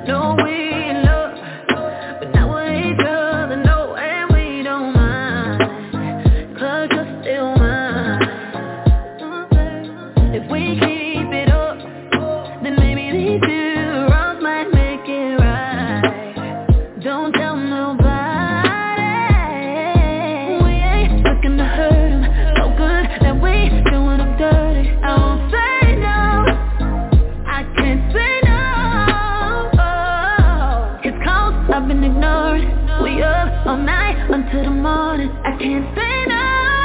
No, we in love, but not with each other, no, and we don't mind, 'cause you're still mine. If we keep it up, then maybe these two wrongs might make it right. Don't tell nobody. We ain't looking to hurt them, so good that we doing them dirty. I won't say no, I can't say no. It's 'cause I've been ignored. We up all night until the morning. I can't say no.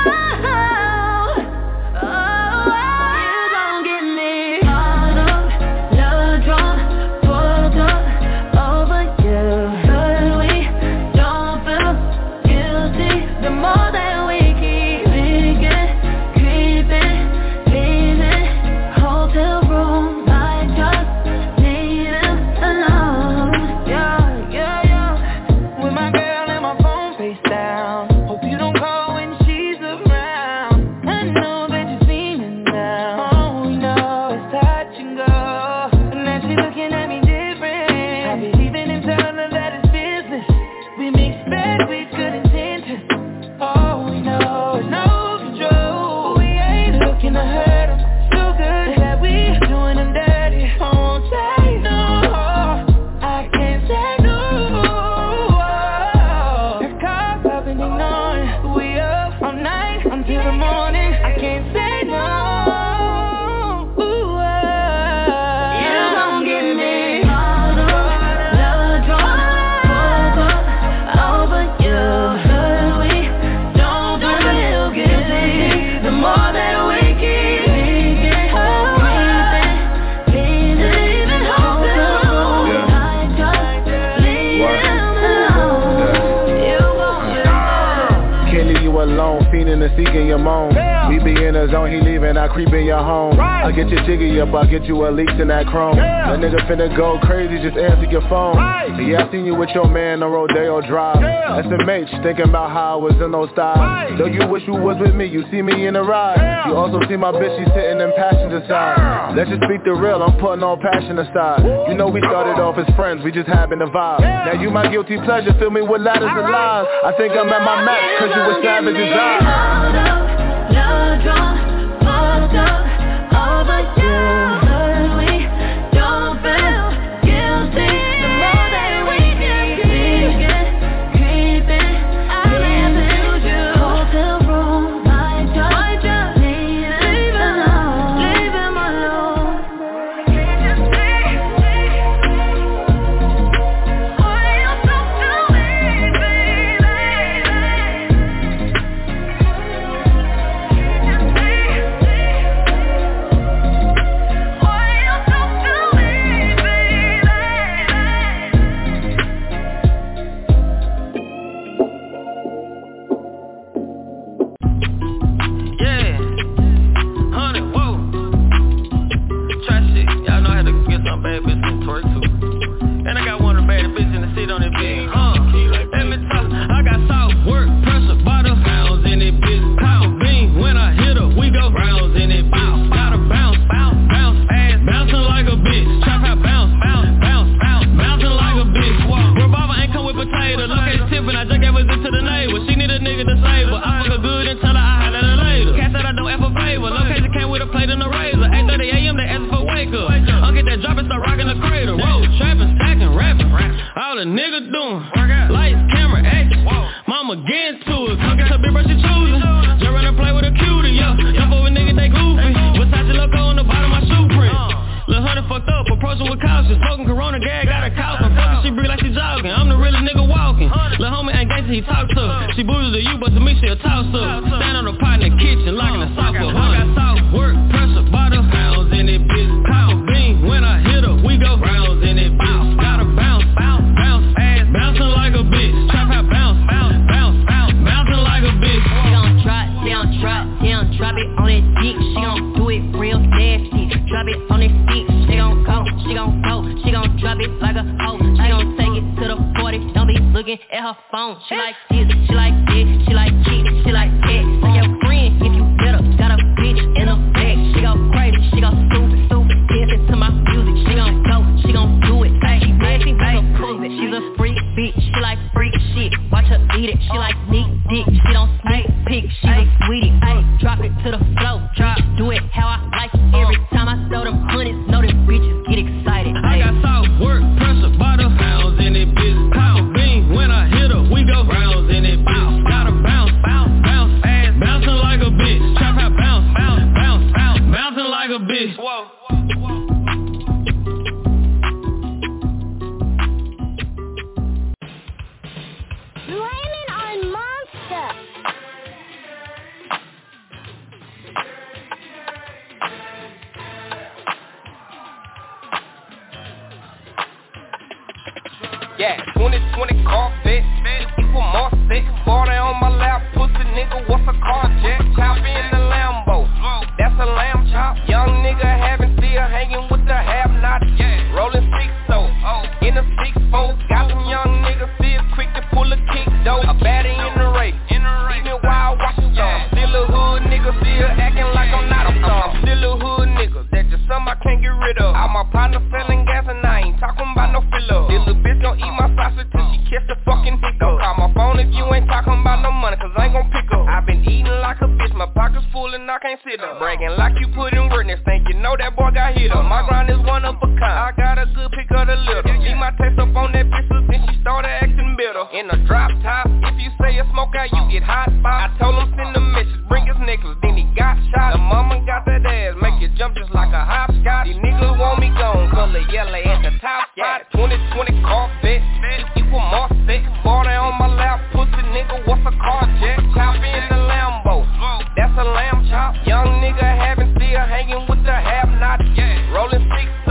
Seeking your moan. We be in the zone, he leaving, I creep in your home. I get your jiggy up, I get you a leak in that chrome. That nigga finna go crazy, just answer your phone. Yeah, I seen you with your man on Rodeo Drive. SMH, thinking about how I was in those styles. Though you wish you was with me, you see me in the ride. You also see my bitch, she's sitting in passenger side. Let's just speak the real, I'm putting all passion aside. You know we started off as friends, we just having a vibe. Now you my guilty pleasure, fill me with ladders and lies. I think I'm at my max, cause you was savage as I. Love drunk, fucked up over you. But we don't feel guilty. The more that we keep creeping, I lose you. Hotel room, might just leave him alone. Leave him alone. Can't you see? Why you talk to me, baby? her eat it. She like neat dick, she don't sneak peek. She a sweetie, ayy, drop it to the floor. Do it how I like it. Every time I throw them hundreds, know them bitches get excited. I got soft work pressure by the pounds in it, bitch. Pound bean when I hit her, we go rounds in it, bitch. Gotta bounce, bounce, bounce, fast, bouncing like a bitch. Trap out, bounce, bounce, bounce, bounce, bouncing like a bitch. Whoa. Blaming on Monster. Yeah, 2020 Corvette, equal more sick. 40 on my lap, pussy nigga, what's a carjack? Chop in the Lambo, that's a lamb chop. Young nigga having still hanging with the have-nots. Rolling 6-0, in a 6-4. Got some young niggas still quick to pull a kick, though. A baddie in the race, even while watching y'all. Still a hood nigga, still acting like I'm not a star. I'm still a hood nigga, that's just something I can't get rid of. All my partners selling gas and I ain't talking about no filler. This little bitch gon' eat my sausage till she kiss the fucking hiccup. Don't call my phone if you ain't talking about no money, cause I ain't gon' pick up. I been eating like a bitch, my pockets full and I can't sit up. Bragging like you put in work, next thing you know that boy got hit up. My grind is one of a kind, I got a good pick of the litter. See my taste up on that bitch, then she started acting bitter. In a drop top, if you say a smoke out, you get hot spot. I told him send a message, bring his necklace, then he got shot. The mama got that ass, make you jump just like a hopscotch. These niggas want me gone, color yellow at the top spot. 2020 Corvette, equal more sick. 40 on my lap, pussy nigga, what's a carjack? Chop in the Lambo, that's a lamb chop. Young nigga having still hanging with the have-nots. Rolling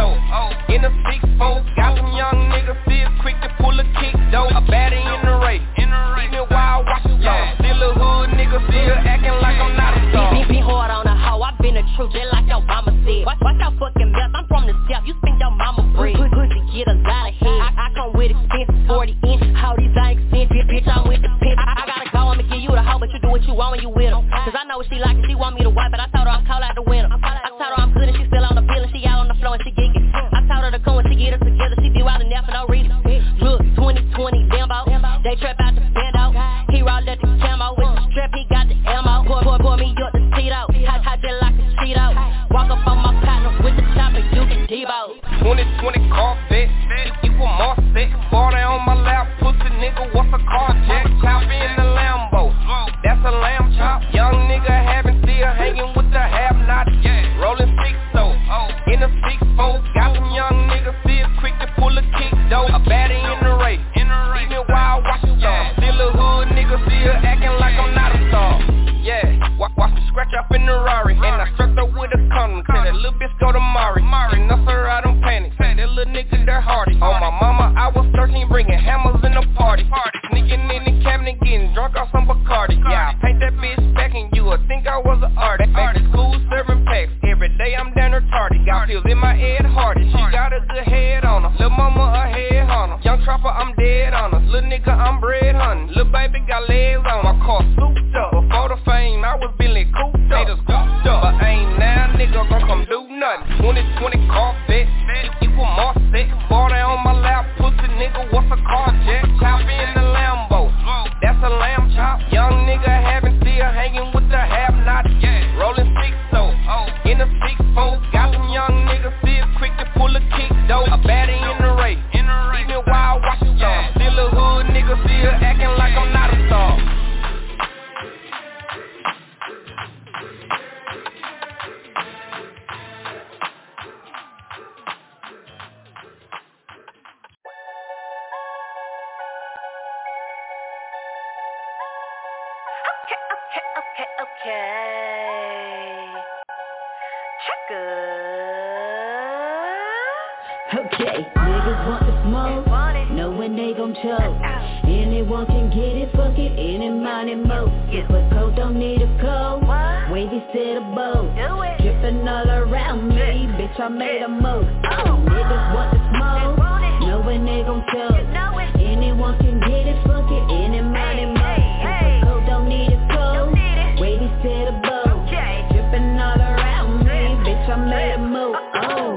6-0, in a 6-4. Got some young niggas still quick to pull a kick, though. A baddie in the race, even while watching y'all. Still a hood nigga, still acting like I'm not a star. Be hard on a hoe, I been a true, just like your mama said. Watch your fucking mouth, I'm from the south, you think your mama bread. Pussy get a lot of head, I come with expensive 40 inch. How these ain't expensive, bitch, I'm with the pimp. I gotta go, I'ma give you the hoe, but you do what you want when you with her. Cause I know what she like, and she want me to wipe, but I told her I'm cold out the winter. I told her I'm good and she still on the pill and she out on the floor and she geeking. I told her to come and she get us together, she be wild and there for no reason. Look, 2020 Lambo, they trap out the bando. He rolled at the camo with the strap, he got the ammo. Pour me up the seat out, hot just like a Cheeto. Walk up on my partner with the chopper, you can Debo. 2020 Corvette, equal more sick. 40 on my lap, pussy nigga, what's a carjack? Chop in the Lambo, that's a lamb chop. Young nigga having still hanging with the have-nots. Rolling 6-0, in a 6-4. Got some young niggas still quick to pull a kick, though. A baddie in the race, even while watching y'all. Still a hood nigga, still acting like I'm not a star. Watch me scratch off in the Rari, and I struck up with a condom. Tell that little bitch go to Mari. And no sir, I don't panic. Say that little nigga, they're hardy. On my mama, I was 13, bringing hammers in the party. Sneaking in the cabinet, getting drunk off some Bacardi. Yeah, I paint that bitch back and you would think I was an artist. Back to school serving packs, every day I'm down her tardy. Got pills in my head hardy, she got a good head on her. Lil' mama a head hunter, young trapper I'm dead on her. Lil' nigga I'm bread hunting, lil' baby got legs on my car souped up. Before the fame I was feeling cooped up, haters gooped up. But ain't now nigga gon' come do nothing. 2020 Corvette, equal more sick. 40 on my lap, pussy nigga, what's a carjack? Chop in the Lambo, that's a lamb chop. Young nigga having still hanging with the have-nots. Rolling 6-0, in a 6-4. Got some young niggas still quick to pull a kick, though. A baddie in the race, even while watching y'all. Still a hood nigga, still acting like I'm not a star. Okay, niggas want the smoke, know when they gon' choke. Anyone can get it, fuck it, any money mo. But cold don't need a coat, wavy set a bow. Drippin' all around me, bitch I made a move. Niggas want the smoke, know when they gon' choke. Anyone can get it, fuck it, any money mo. But cold don't need a coat, wavy set a bow. Drippin' all around me, bitch I made a move. Brother got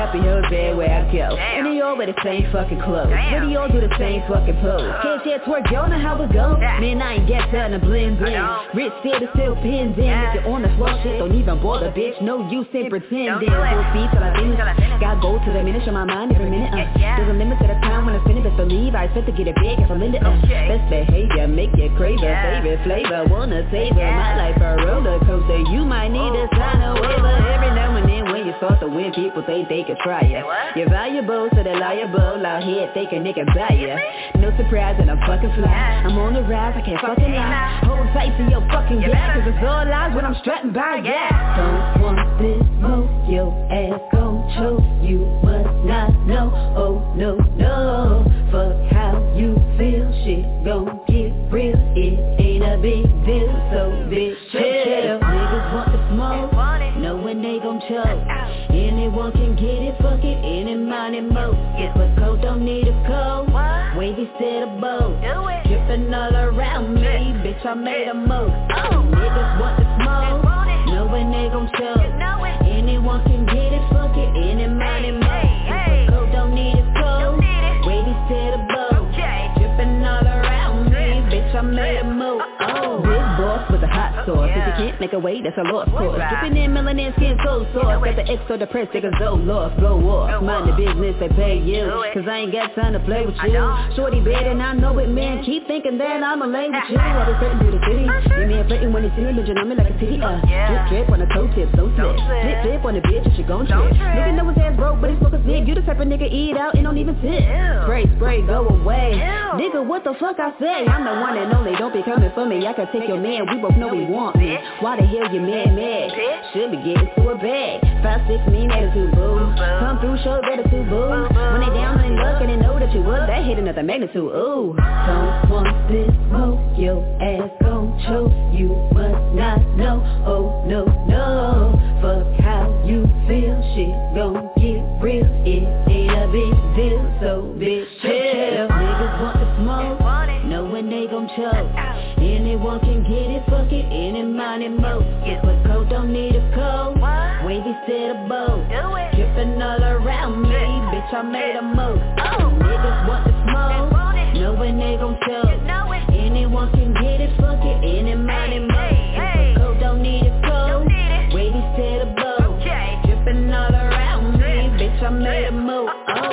happy hoes everywhere I go. And they all wear the same fucking clothes. But they all do the same fucking pose. Can't say it's work, y'all know how it goes. Man, I ain't got time to blend in. Rich said it's still pinned in. If you're on the floor shit, don't even bother, bitch. No use in pretending. Full speed till I finish. Gotta go to the minute, show my mind every minute. There's a limit to the time when I finish. Best believe I expect to get it big if I'm in it. Best behavior, make you crave a favorite flavor. Wanna savor my life a roller coaster. You might need to sign a waiver. Every now and then when you start to win, people think they can try ya. You're valuable, so they're liable. Out here thinking they can buy ya. No surprise and I'm fucking fly. I'm on the rise, I can't fucking lie. Hold tight to your fucking gas, cause it's all lies when I'm strutting by, yeah. Don't want this mo, your ass gon' choke. You must not know, oh no, no. Fuck how you feel, shit gon' get real. It ain't a big deal, so bitch chill. Niggas want the smoke, knowing they gon' choke. Anyone can get it, fuck it, any money mo. If a coat don't need a coat, wavy set a boat. Drippin' all around me, bitch I made a moat. Niggas want the smoke, knowing they gon' choke. Anyone can get it, fuck it, any money mo. If a coat don't need a coat, wavy set a boat. Drippin' all around me, bitch I made a moat. Big boss with a hot sauce. If you can't make a way, that's a lost cause. Drippin' in melanin, skin so soft. Got the X so depressed, niggas so lost, blow off. Mind the business, they pay you. Cause I ain't got time to play with you. Shorty bad and I know it, man. Keep thinking that I'ma lay with you. I was flirting through the city. You man flirting when you see me, looking on me like a titty. Drip, drip on a toe tip, so slip. Flip, flip on the bitch, she gon' trip. Nigga know his ass broke, but he smoke a zig. You the type of nigga eat out and don't even sit. Spray, spray, go away. Nigga, what the fuck I say? I'm the one and only, don't be coming for me. I can take your man, we both know he want me. Why the hell you mad? Should be getting to a bag. 5'6" mean attitude, boo. Come through, show gratitude, boo. When they down and look and they know that you was, that hit another magnitude, ooh. Don't want this smoke, your ass gon' choke. You must not know, oh no, no. Fuck how you feel, shit gon' get real. It ain't a big deal, so bitch chill. Niggas want the smoke, knowing they gon' choke. Anyone can get it, fuck it, any money mo. If a coat don't need a coat, wavy set a boat. Drippin' all around me, bitch I made a moat. Niggas want the smoke, knowing they gon' choke. Anyone can get it, fuck it, any money mo. If a coat don't need a coat, wavy set a boat. Drippin' all around me, bitch I made a moat.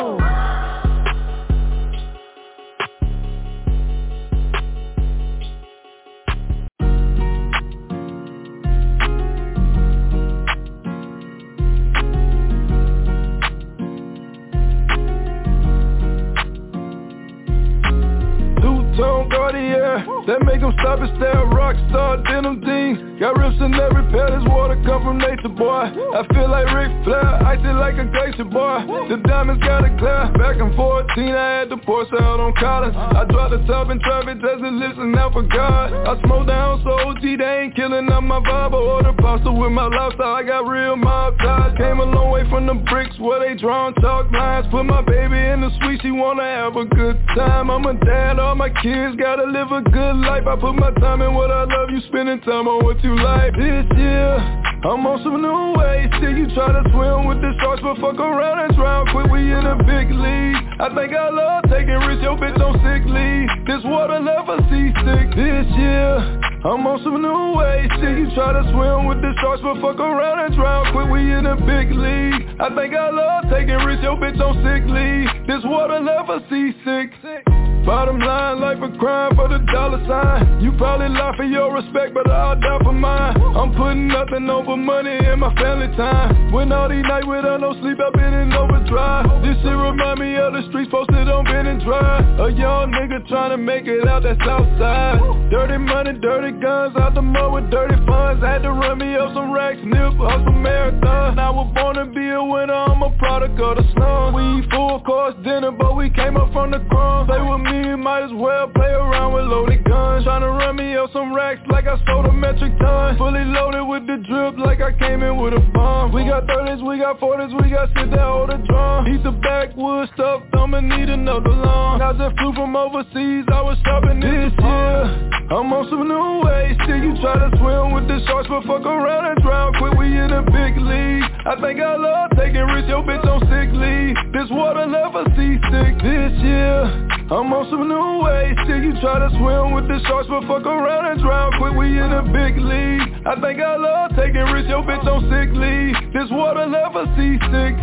Tone Cartier, that make them stop and stare. Rockstar denim jeans, got rips in every pair. This water come from nature, boy. I feel like Ric Flair, icy like a glacier, boy. The diamonds got it clear. Back in 14, I had the Porsche out on Collins. I dropped the top in traffic just to listen out for God. I smoke down so OG, they ain't killing up my vibe. I order pasta with my lifestyle, I got real mob ties. Came a long way from the bricks where they drawing chalk lines. Put my baby in the suite, she wanna have a good time. I'm a dad, all my kids gotta live a good life. I put my time in what I love, you spending time on what you like. This year, I'm on some new ways. Shit, you try to swim with the sharks, but fuck around and drown quick. We in a big league. I think I love taking risks, your bitch on sick leave. This water never seasick. This year, I'm on some new ways. Shit, you try to swim with the sharks, but fuck around and drown quick. We in a big league. I think I love taking risks, your bitch on sick leave. This water never seasick. Bottom line, life a crime for the dollar sign. You probably lie for your respect, but I'll die for mine. I'm putting nothing over money in my family time. When all these nights without no sleep, I've been in overdrive. This shit remind me of the streets posted on Ben and Dry. A young nigga trying to make it out that south side. Dirty money, dirty guns, out the mud with dirty funds. Had to run me up some racks, nip, hustle marathon. I was born to be a winner, I'm a product of the slum. We eat full course dinner, but we came up from the crumbs. Play with me, might as well play around with loaded guns. Tryna run me on some racks like I sold a metric ton. Fully loaded with the drip like I came in with a bomb. We got 30s, we got 40s, we got shit that hold a drum. Eat the backwood stuff, I'ma need another long. I just flew from overseas, I was shopping this year. I'm on some new ways, still you try to swim with the sharks, but fuck around and drown quick, we in a big league. I think I love taking risks, your bitch on sick leave. This water never seasick this year. I'm on some new ways, still you try to swim with the sharks, but fuck around and drown quick, we in a big league. I think I love taking risks, your bitch on sick leave. This water never seasick.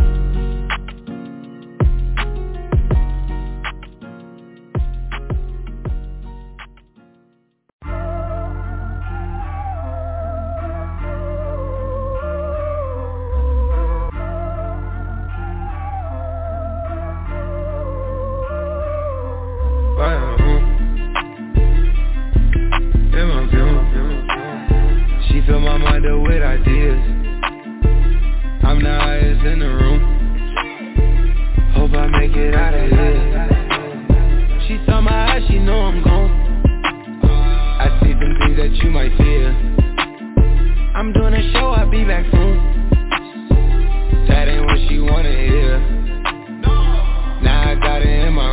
She fill my mind up with ideas. I'm the highest in the room. Hope I make it out of here. She saw my eyes, she know I'm gone. I see some things that you might fear. I'm doing a show, I'll be back soon. That ain't what she wanna hear. Now I got it in my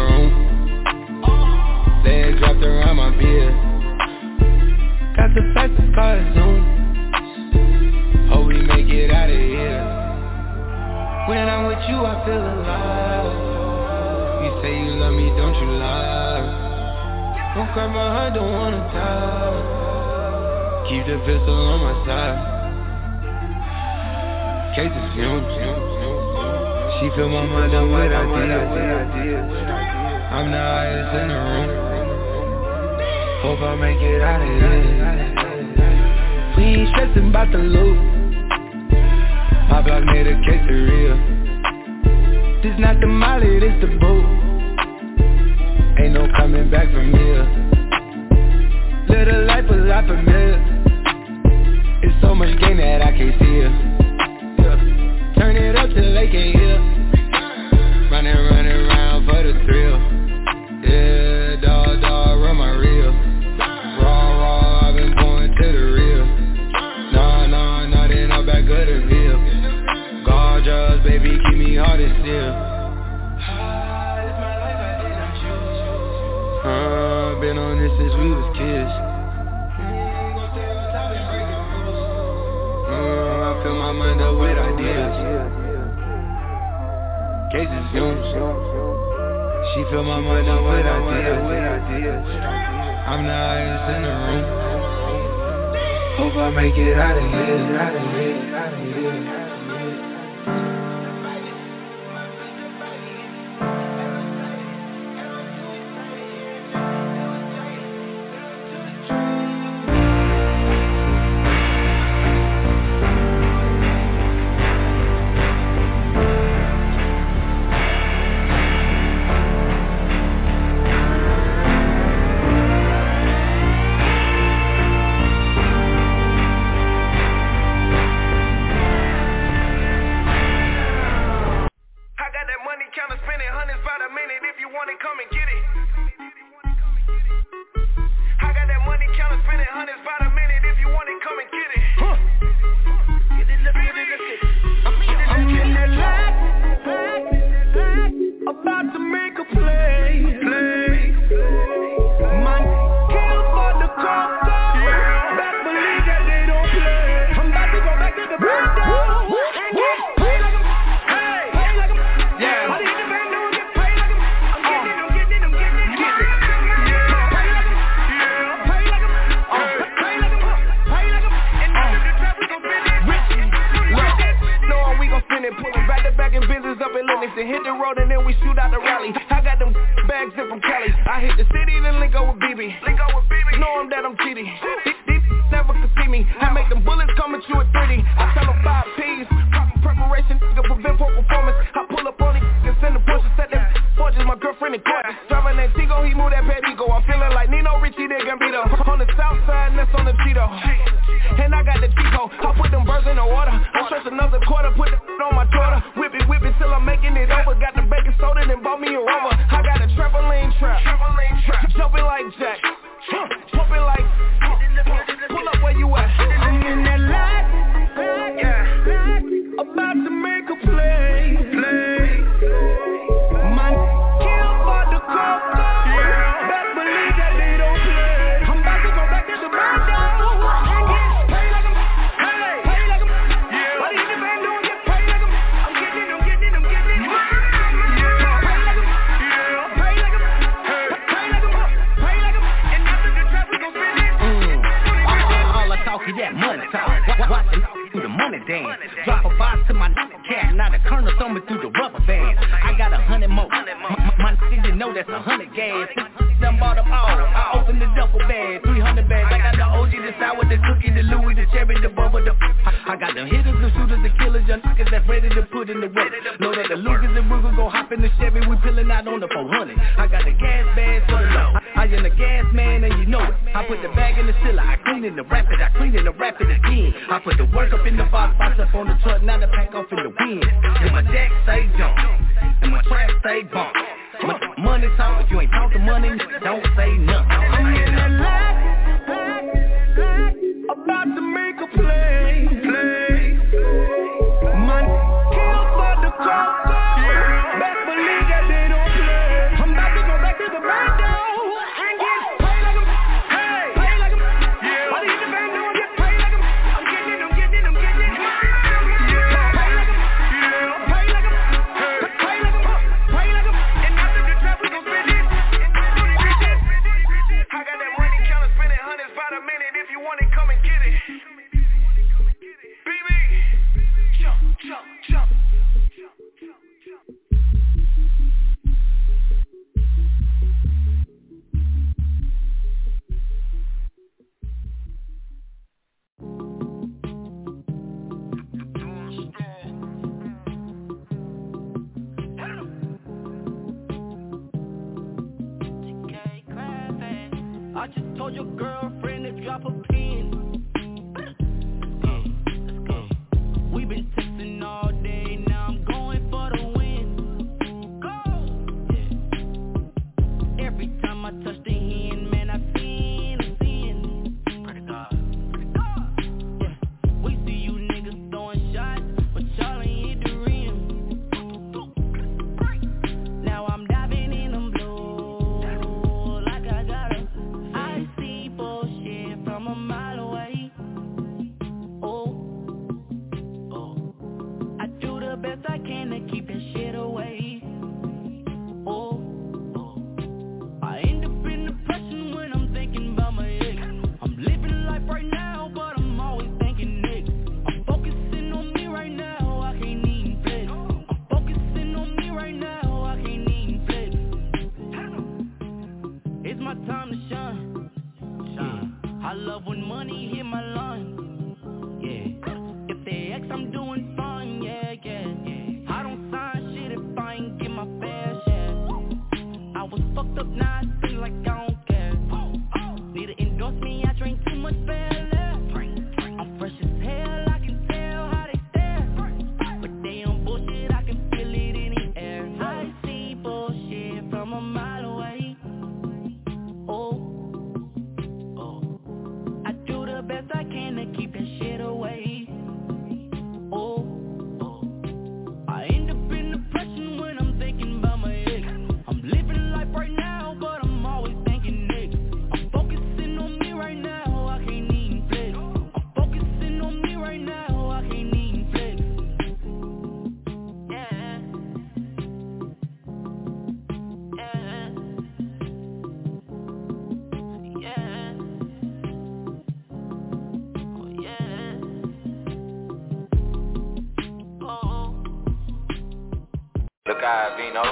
room. Legs wrapped around my beard. Got the fastest car Zoom. Hope we make it out of here. When I'm with you, I feel alive. You say you love me, don't you lie? Don't cry my heart, don't wanna die. Keep the pistol on my side. Cases fumes. She fill my mind up with ideas. I'm the highest in the room. Hope I make it out of here. We ain't stressing about the loot. My block made a case for real. This not the molly, this the boat. Ain't no coming back from here. Little life a lot familiar. It's so much gain that I can't see it. Yeah. Turn it up till they can't hear. Running around for the thrill. Yeah, dog, run my reel. Raw, I've been going to the real. Nah, they not back of the veil. Gorgeous, baby, keep me hard and still. Been on this since we was kids. I fill my mind up with ideas. Cases fumes. She fill my mind up with ideas. I'm the highest in the room. Hope I make it out of here. Jumping like Jack, pumping like talk. Watch it through the money dance. Drop a box to my cat, now the colonel throw me through the rubber band. I got 100 more. My niggas know that's 100 gas. Done bought them all. I opened the duffel bag, 300 bags. I got the OG, the sour, the cookie, the Louis, the cherry, the bubble, the. I got the hitters, the shooters, the killers, young niggas that's ready to put in the work. Know that the Lucas and Ruger go hop in the Chevy, we pillin' out on the 400. I got the gas bags for the low. I am the gas man and you know it. I put the bag in the ceiling, I clean in the rapid, I clean in the rapid again. I put the work up in the box up on the truck, now the pack off in the wind. And my jack say jump, and my trap say bump. Money talk, if you ain't talking money, don't say nothing. I'm in that lot, about to make a play. My kill for the coke, best believe that they don't play. I'm about to go back to the band though, and get paid like 'em, hey, paid like 'em. Why do you get the band though and get paid like 'em? I'm getting it. I just told your girlfriend to drop a pin. Yeah, let's go. We been texting all day, now I'm going for the win. Go! Yeah. Every time I touch the hand, man, I sin. Pray to God. Yeah. We see you niggas throwing shots, but y'all ain't hit the rim. Now I'm diving in them blue, like I got a I see bullshit from a mile away. Oh, I do the best I can to keep that shit away. Oh, I end up in depression when I'm thinking about my ex. I'm living life right now, but I'm always thinking next. I'm focusing on me right now, I can't even flex. I'm focusing on me right now, I can't even flex. It's my time to shine. I love when money hit my line. Yeah. If they ask, I'm doing fine. Yeah. I don't sign shit if I ain't get my fair share. I was fucked up, now I feel like I don't care. Need to endorse me, I drink too much beer left. I'm fresh as hell, I can tell how they stare. But they on bullshit, I can feel it in the air. I see bullshit from a mile away. I do the best I can to keep that shit away. I end up in depression when I'm thinking about my ex. I'm living life right now, but I'm always thinking next. I'm focusing on me right now, I can't even flex. I'm focusing on me right now, I can't even flex. Yeah. Look out, Vino.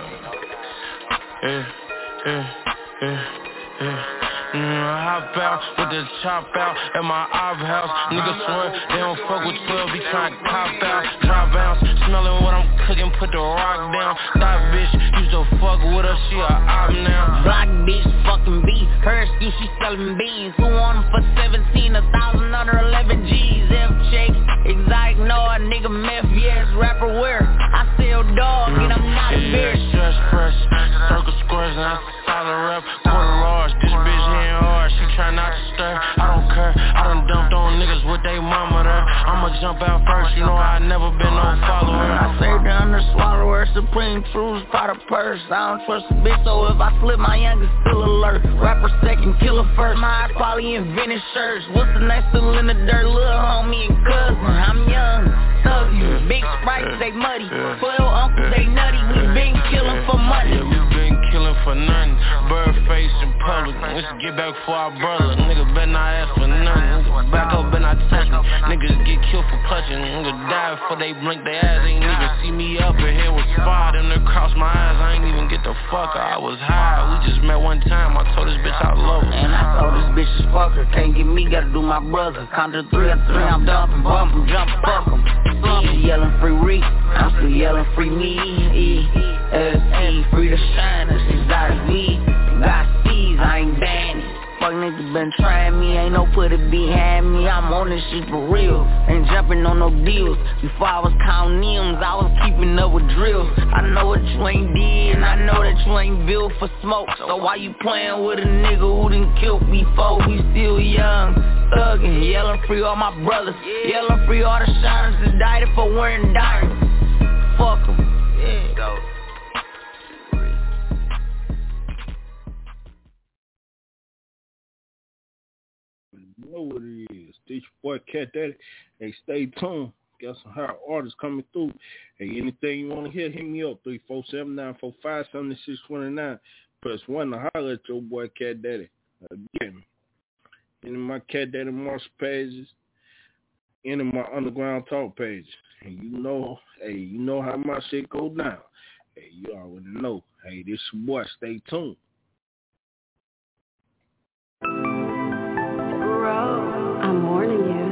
Hop out with the chop out at my op house. Niggas swear they don't fuck with 12, he tryna cop out. Dry bounce, smelling what I'm cooking, put the rock down. That bitch used to fuck with her, she a op now. Block bitch, fucking B, her excuse, she selling beans. Who want them for 17, 1,000 under 11 G's. F-Shake, exotic, no, a nigga meth, yes, rapper wear. I sell dog, and I'm not a bitch. Stress fresh, circle squares, and that's a solid rep. Quarter large, this bitch hitting hard, she try not to stir. I don't care, I done dumped on niggas with they mama there. I'ma jump out first, you know I never been no follower. I saved her under swallower, supreme truths, part of purse. I don't trust a bitch, so if I slip, my youngest still alert. Rapper second, killer first, my eyes probably invented shirts. What's the next still in the dirt, little homie and cousin. I'm young, thuggy, big sprites, they muddy. 12 uncles, they nutty, we been killing for money. Yeah, we been killing for for nothing. Bird face in public, let's get back for our brother. Nigga better not ask for nothing. Nigga back up and I touch me. Niggas get killed for clutching. Nigga die before they blink their ass. Ain't even see me up in here with spot. Them there cross my eyes, I ain't even get the fuck. I was high, we just met one time. I told this bitch I love her. And I told this bitch to fuck her. Can't get me, gotta do my brother. Count to 3 after 3, I'm dumping, bumping, jumping, fuck em. She yelling free Reek, I'm still yelling free me. E-S-E, free to shine, that's exotic weed. Got C's, I ain't banning. Fuck niggas been trying me, ain't no put it behind me. I'm on this shit for real, ain't jumping on no deals. Before I was counting M's, I was keeping up with drills. I know what you ain't did, and I know that you ain't built for smoke. So why you playing with a nigga who done killed before? We still young, thuggin', yelling free all my brothers, yelling free all the shiners that died for wearing diamonds. Fuck 'em, yeah. Go. You know what it is. This your boy Cat Daddy. Hey, stay tuned. Got some hot artists coming through. Hey, anything you want to hear, hit me up. 347-945-7629. Press 1 to holler at your boy Cat Daddy. Again, into my Cat Daddy Marshall pages, into my Underground Talk pages. And you know how my shit go down. Hey, you already know. Hey, this your boy. Stay tuned. I'm warning you.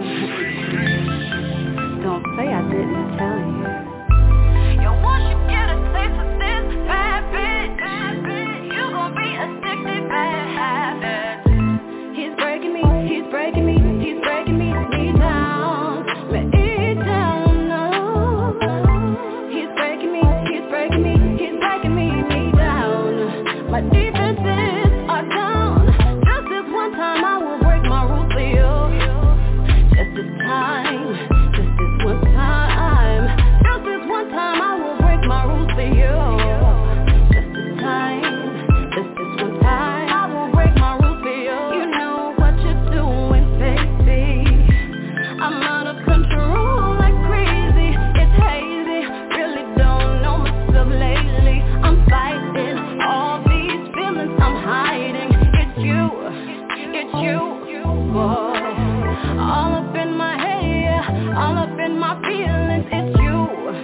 Don't say I didn't tell you. You want you get a taste of this bad bitch. You gon' be addicted, bad habits. He's breaking me, he's breaking me, he's breaking me down. Me down, no. He's breaking me, he's breaking me, he's breaking me down. My defenses are down. Just this one time I will break my rules for you. Just this time, just this one time. Just this one time I will break my rules for you. Just this time, just this one time I will break my rules for you. You know what you're doing, baby. I'm out of control like crazy. It's hazy, really don't know myself lately. I'm fighting all these feelings I'm hiding. It's you, boy. All up in my head, all up in my feelings. It's you,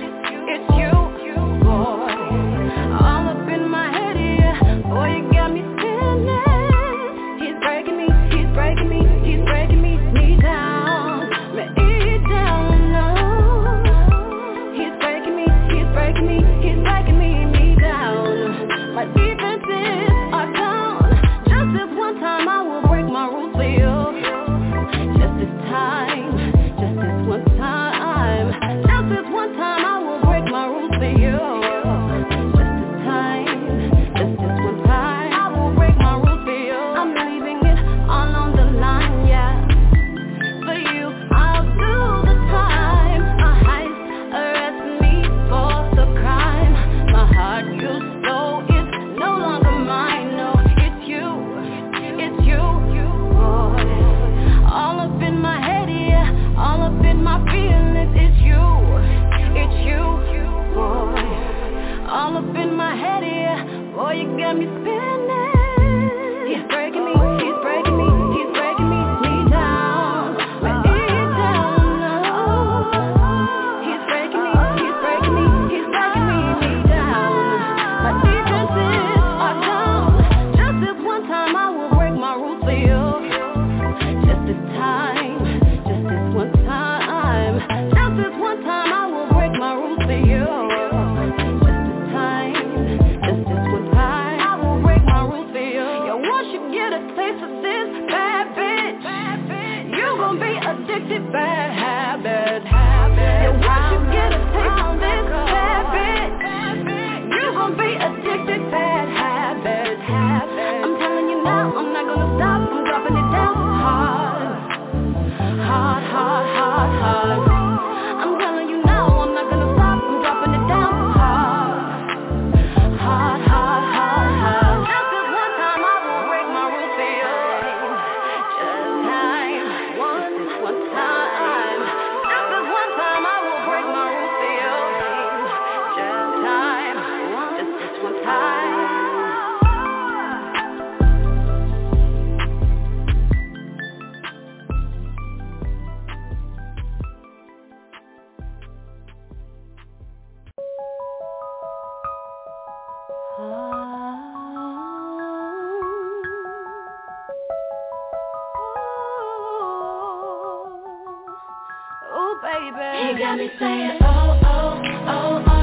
boy. All up in my head, yeah. Boy, you got me spinning. He's breaking me, he's breaking me, he's breaking me down. Me down, no. He's breaking me, he's breaking me, he's breaking me down. My defenses are down. Just this one time I will break my rules for you. Just this time, just this one time. Just this one time I will break my rules for you. Just this time, just this one time I will break my rules for you. I'm leaving it all on the line, yeah. For you, I'll do the time. A heist, arrest me for the crime. My heart you stole is no longer mine. No, it's you, boy. All up in my head, yeah. All up in my feelings. It's you, boy. All up in my head, yeah. Boy, you got me spinning. He's breaking me, he's breaking me, he's breaking me down. Me down, no. He's breaking me, he's breaking me, he's breaking me down. My defenses are down. Just this one time I will break my rules for you. Just this time, just this one time. Just this one time I will break my rules for you. Just this time, just this one time I will break my rules for you. Yeah, once you get a taste of this bad bitch, you gon' be addicted, bad habit. Yeah, once you get a taste of this bad bitch, you gon' be addicted, bad habit. I'm telling you now, I'm not gonna stop, I'm dropping it down hard. I'm telling you now, I'm not gonna stop, I'm dropping it down hard. Just this one time I will break my rules for you. Just this time, just this one time. Just this one time I will break my rules for you. baby. He got me saying, oh, oh, oh, oh.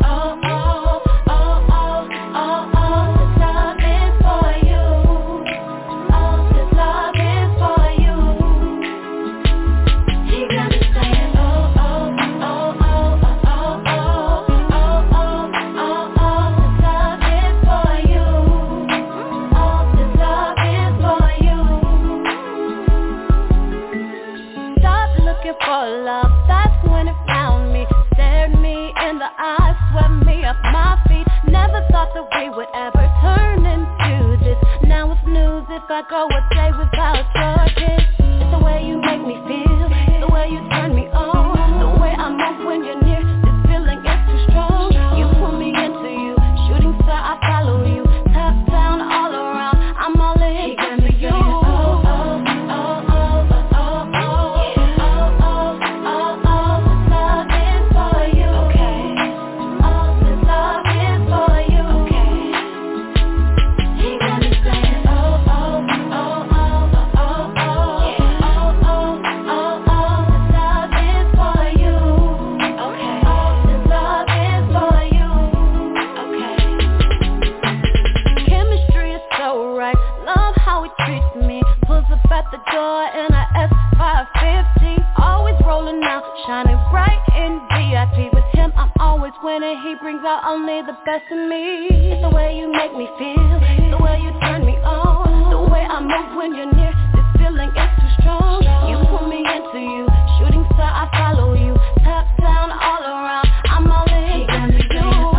We would ever turn into this. Now it's news if I go a day without your kiss. It's the way you make me feel, the way you turn me on, the way I move when you're near. This feeling is too strong. You pull me into you, shooting star, I follow you. Top down all around, I'm all in. He got me you. He brings out only the best in me. It's the way you make me feel, the way you turn me on, the way I move when you're near. This feeling is too strong. You pull me into you, shooting star, I follow you. Top down all around, I'm all in. He got me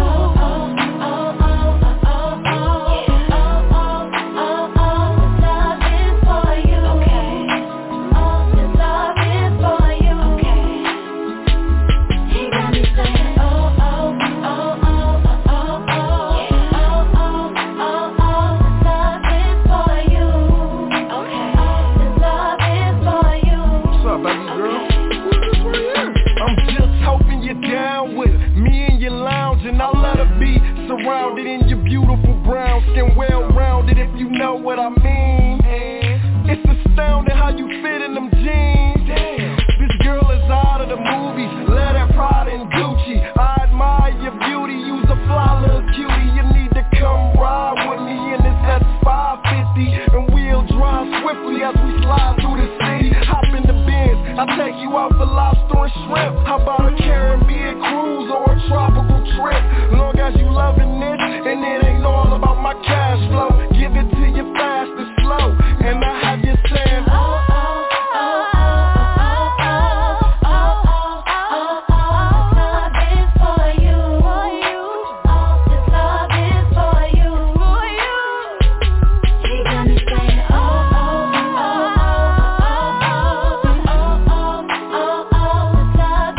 surrounded in your beautiful brown skin, well-rounded if you know what I mean. It's astounding how you fit in them jeans. This girl is out of the movies, let her Prada and Gucci. I admire your beauty, you's a fly little cutie. You need to come ride with me in this S550, and we'll drive swiftly as we slide through the city. Hop in the Benz, I'll take you out for lobster and shrimp. How about a Caribbean cruise or a tropical trip? Long as you loving it, and it ain't all about my cash flow. Give it to you fast and slow, and I have you saying, oh, oh, oh, oh, oh, oh, oh, oh, oh, oh, this love is for you, this love is for you, He got me saying, oh, oh, oh, oh, oh, oh, oh, oh, oh, this love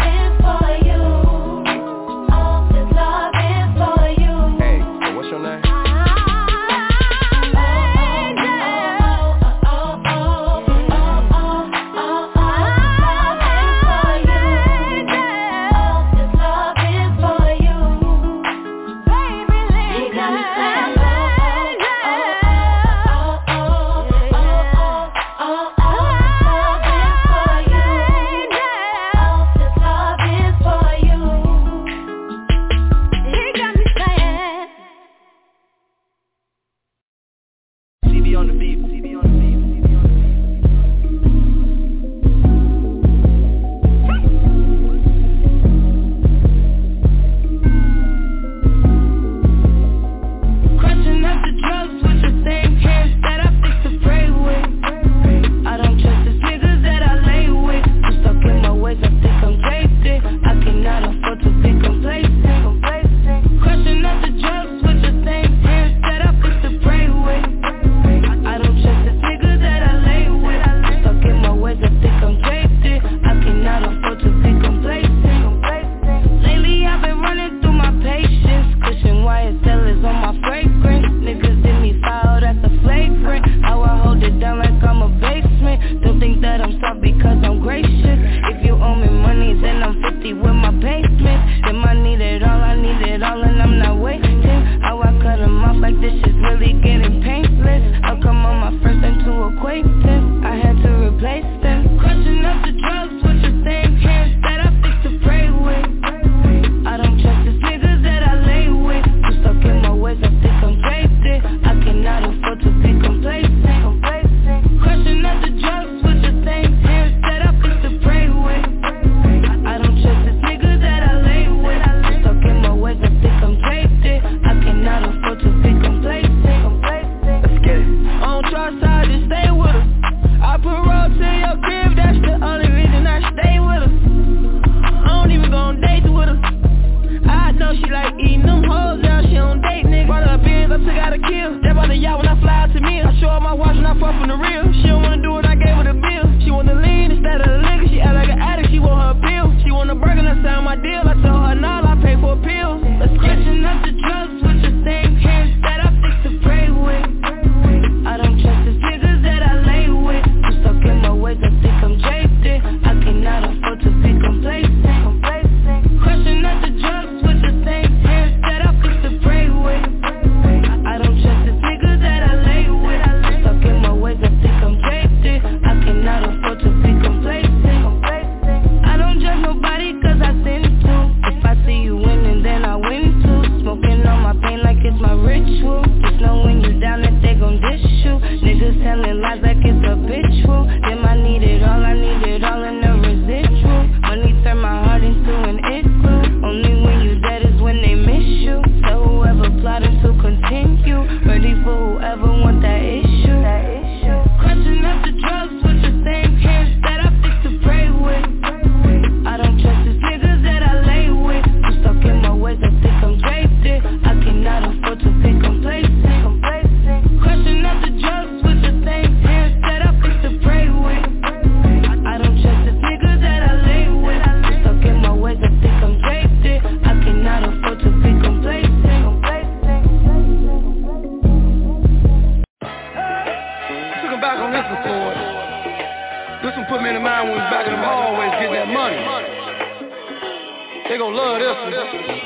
This one put me in the mind when we back in them hallways getting that money. They gon' love this one.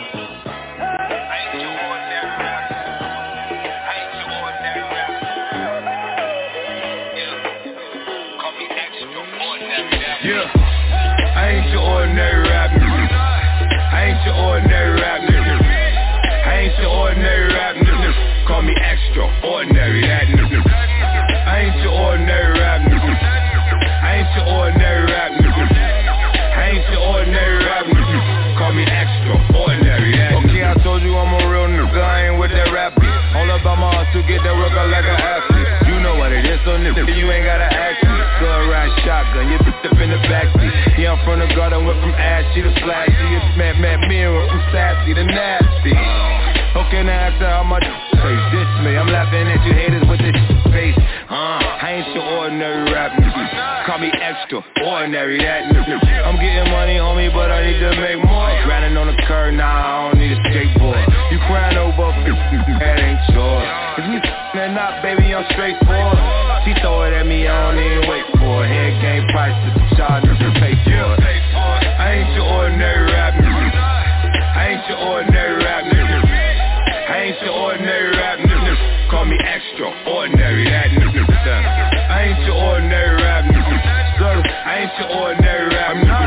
Yeah, I ain't your ordinary rap nigga. I ain't your ordinary rap nigga. I ain't your ordinary rap nigga. Call me extraordinary, that nigga. I ain't your ordinary rap nigga. I ain't your ordinary rap nigga. I ain't your ordinary rap nigga. Call me extraordinary, that nigga. Okay, I told you I'm a real nigga. I ain't with that rap beat. All about my hustle, get that work out like an athlete. You know what it is, so nigga, you ain't gotta ask me. Go around shotgun, you bitch up in the backseat. Yeah, I'm from the garden, went from ashy to flashy. It's Matt Mirror, from sassy to nasty. Okay, now after how much face this me, I'm laughing at you haters with this face. I ain't your ordinary rap nigga. Call me extraordinary, that nigga. I'm getting money, homie, but I need to make more. Grinding on the curb, nah, I don't need a skateboard. You crying over that ain't yours. Is we or not, baby, I'm straightforward. She throw it at me, I don't even wait for it. Head game prices, y'all niggas pay for it. I ain't your ordinary rap nigga. I ain't your ordinary rap nigga. I ain't your ordinary rap nigga. Call me extraordinary, that nigga. I ain't your ordinary rap nigga. I ain't your ordinary rap nigga.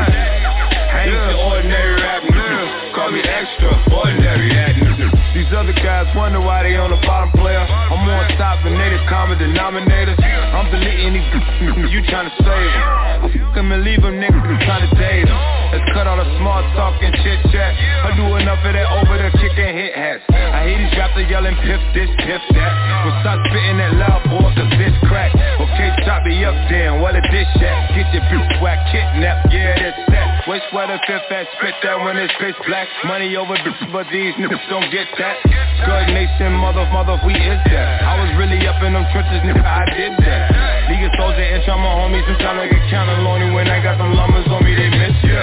I ain't your ordinary rap nigga. Call me extraordinary, that nigga. These other guys wonder why they on the bottom player. I'm on top and they the common denominators. I'm deleting these you tryna save them. I fuck them and leave them niggas tryna date them. Let's cut all the small talk and chit chat. I do enough of that over the kick and hit hats. I hear these rappers yelling piff this, piff that. Well stop spitting that loud boy cause this crack. Okay, chop me up then, what a dish at. Get your bitch whack, kidnap, yeah that's that. Waste sweater, fifth ass, spit that when it's pitch black. Money over bitch, but these niggas don't get that. Good nation, mother, we is that. I was really up in them trenches, nigga, I did that. League of Soldier and try my homies, sometimes I get kinda lonely when I got some lumbers on me, they miss ya.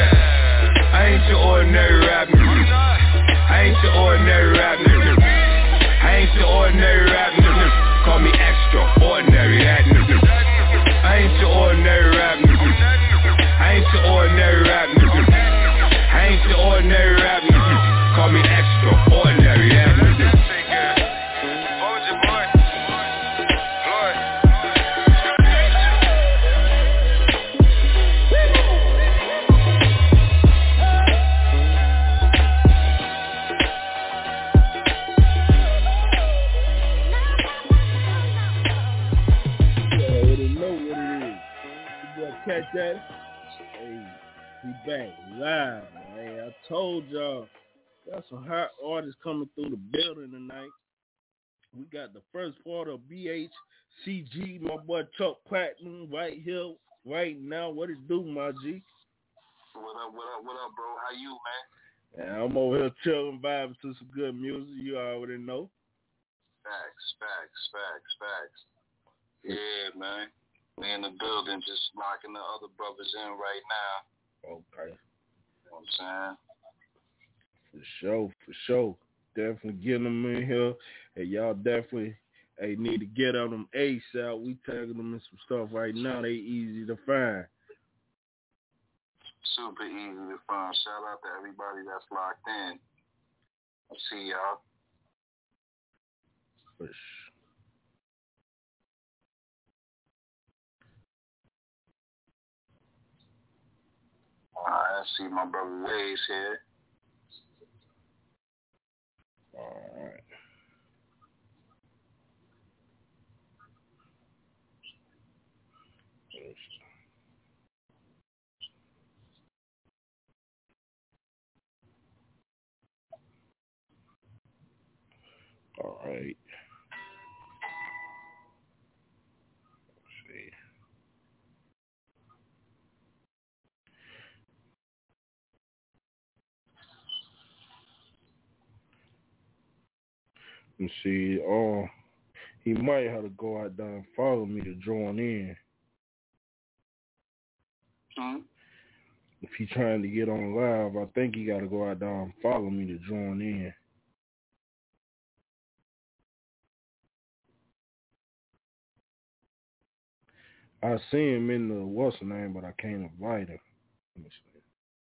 I ain't your ordinary rap nigga. I ain't your ordinary rap nigga. I ain't your ordinary rap nigga. Call me extraordinary, that nigga. I ain't your ordinary rap nigga. I ain't your ordinary rap nigga. I ain't your ordinary rap nigga. Call me extraordinary, that nigga. Catch that? Hey, we back live, man. I told y'all, got some hot artists coming through the building tonight. We got the first part of BHCG, my boy Chuck Platinum, right here, right now. What it do, my G? What up, bro? How you, man? Yeah, I'm over here chilling, vibing to some good music. You already know. Facts. Yeah, man. We in the building, just knocking the other brothers in right now. Okay. You know what I'm saying? For sure. Definitely getting them in here. Hey, y'all definitely need to get on them ASAP. We tagging them in some stuff right now. They easy to find. Super easy to find. Shout out to everybody that's locked in. I see y'all. For sure. I see my brother Waze here. Alright. Alright. Let's see. He might have to go out there and follow me to join in. If he's trying to get on live, I think he got to go out there and follow me to join in. I see him in the what's the name, but I can't invite him. Let me see.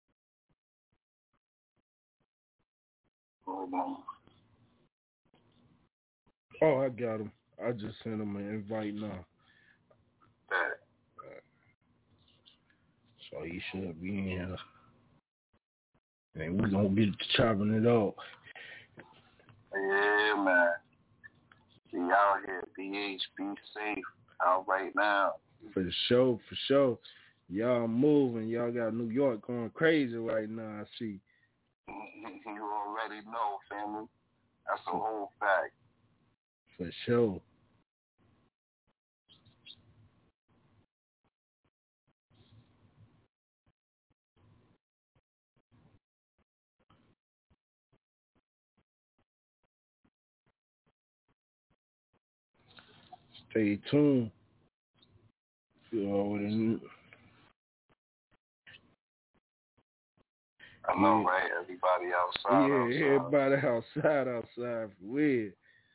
Hold on. Oh, I got him. I just sent him an invite now. So he should be in here. And we're going to get to chopping it up. Yeah, man. Be out here. BH, be safe out right now. For sure, for sure. Y'all moving. Y'all got New York going crazy right now, I see. You already know, family. That's a whole fact. For sure. Stay tuned. You already I know, right? Everybody outside. Yeah, everybody outside for weird.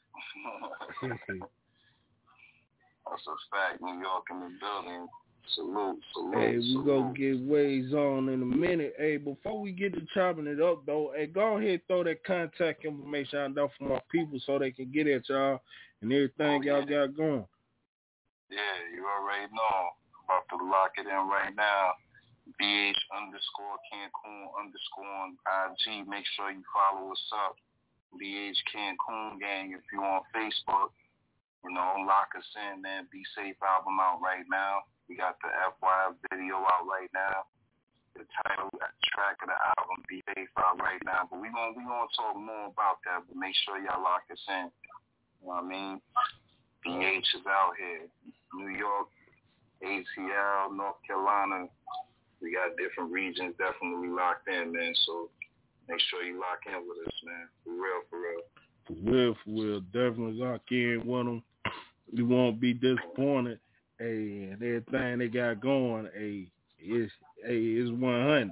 That's a fact. New York in the building. Salute. Hey, we gonna get Ways on in a minute. Hey, before we get to chopping it up, though, hey, go ahead and throw that contact information out there for my people so they can get at y'all and everything y'all got going. Yeah, you already know. About to lock it in right now. BH_Cancun_ on IG. Make sure you follow us up. BH Cancun Gang if you on Facebook. You know, lock us in, man. Be Safe album out right now. We got the FY video out right now. The title track of the album, Be Safe, out right now. But we gonna talk more about that. But make sure y'all lock us in. You know what I mean? BH is out here. New York, ATL, North Carolina. We got different regions definitely locked in, man. So make sure you lock in with us, man. For real. For real. Definitely lock in with them. You won't be disappointed. Hey, and everything they got going, it's 100.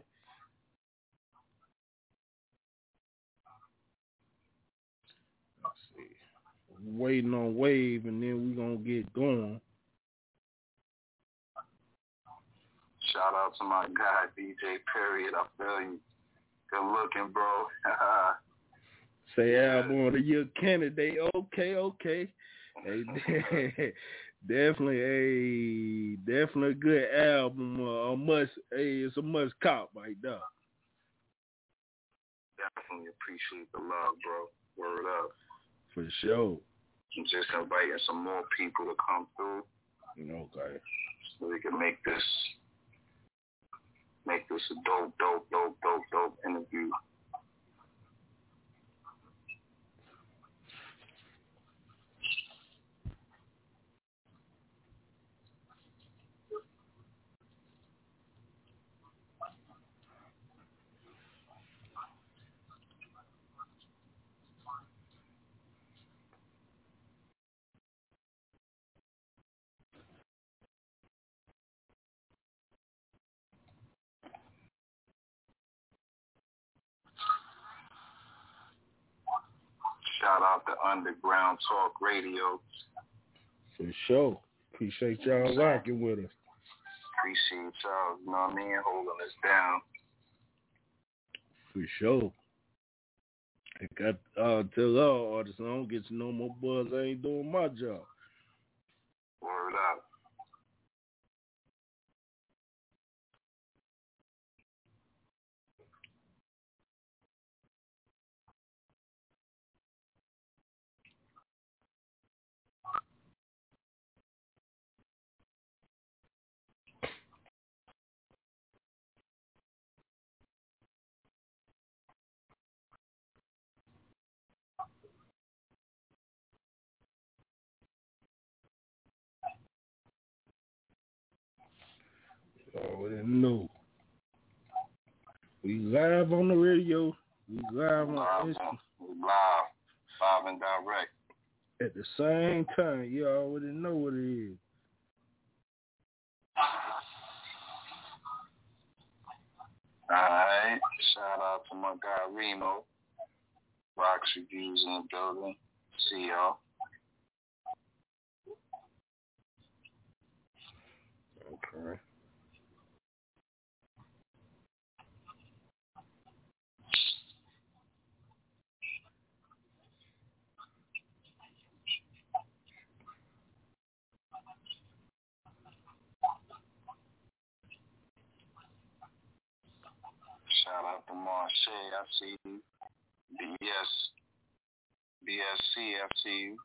Let's see. Waiting on Wave, and then we gonna get going. Shout out to my guy, DJ Period. I feel you. Good looking, bro. Say album of the year candidate. Okay. Hey, definitely a good album. It's a must cop right there. Definitely appreciate the love, bro. Word up. For sure. I'm just inviting some more people to come through. Okay. So we can make this a dope interview. Shout out to Underground Talk Radio. For sure. Appreciate y'all rocking with us. Appreciate y'all, you know what I mean, holding us down. For sure. I got tell all artists I don't get no more buzz. I ain't doing my job. Word up. Already know. We live on the radio. We live on Instagram. We live and direct. At the same time, you already know what it is. Alright. Shout out to my guy Remo. Rocks Reviews in the building. See y'all. Okay. Shout out to Marche, I see you. BSC, I see you.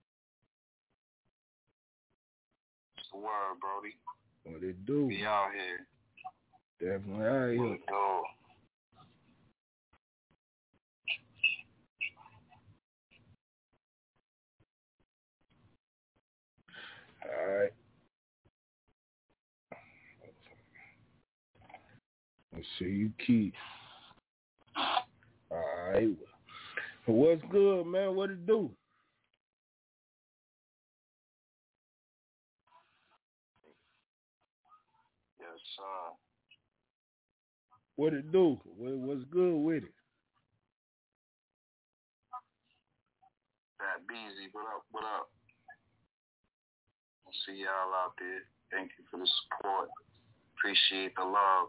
What's the word, Brody? What it do? Be out here. Definitely out here. What it do? All right. Let's see you, Keith. All right. What's good, man? What it do? Yes, sir. What it do? What's good with it? That Beezy, what up, what up? I'll see y'all out there. Thank you for the support. Appreciate the love.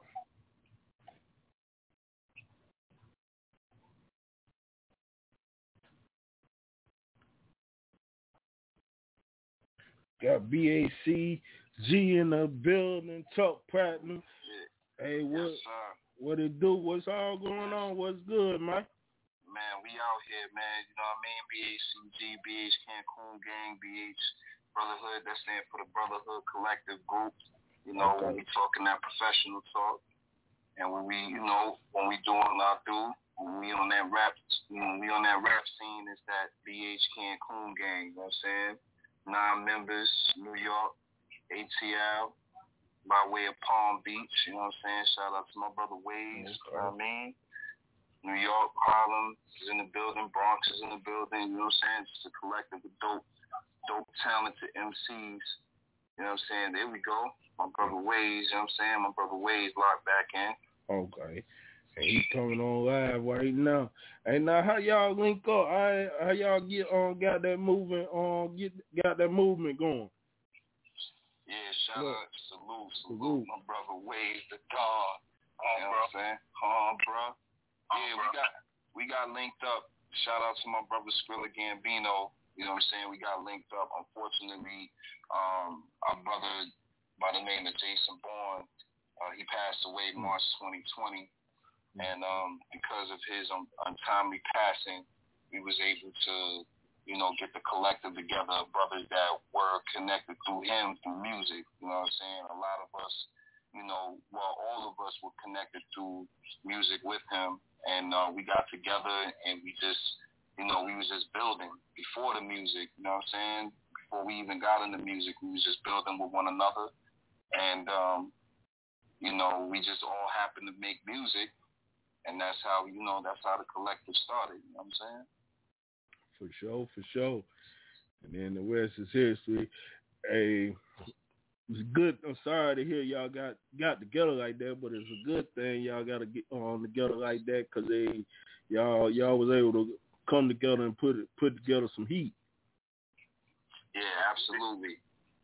Got BACG in the building, Talk Platinum. Hey, what it do? What's all going on? What's good, man? Man, we out here, man. You know what I mean? BACG, BH Cancun Gang, BH Brotherhood. That stands for the Brotherhood Collective Group. You know, when we talking that professional talk, and when we, you know, when we doing our do, when we on that rap, when we on that rap scene, it's that BH Cancun Gang. You know what I'm saying? 9 members, New York, ATL, by way of Palm Beach, you know what I'm saying? Shout out to my brother Waze, you know what I mean? New York, Harlem is in the building, Bronx is in the building, you know what I'm saying? Just a collective of dope, talented MCs, you know what I'm saying? There we go. My brother Waze, you know what I'm saying? My brother Waze locked back in. Okay. And he coming on live right now. Hey, now how y'all link up? How y'all get on? Got that movement on? Got that movement going? Yeah, shout out, salute, my brother Waze the dog. You know what I'm saying? Bro. Yeah, we got linked up. Shout out to my brother Skrilla Gambino. You know what I'm saying? We got linked up. Unfortunately, our brother by the name of Jason Bourne, he passed away March 2020. And because of his untimely passing, we was able to, you know, get the collective together of brothers that were connected through him, through music. You know what I'm saying? A lot of us, you know, well, all of us were connected through music with him. And we got together and we just, you know, we was just building before the music. You know what I'm saying? Before we even got into music, we was just building with one another. And, you know, we just all happened to make music. And that's how, you know, that's how the collective started, you know what I'm saying? For sure. And then the rest is history. Hey, it's good. I'm sorry to hear y'all got together like that, but it's a good thing y'all got to get on together like that because y'all was able to come together and put together some heat. Yeah, absolutely.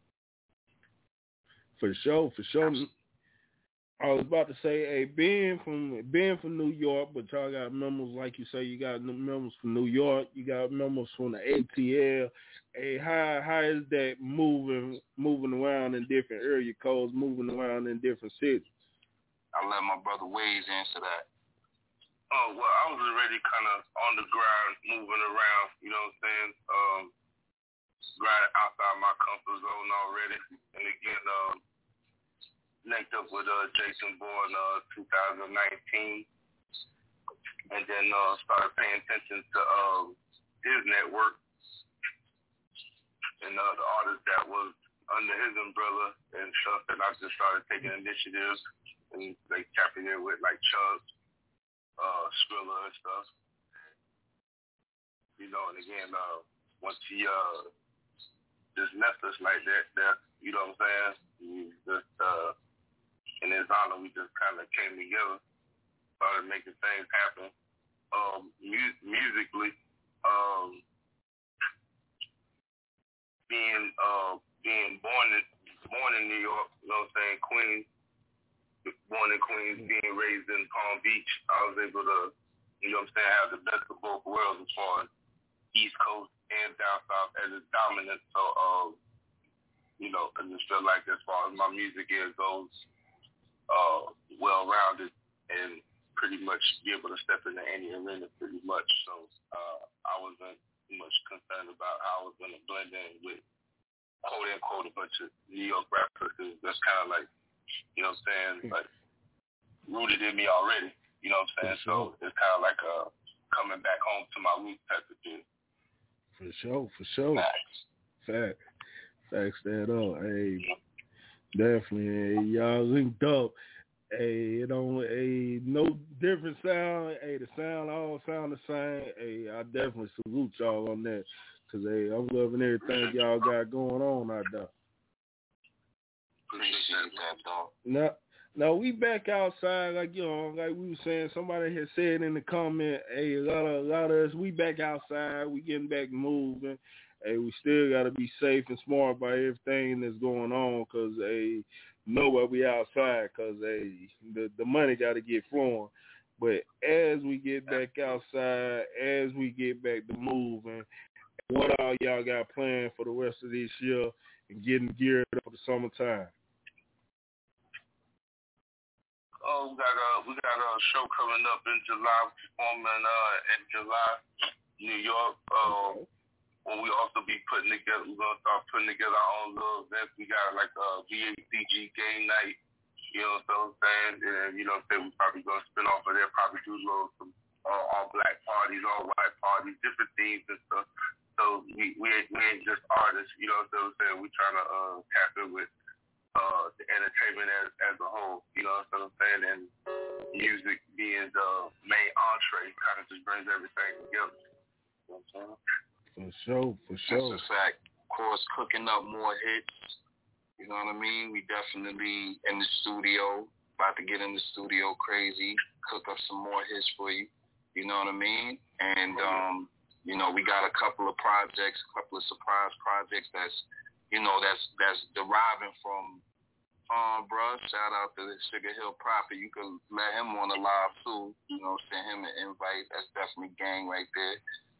For sure. Absolutely. I was about to say, hey, being from New York, but y'all got members, like you say, you got members from New York, you got members from the ATL. Hey, how is that moving around in different area codes, moving around in different cities? I'll let my brother Waze answer that. Oh, well, I was already kind of on the ground, moving around, you know what I'm saying? Right outside my comfort zone already. And again, linked up with Jason Bourne 2019, and then started paying attention to his network and the artists that was under his umbrella and stuff. And I just started taking initiatives and like tapping in with like Chubb, Skrilla and stuff. You know, and again, once he just left us like that, you know what I'm saying? He just in his honor, we just kind of came together, started making things happen. Musically, being born born in New York, you know what I'm saying, Queens. Born in Queens, being raised in Palm Beach, I was able to, you know what I'm saying, have the best of both worlds as far as East Coast and down south as a dominant. So, you know, I just feel like as far as my music goes, well-rounded and pretty much be able to step into any arena pretty much. So I wasn't much concerned about how I was going to blend in with quote-unquote a bunch of New York rappers. That's kind of like, you know what I'm saying, like rooted in me already. You know what I'm saying? So it's kind of like coming back home to my roots type of thing. For sure. Facts that up. Hey, definitely. Hey, y'all linked up. Hey, it don't. Hey, no different sound. Hey, the sound all sound the same. Hey, I definitely salute y'all on that. Cause hey, I'm loving everything y'all got going on out there. Appreciate that, dog. Now we back outside, like you know, like we were saying. Somebody had said in the comment, hey, a lot of us, we back outside. We getting back moving. Hey, we still gotta be safe and smart about everything that's going on, cause hey, know why we outside, cause hey, the money gotta get flowing. But as we get back outside, as we get back to moving, what all y'all got planned for the rest of this year and getting geared up for the summertime? Oh, we got a show coming up in July, performing in July, New York. When we also be we're gonna start putting together our own little events. We got like a VACG game night, you know what I'm saying? And you know what I'm saying, we probably gonna spin off of there, probably do some all black parties, all white parties, different themes and stuff. So we ain't just artists, you know what I'm saying? We trying to tap in with the entertainment as a whole, you know what I'm saying? And music being the main entree kind of just brings everything together. You know what I'm saying? For sure. That's a fact. Of course, cooking up more hits. You know what I mean? We definitely in the studio, about to get in the studio crazy, cook up some more hits for you. You know what I mean? And, you know, we got a couple of surprise projects that's deriving from bruh. Shout out to Sugar Hill Prophet. You can let him on the live too. You know, send him an invite. That's definitely gang right there.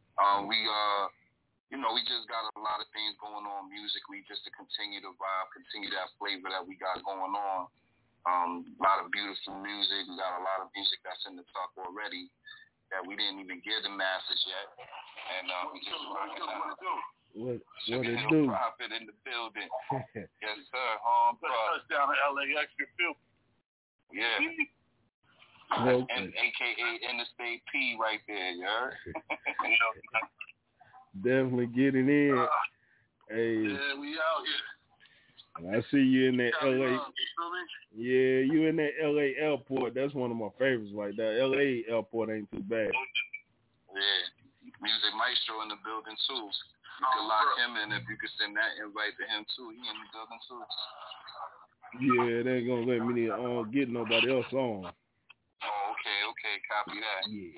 We just got a lot of things going on musically just to continue to vibe, continue that flavor that we got going on. A lot of beautiful music. We got a lot of music that's in the tuck already that we didn't even give the masses yet. And we just rocking out. What it do? Prophet in the building. Yes, sir. Bro. Touchdown to LAX, you feel? Yeah. Okay. And AKA Interstate P right there, you heard? Definitely getting in. Hey. Yeah, we out here. I see you in that LA. Yeah, you in that LA airport. That's one of my favorites like that. LA airport ain't too bad. Yeah. Music Maestro in the building too. You can lock him in if you could send that invite to him too. He in the building too. Yeah, they ain't gonna let me get nobody else on. Oh, okay, copy that. Yeah.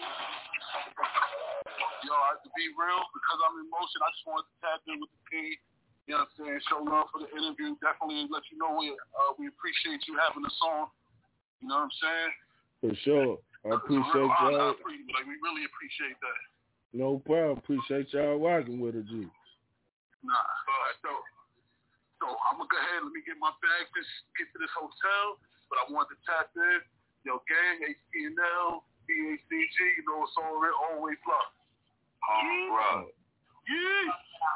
Yo, to be real, because I'm in motion, I just wanted to tap in with the P. You know what I'm saying? Show love for the interview. Definitely let you know we appreciate you having us on. You know what I'm saying? For sure. I appreciate y'all. We really appreciate that. No problem. Appreciate y'all rocking with us, G. Nah. So I'm going to go ahead and let me get my bag, just get to this hotel. But I wanted to tap in. Yo, gang, HTNL, BACG, you know it's always love. Bro. Yeah.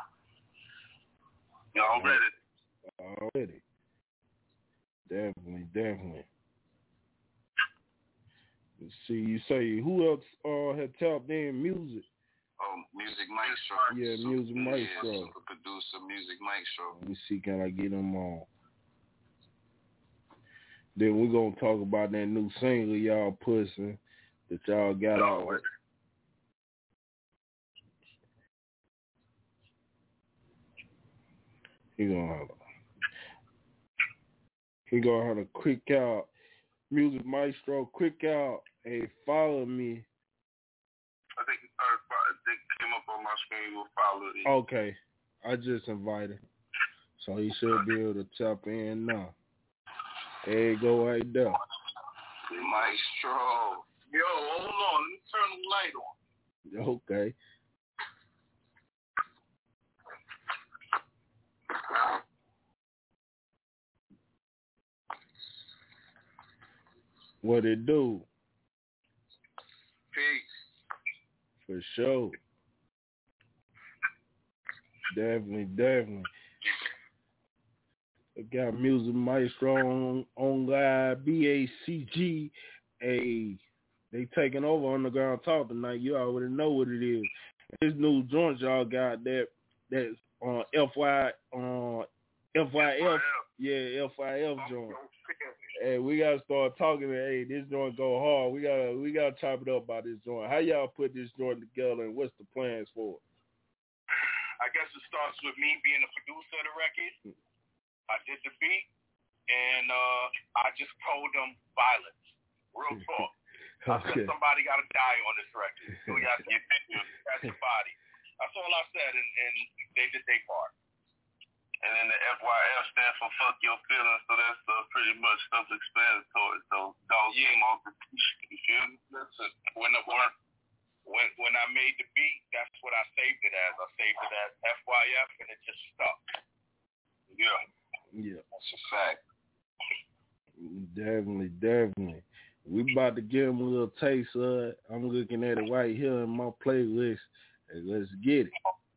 Y'all ready? Already. Definitely. Let's see, you say who else had tapped in music? Music Maestro. Yeah, Music Maestro. Yeah, super producer, Music Maestro. Let me see, can I get him on? Then we're going to talk about that new single y'all pushing that y'all got out. He gonna have a quick out. Music Maestro, quick out. Hey, follow me. I think it came up on my screen. You'll follow it. Okay. I just invited. So he should be able to tap in now. There you go right there. Maestro. Yo, hold on. Let me turn the light on. Okay. What it do? Peace. For sure. Definitely. I got Music Maestro on live, BACG. They taking over Underground Talk tonight. You already know what it is. This new joint y'all got that's on FYF. Yeah, FYF joint. Hey, we gotta start talking. Hey, this joint go hard. We gotta chop it up by this joint. How y'all put this joint together, and what's the plans for it? I guess it starts with me being the producer of the record. I did the beat, and I just told them violence. Real talk. I said somebody got to die on this record. So you have to get that's the body. That's all I said, and they did their part. And then the FYF stands for fuck your feelings, so that's pretty much self-explanatory. So those came off the you feel me? Listen, when I made the beat, that's what I saved it as. I saved it as FYF, and it just stuck. Yeah. That's a fact. Definitely. We about to give them a little taste of it. I'm looking at it right here in my playlist. Hey, let's get it.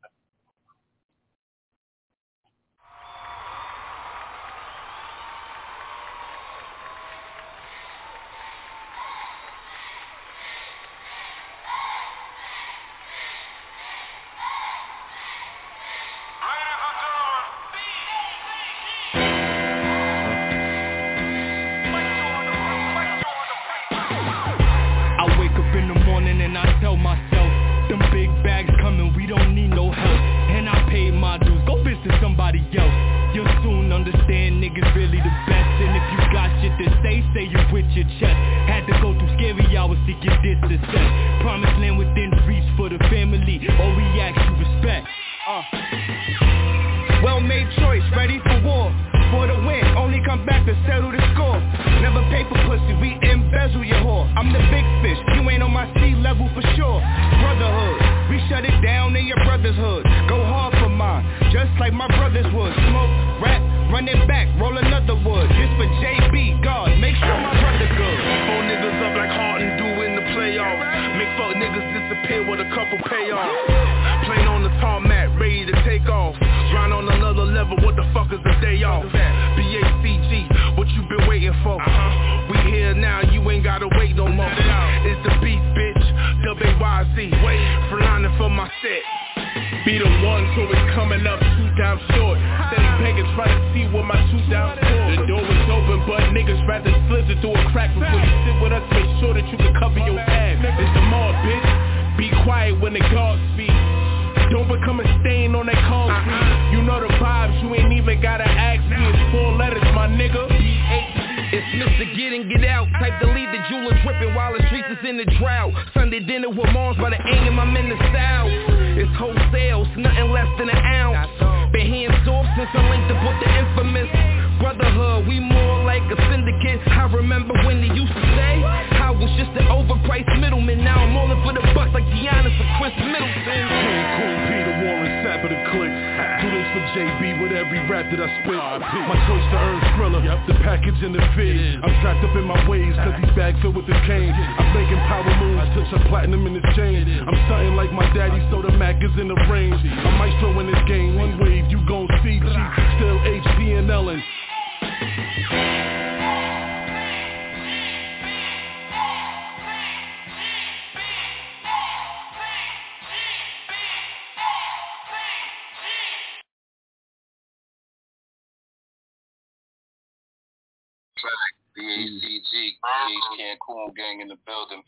BACG, BH Cancun gang in the building,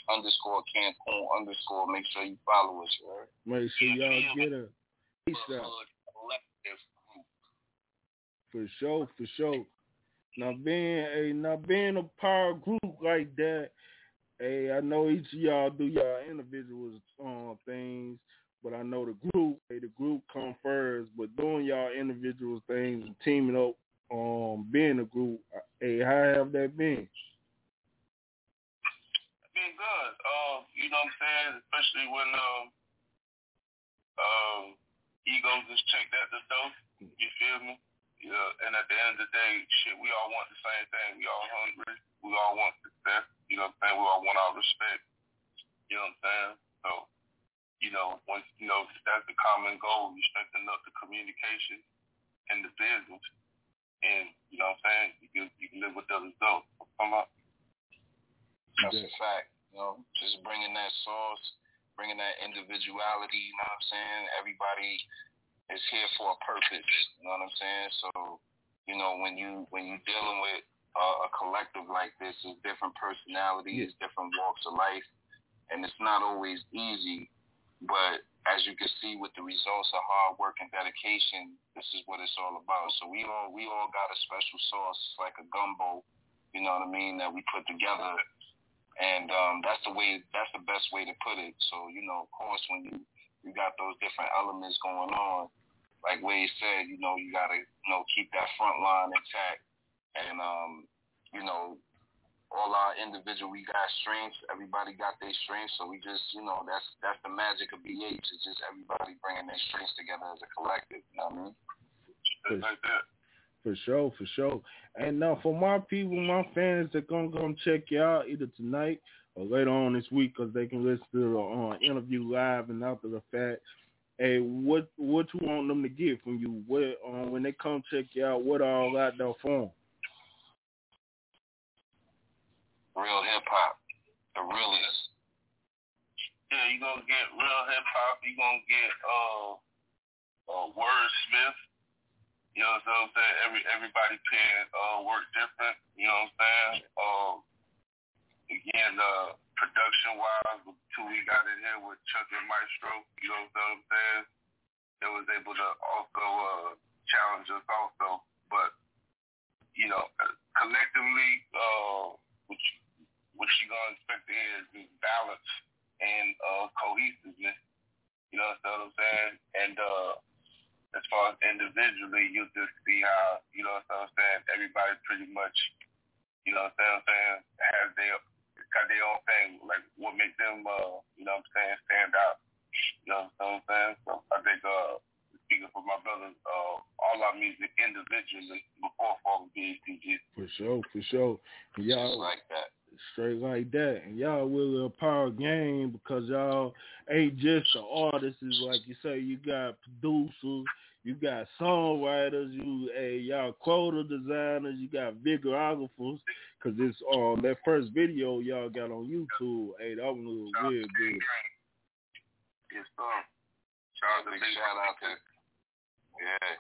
BH_Cancun_. Make sure you follow us, right? Make sure y'all get a for sure. Now being a power group like that, hey, I know each of y'all do y'all individual things, but I know the group come first. But doing y'all individual things and teaming up, being a group, hey, how have that been? Been good. You know what I'm saying? Especially when egos just checked at the door. You feel me? Yeah. And at the end of the day, shit, we all want the same thing. We all hungry. We all want success. You know what I'm saying? We all want our respect. You know what I'm saying? So, you know, once that's the common goal, you strengthen up the communication and the business. And you know what I'm saying? You can live with the results. Come up. That's a fact. You know, just bringing that sauce, bringing that individuality, you know what I'm saying? Everybody is here for a purpose, you know what I'm saying? So, you know, when you're dealing with a collective like this, it's different personalities, different walks of life, and it's not always easy, but as you can see with the results of hard work and dedication, this is what it's all about. So we all got a special sauce, like a gumbo, you know what I mean, that we put together. And that's the best way to put it. So, you know, of course, when you got those different elements going on, like Wade said, you know, you got to, you know, keep that front line intact. And, you know, all our individual, we got strengths. Everybody got their strengths. So we just, you know, that's the magic of BH. It's just everybody bringing their strengths together as a collective. You know what I mean? Like that. For sure. And now for my people, my fans that gonna come check you out either tonight or later on this week, because they can listen to the interview live and after the fact. Hey, what you want them to get from you? What when they come check you out, what all out there for them? Real hip hop, the realest. Yeah, you gonna get real hip hop. You gonna get Wordsmith. You know what I'm saying? Everybody paying work different. You know what I'm saying? Again, production wise, the two we got in here with Chuck and Maestro. You know what I'm saying? They was able to also challenge us also. But you know, collectively, what you gonna expect to hear is balance and cohesiveness. You know what I'm saying? And as far as individually, you just see how, you know what I'm saying, everybody pretty much, you know what I'm saying, got their own thing, like what makes them, you know what I'm saying, stand out. You know what I'm saying? So I think, speaking for my brothers, all our music individually before Fall BHTG. For sure. Y'all like that. Straight like that. And y'all really a power game because y'all ain't just the artists. Like you say, you got producers, you got songwriters, y'all quota designers, you got videographers. Cause it's that first video y'all got on YouTube. Hey, that one was real good. Yes, sir. Shout out to yeah.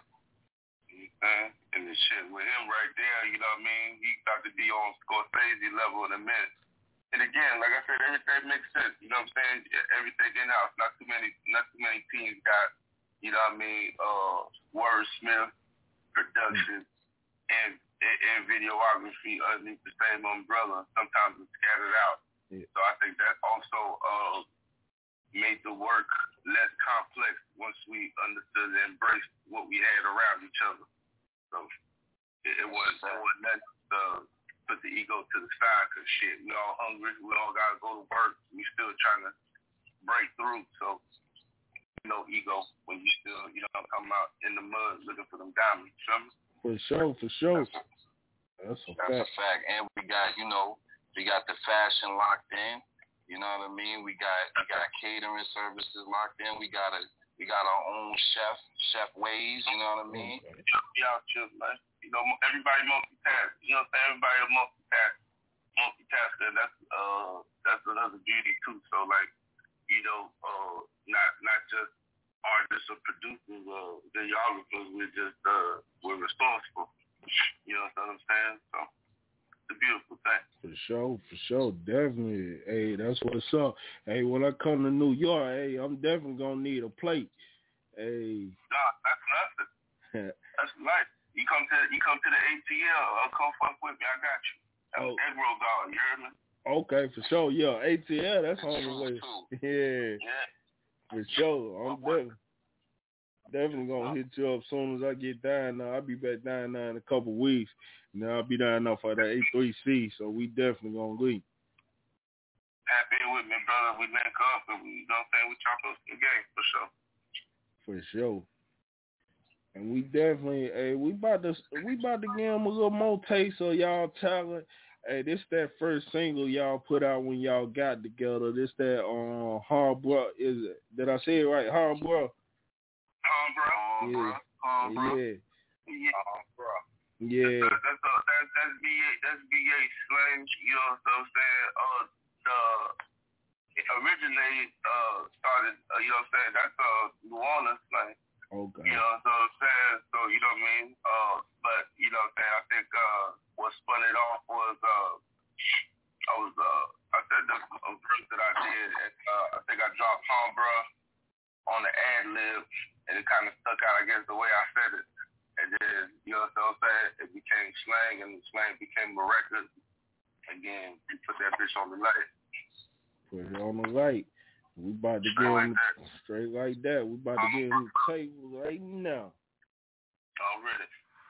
And the shit with him right there, you know what I mean? He got to be on Scorsese level in a minute. And again, like I said, everything makes sense. You know what I'm saying? Everything in house. Not too many teams got, you know what I mean, Wordsmith, production, and videography underneath the same umbrella. Sometimes it's scattered out. Yeah. So I think that also made the work less complex once we understood and embraced what we had around each other. So it was nothing to put the ego to the side because shit, we all hungry, we all gotta go to work, we still trying to break through. So no ego when you still, you know, come out in the mud looking for them diamonds. For sure. That's a fact. And we got the fashion locked in. You know what I mean? We got catering services locked in. We got our own chef Ways. You know what I mean? Yeah, chill, man. You know, everybody multitask. You know what I'm saying? Everybody a multitasker. That's another beauty too. So like, you know, not just artists or producers or videographers. We're responsible. You know what I'm saying? So it's a beautiful thing. For sure, definitely. Hey, that's what's up. Hey, when I come to New York, hey, I'm definitely gonna need a plate. Hey. Nah, that's nothing. That's nice. You come to the ATL, come fuck with me. I got you. Egg roll dog, you heard me? Okay, for sure. Yeah, ATL, that's on the way. Yeah. For sure. I'm definitely gonna hit you up as soon as I get down now. I'll be back down now in a couple weeks. And I'll be down now for the A3C, so we definitely gonna leave. Happy with me, brother. We link up and we don't think we chop up the game for sure. For sure. And we definitely, hey, we about to give them a little more taste of y'all talent. Hey, this that first single y'all put out when y'all got together. This that Harbor, is it? Did I say it right? Harbor. Yeah. Yeah. That's BA slang. You know what I'm saying? It originated, started. You know what I'm saying? That's New Orleans slang. Okay. You know what I'm saying? So you know what I mean? But you know what I'm saying? I think what spun it off was I said the verse that I did. I think I dropped Hambra on the ad lib, and it kind of stuck out, I guess, the way I said it. And then, you know what I'm saying? It became slang, and slang became a record. Again, we put that bitch on the light. Put it on the light. We about to get him straight like that. We about to get him the table right now. Already.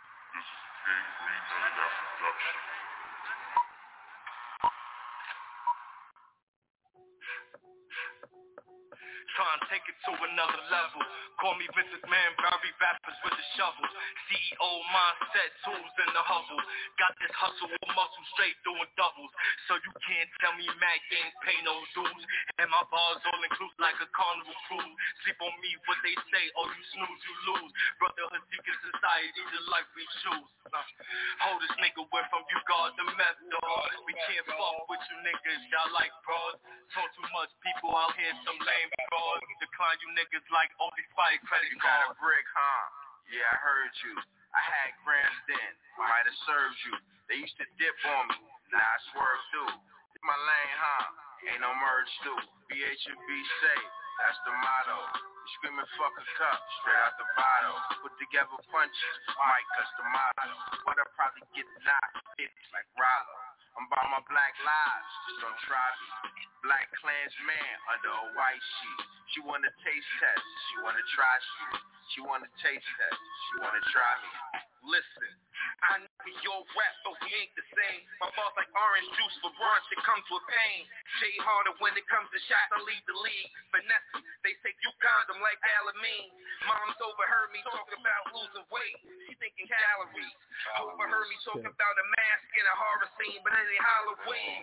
Trying to take it to another level. Call me Vincent Man, bury rappers with the shovels. CEO mindset, tools in the hustle. Got this hustle with muscle straight doing doubles. So you can't tell me Mac ain't pay no dues. And my bars all include like a carnival cruise. Sleep on me, what they say, oh you snooze, you lose. Brotherhood seeking society, the life we choose. Hold this nigga where from you guard the meth, dog. We can't fuck with you niggas, y'all like bros. Talk too much, people out here, some lame bros. Decline you niggas like Obi-Fight credit card. You got a brick, huh? Yeah, I heard you. I had grams then. Might have served you. They used to dip on me. Now I swerve through. It's my lane, huh? Ain't no merge through. BH and B safe. That's the motto. You screaming fuck a cup, straight out the bottle. Put together punches, might cuss the motto. But I'll probably get knocked, bitch, like Rollo. I'm by my black lives, just don't try me. Black Klansman under a white sheet. She wanna taste test, she wanna try shit. She wanna taste test, she wanna try me. Listen, I know your rap, but we ain't the same. My boss like orange juice for brunch, it comes with pain. Jay harder when it comes to shots, I lead the league. Finesse, they say you condom like Alamine. Mom's overheard me talk about losing weight. She thinking calories. Overheard me talk about a mask in a horror scene, but it ain't Halloween.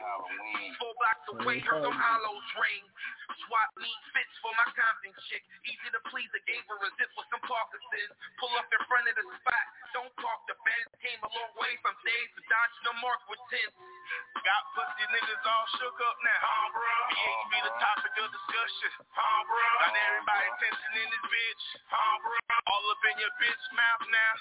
4 blocks away, heard them hollows ring. Swap meet fits for my Compton chick. Easy to please, I gave her a zip with some Parkinson's. Pull up in front of the spot. Don't talk, the band came a long way from days to dodge the mark with tents. Got pussy niggas all shook up now. BH be the topic of discussion. Got everybody attention in this bitch. All up in your bitch mouth now.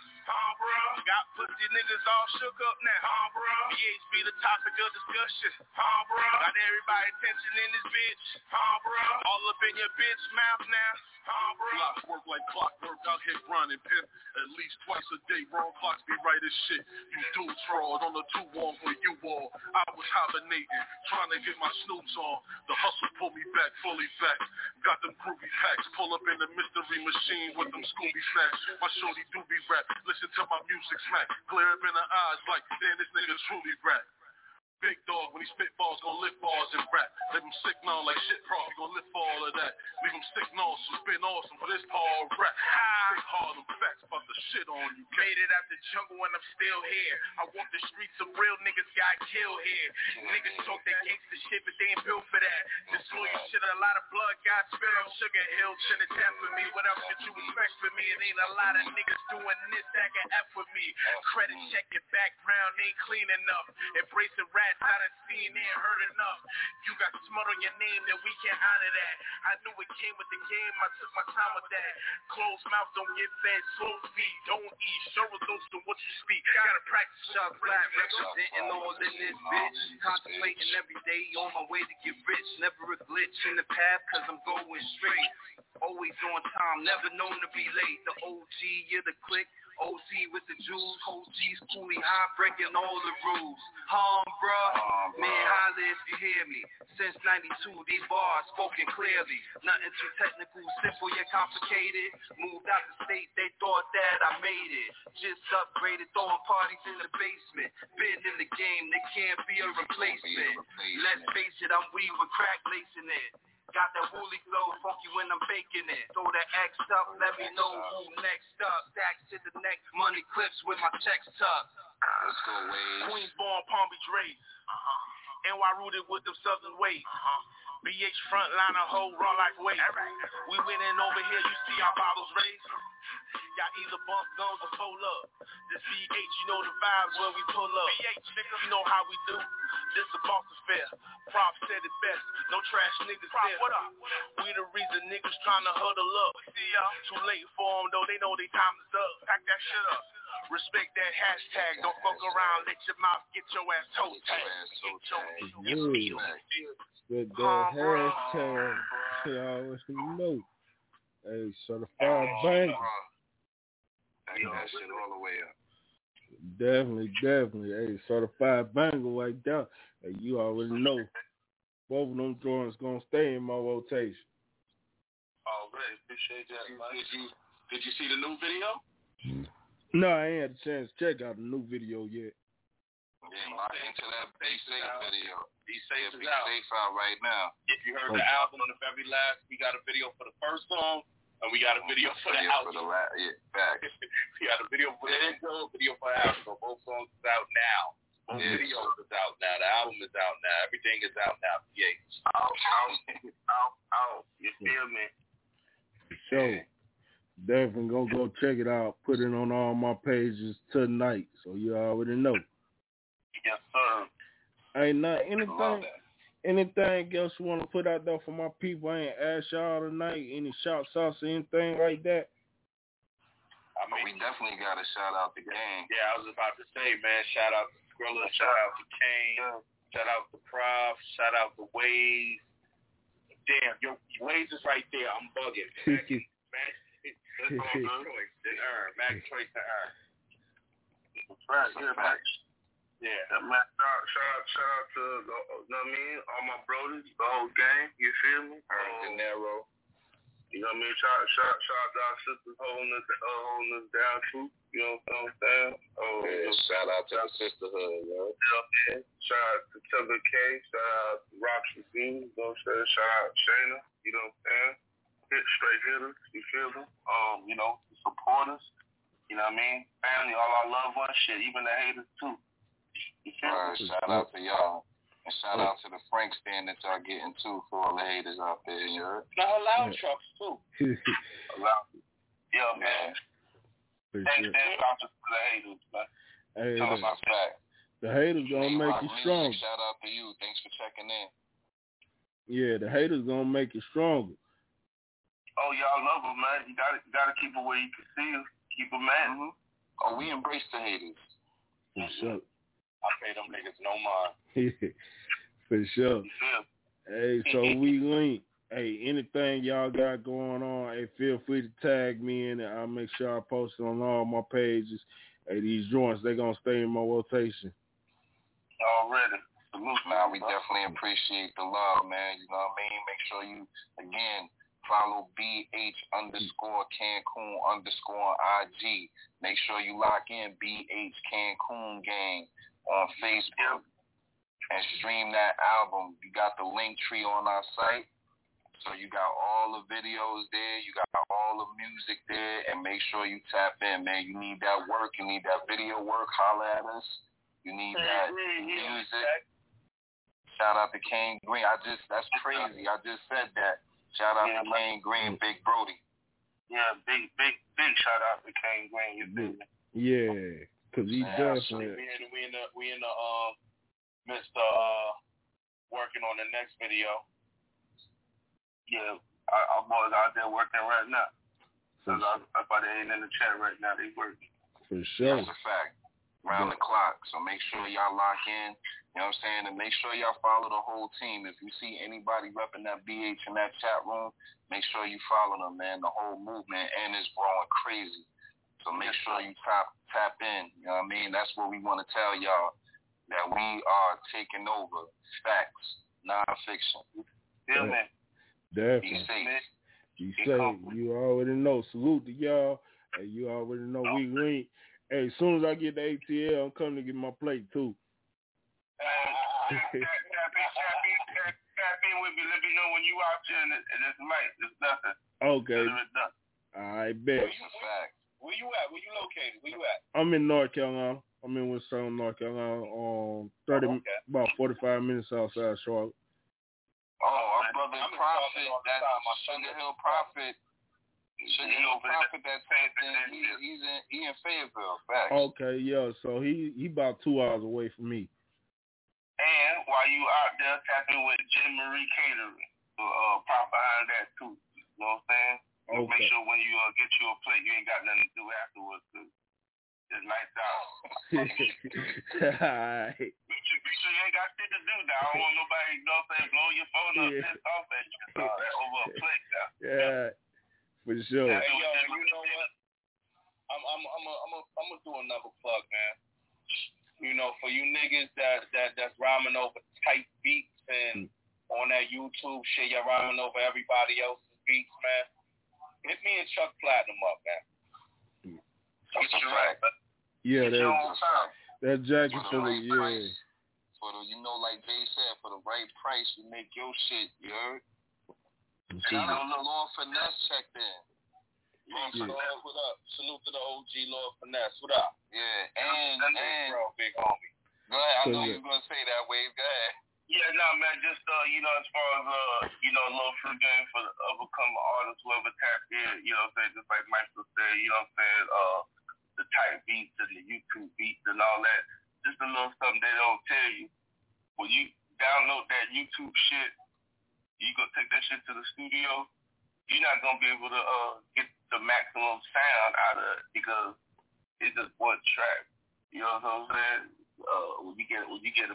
Got pussy niggas all shook up now. BH be the topic of discussion. Got everybody attention in this bitch. All up in your bitch mouth now. Blocks work like clockwork, out here grinding pimp at least twice a day. Wrong blocks be right as shit. You dudes fraud on the 2 walls where you all. I was hibernating, trying to get my snoops on. The hustle pulled me back, fully back. Got them groovy packs, pull up in the mystery machine with them Scooby snacks. My shorty do be rap, listen to my music smack. Glare up in the eyes like, damn, this nigga truly rap. Big dog, when he spit balls, gon' lift bars and rap. Leave him sick now like shit, probably gon' lift for all of that. Leave him sick now, so spin awesome for this Paul rap. Big hard, them facts about the shit on you. Made it out the jungle and I'm still here. I walk the streets, some real niggas got killed here. Niggas talk that gangsta shit, but they ain't built for that. This lawyer shit, a lot of blood got spilled on Sugar Hill. Shit is death for me. What else could you expect for me? It ain't a lot of niggas doing this that can F with me. Credit check, your background ain't clean enough. Embracing rap. I done seen and heard enough. You got smut on your name, then we can't honor that. I knew it came with the game, I took my time with that. Closed mouth don't get fed, slow feet, don't eat. Show us those to what you speak. Gotta practice shots, black representing all in this bitch. Contemplating every day on my way to get rich. Never a glitch in the path, cause I'm going straight. Always on time, never known to be late. The OG, you're the click. OC with the jewels, OG's coolie high, breaking all the rules. Bruh, man, holla if you hear me. Since 92, these bars spoken clearly. Nothing too technical, simple yet complicated. Moved out the state, they thought that I made it. Just upgraded, throwing parties in the basement. Been in the game, they can't be a replacement. Let's face it, I'm weed with crack lacing it. Got that woolly flow, funky when I'm baking it. Throw that X up, let me know who next up. Stacks to the neck, money clips with my checks tucked. Let's go, Wade. Queensborn, Palm Beach raised. NY rooted with them Southern ways. BH frontliner, whole raw like weight. We went in over here, you see our bottles raised. Y'all either bump guns or pull up. This BH, you know the vibes when we pull up. BH, nigga, you know how we do. This a boss affair. Prop said it best. No trash niggas there. What up? We the reason niggas tryna huddle up. Too late for them though, they know they time is up. Pack that shit up. Respect that hashtag. Don't fuck around. Let your mouth get your ass toe tagged. With that hashtag, y'all know. Hey, certified banger. That shit all the way up. Definitely. Hey, certified banger right there. Hey, you already know. Both of them joints gonna stay in my rotation. Already, appreciate that. Did you see the new video? No, I ain't had a chance to check out the new video yet. Yeah, lock into that Be Safe video. Be Safe Be Safe out right now. If you heard the album on the very last, we got a video for the first song, and we got a video for the outro. We got a video for the intro, video for the outro. Both songs is out now. Both videos is out now. The album is out now. Everything is out now. Yeah. Out. You feel me? So, definitely gonna go check it out. Put it on all my pages tonight, so you already know. Yes, sir. Ain't not anything else you want to put out there for my people? I ain't asked y'all tonight. Any shots out or anything like that? I mean, we definitely got to shout out the gang. Yeah, I was about to say, man, shout out to Skrilla, shout out to Kane, shout out to Prof, shout out to Waze. Damn, your Waze is right there. I'm bugging. Max Choice and Earn. Max Choice and Earn. Right, yeah, Max. Yeah. Shout out to all my brothers, the whole gang, you feel me? De Niro. You know what I mean? Shout out to our sisters holding us down too. You know what I'm saying? Shout out to the sisterhood, yo. Yeah, shout out to Tubba K, shout out to Roxy B, you know what I'm saying? Shout out to Shayna, you know what I'm saying? Straight hitters, you feel me? Supporters, you know what I mean? Family, all our loved ones, shit, even the haters too. Shout out to y'all. And shout out to the Frank stand that y'all getting too for all the haters out there, you heard? Now allow trucks too. Yeah, man. Thanks out to the haters, man. Hey, tell us our fact. The haters gonna make you stronger. Shout out to you. Thanks for checking in. Yeah, the haters gonna make you stronger. Oh, y'all love them, man. You gotta keep it where you can see them. Keep them mad. Mm-hmm. Oh, we embrace the haters. For sure. I pay them niggas no mind. For sure. Hey, so we link. Hey, anything y'all got going on, hey, feel free to tag me in it. I'll make sure I post it on all my pages. Hey, these joints, they gonna stay in my rotation. Already. Nah, we definitely appreciate the love, man. You know what I mean? Make sure you, again, follow BH_Cancun_IG. Make sure you lock in BH Cancun Gang on Facebook and stream that album. You got the link tree on our site. So you got all the videos there. You got all the music there. And make sure you tap in, man. You need that work. You need that video work. Holla at us. You need that music. Shout out to Kane Green. That's crazy. I just said that. Shout out to Kane Green, Big Brody. Yeah, big shout out to Kane Green. You feel me? Yeah, cause he definitely. We in the midst of working on the next video. Yeah, our boys out there working right now. So I thought they ain't in the chat right now. They working. For sure. That's a fact. Round the clock. So make sure y'all lock in. You know what I'm saying? And make sure y'all follow the whole team. If you see anybody repping that BH in that chat room, make sure you follow them, man. The whole movement, and it's growing crazy. So make sure you tap in. You know what I mean? That's what we want to tell y'all, that we are taking over. Facts. non-fiction. Yeah, man. Be Definitely. safe. You say you already know. Salute to y'all. Hey, you already know we link. Hey, as soon as I get the ATL, I'm coming to get my plate too. Tap in with me. Let me know when you out there and it's light. It's nothing. Okay. I bet. Where you at? Where you located? Where you at? I'm in North Carolina. I'm in Winston, North Carolina. About 45 minutes outside Charlotte. Oh, our brother Prophet, that's Sugar Hill Prophet. Sugar Hill Prophet, that type thing. He in Fayetteville. Facts. Okay, yeah. So he about 2 hours away from me. And while you out there, tap in with J. Marie Catering. Prop behind that too. You know what I'm saying? Okay. Make sure when you get you a plate, you ain't got nothing to do afterwards. It's lights out. Alright. Make sure you ain't got shit to do now. I don't want nobody, you know what I'm saying, blow your phone up, piss off at you over a plate now. Yeah, for sure. Hey, yo, you know what? I'm gonna do another plug, man. You know, for you niggas that's rhyming over tight beats and on that YouTube shit, you're rhyming over everybody else's beats, man. Hit me and Chuck Platinum up, man. That's a fact. Yeah, that jacket for the For the, you know, like Jay said, for the right price, you make your shit. You heard? Shout out to Lord Finesse checked in. Lord, what up? Salute to the OG Lord Finesse. What up? Yeah, and bro, big homie. Go ahead. I know you was gonna say that, Wave. Go ahead. Yeah, nah, man. Just you know, as far as you know, a little free game for the upcoming artists, whoever tapped in. You know what I'm saying? Just like Michael said. You know what I'm saying? The type beats and the YouTube beats and all that. Just a little something they don't tell you. When you download that YouTube shit, you go take that shit to the studio. You're not gonna be able to get the maximum sound out of it because it's just one track. You know what I'm saying? When you get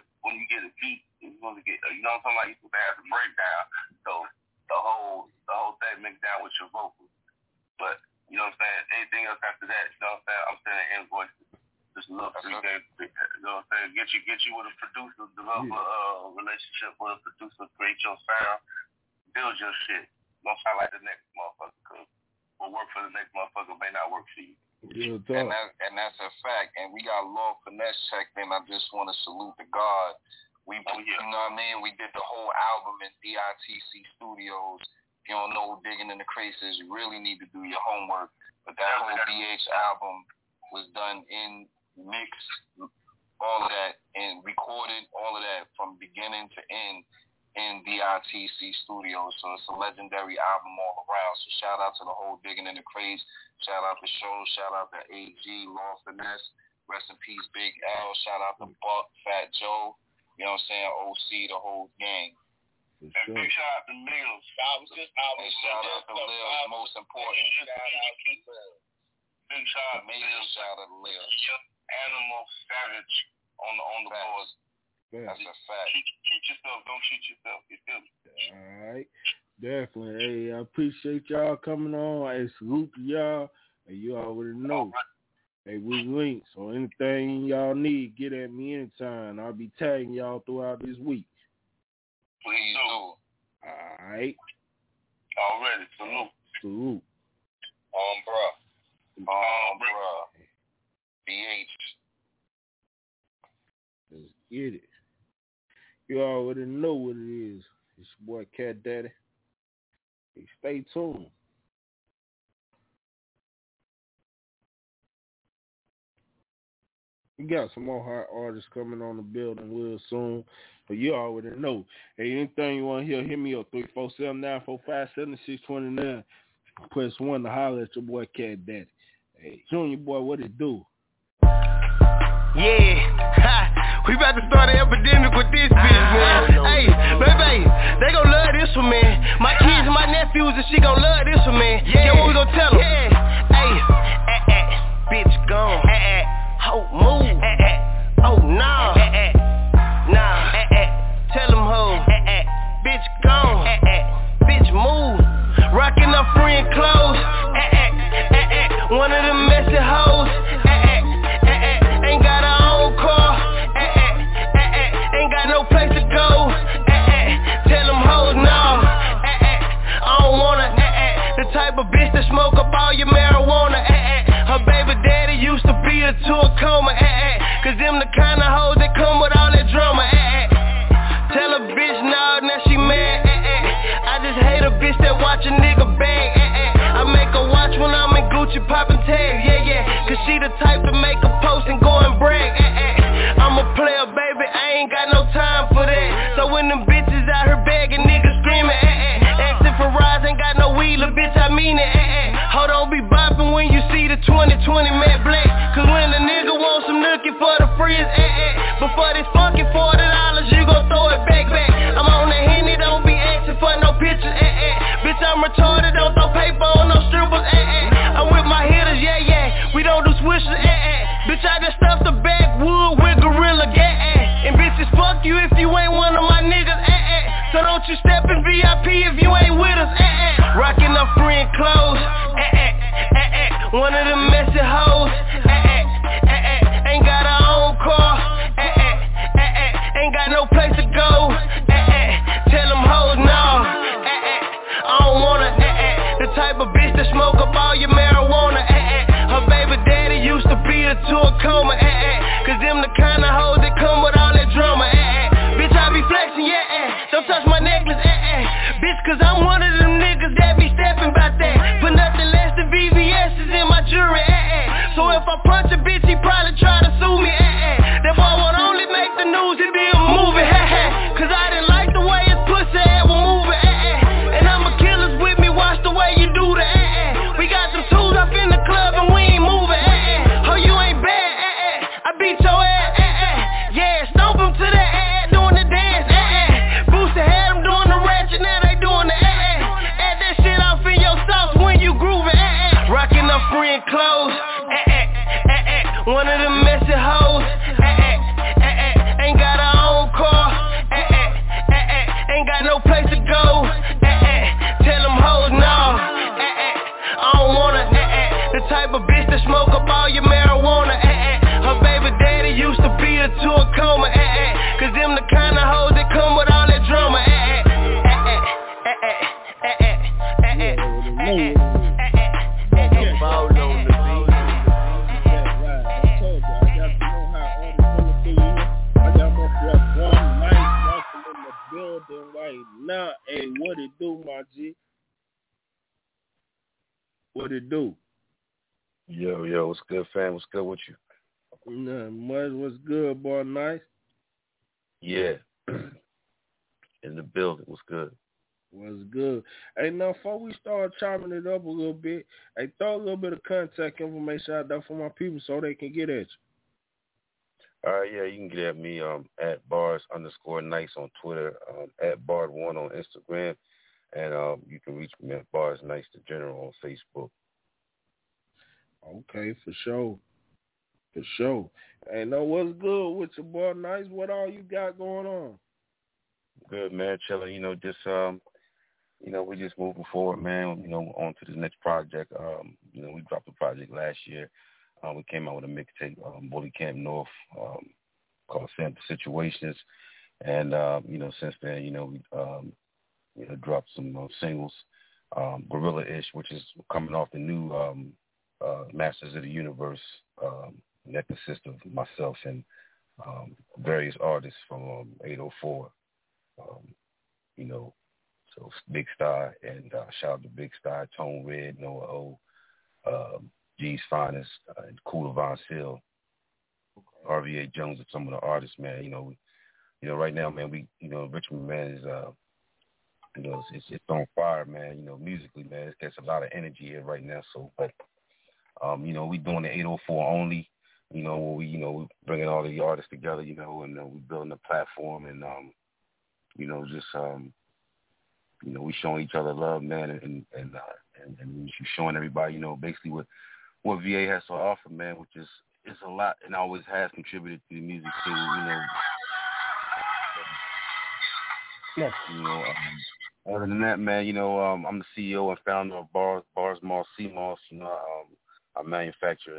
a beat, you're gonna get, you know what I'm talking about? You're supposed to have the breakdown, so the whole thing mixed down with your vocals. But you know what I'm saying? Anything else after that, you know what I'm saying? I'm sending invoices. Just a little free game. You know what I'm saying? Get you with a producer, develop a relationship with a producer, create your sound, build your shit. Don't sound like the next motherfucker, cause what work for the next motherfucker may not work for you. And that's a fact. And we got Lord Finesse checked in. I just want to salute the God. You know what I mean? We did the whole album in DITC Studios. If you don't know Digging in the Crates is, you really need to do your homework. But that whole DH album was done in mix, all of that, and recorded all of that from beginning to end in DITC Studios. So it's a legendary album all around. So shout out to the whole Digging in the Crates. Shout out to Show. Shout out to AG, Lord Finesse. Rest in peace, Big L. Shout out to Buck, Fat Joe. You know what I'm saying? OC, the whole gang. And big shout out to Mills. Shout out to Mills, most important. Big shout out to Mills. Shout out to Mills. Animal Savage on the board. That's a fact. Shoot yourself. Don't shoot yourself. You feel me? All right. Definitely. Hey, I appreciate y'all coming on. Hey, salute to y'all. Hey, you already know. Hey, we linked. So anything y'all need, get at me anytime. I'll be tagging y'all throughout this week. Please do. All right. Already. Salute. Bruh. BH. Let's get it. You already know what it is. It's your boy Cat Daddy. Hey, stay tuned. We got some more hot artists coming on the building real soon. But you already know. Hey, anything you want to hear, hit me up 347-945-7629. Press 1 to holler at your boy Cat Daddy. Hey, Junior boy, what it do? Yeah, we about to start an epidemic with this bitch, man. Hey, baby, they gon' love this one, man. My kids and my nephews and she gon' love this one, man. Yeah, what we gon' tell them? Hey, bitch gone. Ho, move. Oh, nah. Nah. Tell them ho. Bitch gone. Bitch move. Rockin' her friend clothes. One of them messy hoes. Ain't got her own car. Ain't got no place to go. your marijuana, Her baby daddy used to beat her to a coma, Cause them the kind of hoes that come with all that drama, Tell a bitch no, now she mad, I just hate a bitch that watch a nigga bang, I make her watch when I'm in Gucci poppin' tags, Cause she the type to make a post and go and brag, I'm a player, baby, I ain't got no time for that. So when them bitches out here begging, niggas screaming, asking for rides, ain't got no wheeler, bitch, I mean it, Hold on, be bopping when you see the 2020 Matt Black. Cause when a nigga wants some nookie for the freeze, but for this fucking $40, you gon' throw it back. I'm on the Henny, don't be asking for no pictures, Bitch, I'm retarded, don't throw paper on no strippers, I'm with my hitters, we don't do swishers, Bitch, I just stuffed the backwood with Gorilla Gas, and bitches fuck you if you ain't one of my niggas, So don't you step in VIP if you ain't with us, Rockin' up friend clothes, One of them messy hoes, Ain't got her own car, Ain't got no place to go, Tell them hoes no, I don't wanna, The type of bitch that smoke up all your marijuana, Her baby daddy used to beat her to a coma, Cause them the kind of hoes that come with all that drama, Bitch, I be flexing, Don't touch my necklace, Bitch, cause I'm one of them niggas that be stepping by that. Put nothing less than VVS's in my jewelry, So if I punch a bitch, he probably try to sue me, That boy won't only make the news, it be a movie, Cause I didn't like the way his pussy head was moving, And I'm a killer's with me, watch the way you do that, We got some tools up in the club and we ain't moving, Oh, you ain't bad, I beat your ass, stomp him to the doing the dance, Booster had him doing the ratchet, now they doing the add that shit off in your sauce when you grooving, Rockin' up friend clothes, One of them messy hoes, Ain't got her own car, Ain't got no place to go, Tell them hoes no, I don't wanna, The type of bitch that smoke up all your marijuana, Her baby daddy used to beat her to a coma, Cause them the kind of hoes that come with all that drama, Nah, hey, what it do, my G? What it do? Yo, what's good, fam? What's good with you? Nothing much. What's good, boy? Nice? Yeah. In the building. What's good? What's good? Hey, now, before we start chopping it up a little bit, hey, throw a little bit of contact information out there for my people so they can get at you. All right, you can get at me at bars_nice on Twitter, at bard1 on Instagram, and you can reach me at barsnice the general on Facebook. Okay, for sure. Hey, now what's good with your boy Nice? What all you got going on? Good, man. Chilling. Just we just moving forward, man. On to the next project. We dropped a project last year. We came out with a mixtape, Bully Camp North, called Sample Situations. And, since then, we dropped some singles. Gorilla-ish, which is coming off the new Masters of the Universe that consists of myself and various artists from 804. So Big Star, and shout out to Big Star, Tone Red, Noah O, G's Finest, and Cool Von Seal, RVA Jones, and some of the artists, man. Right now, man, Richmond, man, is it's on fire, man. Musically, man, it gets a lot of energy here right now. So, but we doing the 804 only. Where we bringing all the artists together, and we building a platform, and we showing each other love, man, and showing everybody, basically what VA has to offer, man, which is a lot and always has contributed to the music scene, Other than that, man, I'm the CEO and founder of Bars Mall CMOS. I manufacture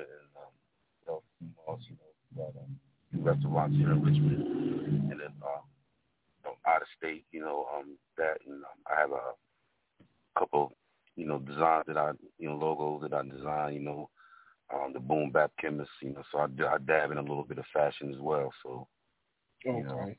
restaurants here in Richmond, and then out of state, that, and I have a couple designs that I, logos that I design, the Boom Bap Chemist, so I dab in a little bit of fashion as well. So, okay.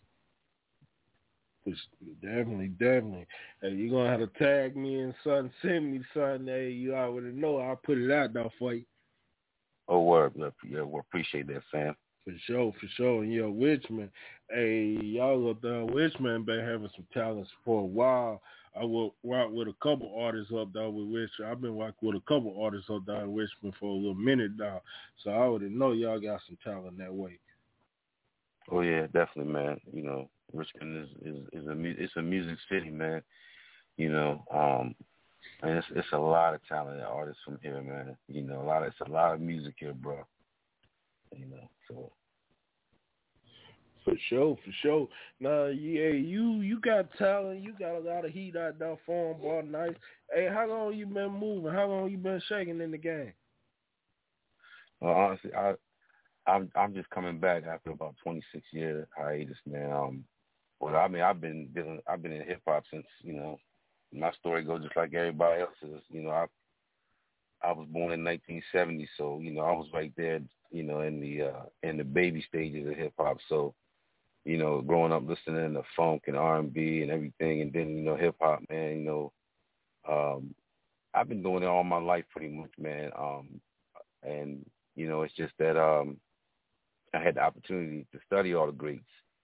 Definitely. Hey, you're going to have to tag me and something, send me something. Hey, you already know I'll put it out there for you. Oh, word. Yeah, we appreciate that, fam. For sure. And Richmond, hey, y'all up there, Richmond been having some talents for a while. I will rock with a couple artists up there with Richmond. I've been rocking with a couple artists up there in Richmond for a little minute now. So I already know y'all got some talent that way. Oh yeah, definitely, man. Richmond is a music city, man. And it's a lot of talented artists from here, man. It's a lot of music here, bro. So. For sure. Now, yeah, you got talent. You got a lot of heat out there for them, boy. Nice. Hey, how long you been moving? How long you been shaking in the game? Well, honestly, I'm just coming back after about 26 years hiatus, man. I've been in hip hop since, my story goes just like everybody else's. I was born in 1970, so I was right there, in the baby stages of hip hop. So, growing up listening to funk and R&B and everything, and then hip hop, man. I've been doing it all my life pretty much, man. And it's just that I had the opportunity to study all the greats,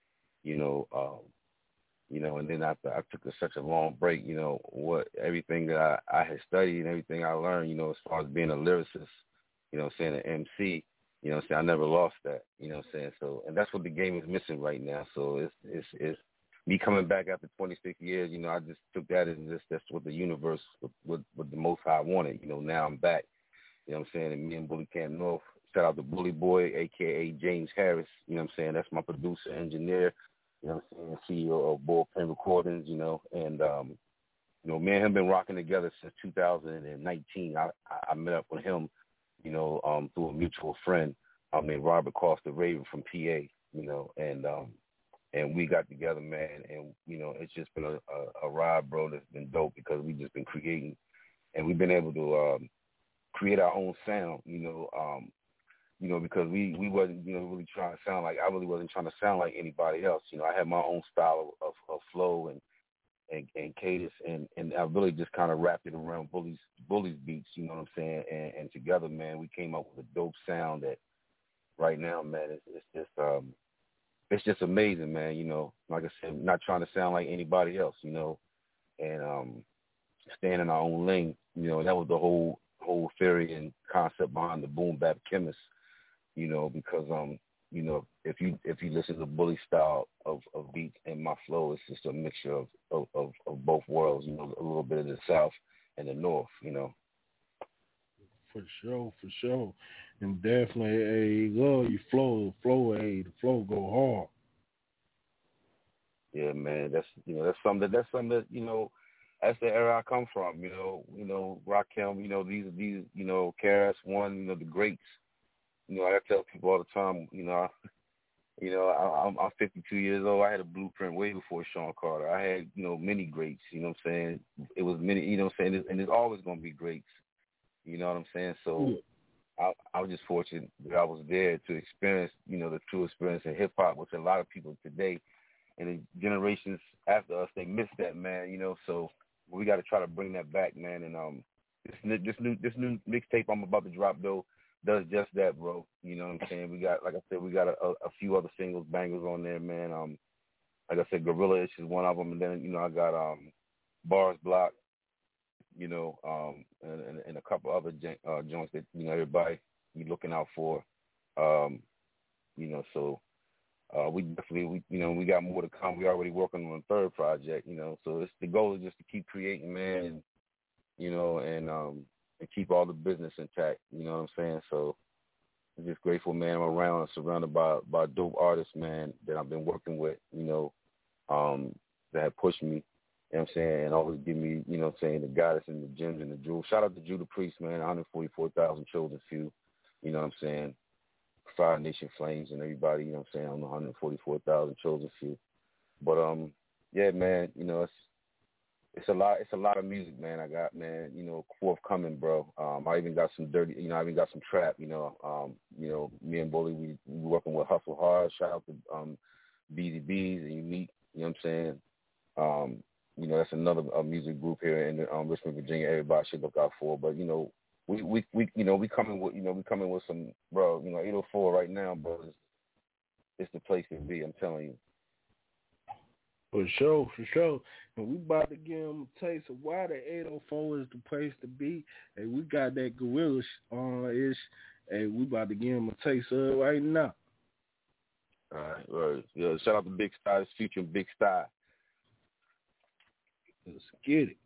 and then after I took such a long break, everything that I had studied and everything I learned, as far as being a lyricist, an MC, I never lost that, So, and that's what the game is missing right now. So it's me coming back after 26 years, I just took that as that's what the universe, what the Most High wanted. Now I'm back, and me and Bully Camp North, shout out to Bully Boy, a.k.a. James Harris, that's my producer, engineer, CEO of Bullpen Recordings, and, me and him been rocking together since 2019. I met up with him, through a mutual friend named Robert Costa Raven from PA, and we got together, man, and, it's just been a ride, bro, that's been dope because we just been creating, and we've been able to create our own sound, because we wasn't, really trying to sound like, I really wasn't trying to sound like anybody else. I had my own style of flow and cadence, and I really just kind of wrapped it around Bully's beats, you know what I'm saying? And together, man, we came up with a dope sound that right now, man, it's just amazing, man, like I said, not trying to sound like anybody else, and staying in our own lane, that was the whole theory and concept behind the Boom Bap Chemist. Because if you listen to Bully style of beats and my flow, it's just a mixture of both worlds, a little bit of the South and the North, For sure. And definitely, love your flow, the flow go hard. Yeah, man, that's something that that's the era I come from, Rakim, these KRS-One, the greats. I tell people all the time, I'm 52 years old. I had a blueprint way before Sean Carter. I had, many greats, what I'm saying? It was many, what I'm saying? And there's always going to be greats, what I'm saying? So I was just fortunate that I was there to experience, the true experience in hip-hop, which a lot of people today and the generations after us, they miss that, man, so we got to try to bring that back, man. And this new mixtape I'm about to drop, though, does just that, bro. You know what I'm saying? We got, like I said, we got a few other singles, bangers on there, man. Like I said, Gorilla Ish is one of them, and then, I got Bars Block, and a couple other joints that, everybody be looking out for. So we definitely, we got more to come. We already working on a third project, so the goal is just to keep creating, man, and keep all the business intact, you know what I'm saying? So I'm just grateful, man. I'm around, surrounded by dope artists, man, that I've been working with, that have pushed me, you know what I'm saying, and always give me, the guidance and the gems and the jewels. Shout out to Judah Priest, man, 144,000 children few, you know what I'm saying, Fire Nation Flames and everybody, you know what I'm saying, on the 144,000 children few. But, yeah, man, It's a lot of music, man. I got, man, forthcoming, bro. I even got some dirty, I even got some trap, me and Bully, we working with Hustle Hard. Shout out to BDBs and Unique, you know what I'm saying? That's another music group here in Richmond, Virginia. Everybody should look out for. But we coming with some, bro. 804 right now, bro. It's the place to be. I'm telling you. For sure. And we about to give them a taste of why the 804 is the place to be. And we got that gorilla-ish. And we about to give them a taste of it right now. All right. Yeah, shout out to Big Sty. It's featuring Big Sty. Let's get it.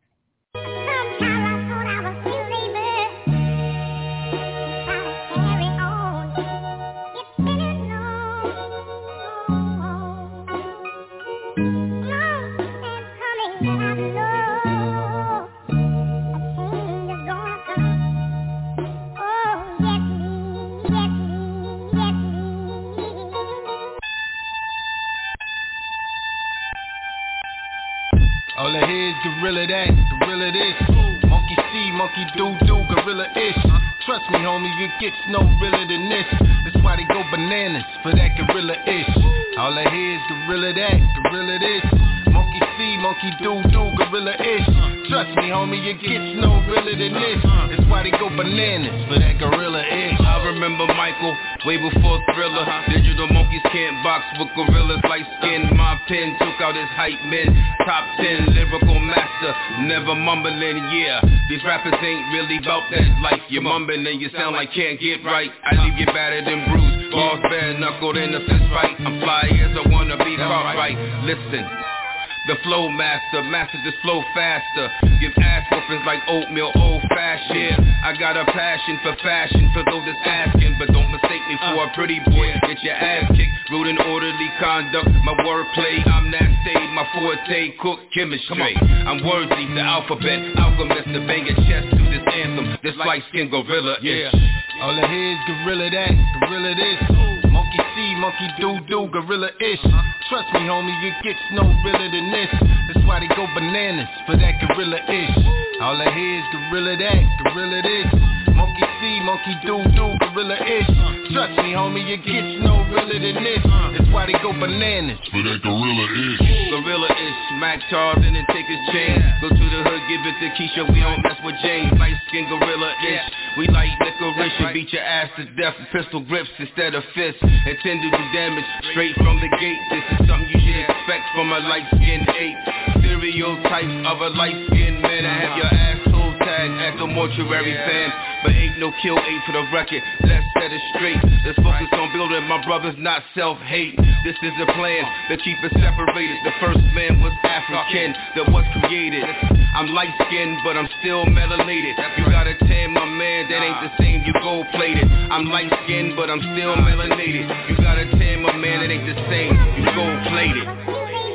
All I hear is gorilla that, gorilla this. Monkey see, monkey do, gorilla-ish. Trust me, homie, it gets no realer than this. That's why they go bananas for that gorilla-ish. All I hear is gorilla that, gorilla this. Monkey see, monkey do, gorilla-ish. Trust me, homie, it gets no realer than this. That's why they go bananas for that gorilla-ish. I remember Michael, way before Thriller. Digital monkeys can't box with gorillas like skin. My pen took out his hype men. Top 10 lyrical master, never mumbling, yeah. These rappers ain't really about that life. You're mumbling and you sound like can't get right. I leave you battered and bruised, balls bare knuckled in a fist fight. I'm fly as I wanna be caught right. Listen. The flow master this flow faster. Give ass whoopings like oatmeal, old fashioned. I got a passion for fashion for those that's asking, but don't mistake me for a pretty boy. Get your ass kicked, rude and orderly conduct. My wordplay, I'm that stage, my forte, cook chemistry. I'm worthy, the alphabet, alchemist, the bang your chest to this anthem. This light skin gorilla, yeah. All I hear is gorilla that, gorilla this. Monkey see, monkey do, gorilla-ish. Trust me, homie, it gets no realer than this. That's why they go bananas for that gorilla-ish. All I hear is gorilla that, gorilla this. Monkey see, monkey do, gorilla-ish. Trust me, homie, it gets no realer than this. That's why they go bananas for that gorilla-ish. Gorilla-ish, Mac Charles and then take his chain. Go to the hood, give it to Keisha, we don't mess with James. Light skin gorilla-ish. We like licorice and beat your ass to death with pistol grips instead of fists. Intend to do damage straight from the gate. This is something you should expect from a light-skinned ape. Stereotypes of a light-skinned man. I have your asshole tag at the mortuary fan. But ain't no kill ape for the record. Let's set it straight. Let's focus on building my brothers, not self-hate. This is a plan to keep it separated. The first man was African that was created. I'm light-skinned, but I'm still melanated. You gotta tan my man, that ain't the same, you gold-plated. I'm light-skinned, but I'm still melanated. You gotta tan my man, that ain't the same, you gold-plated.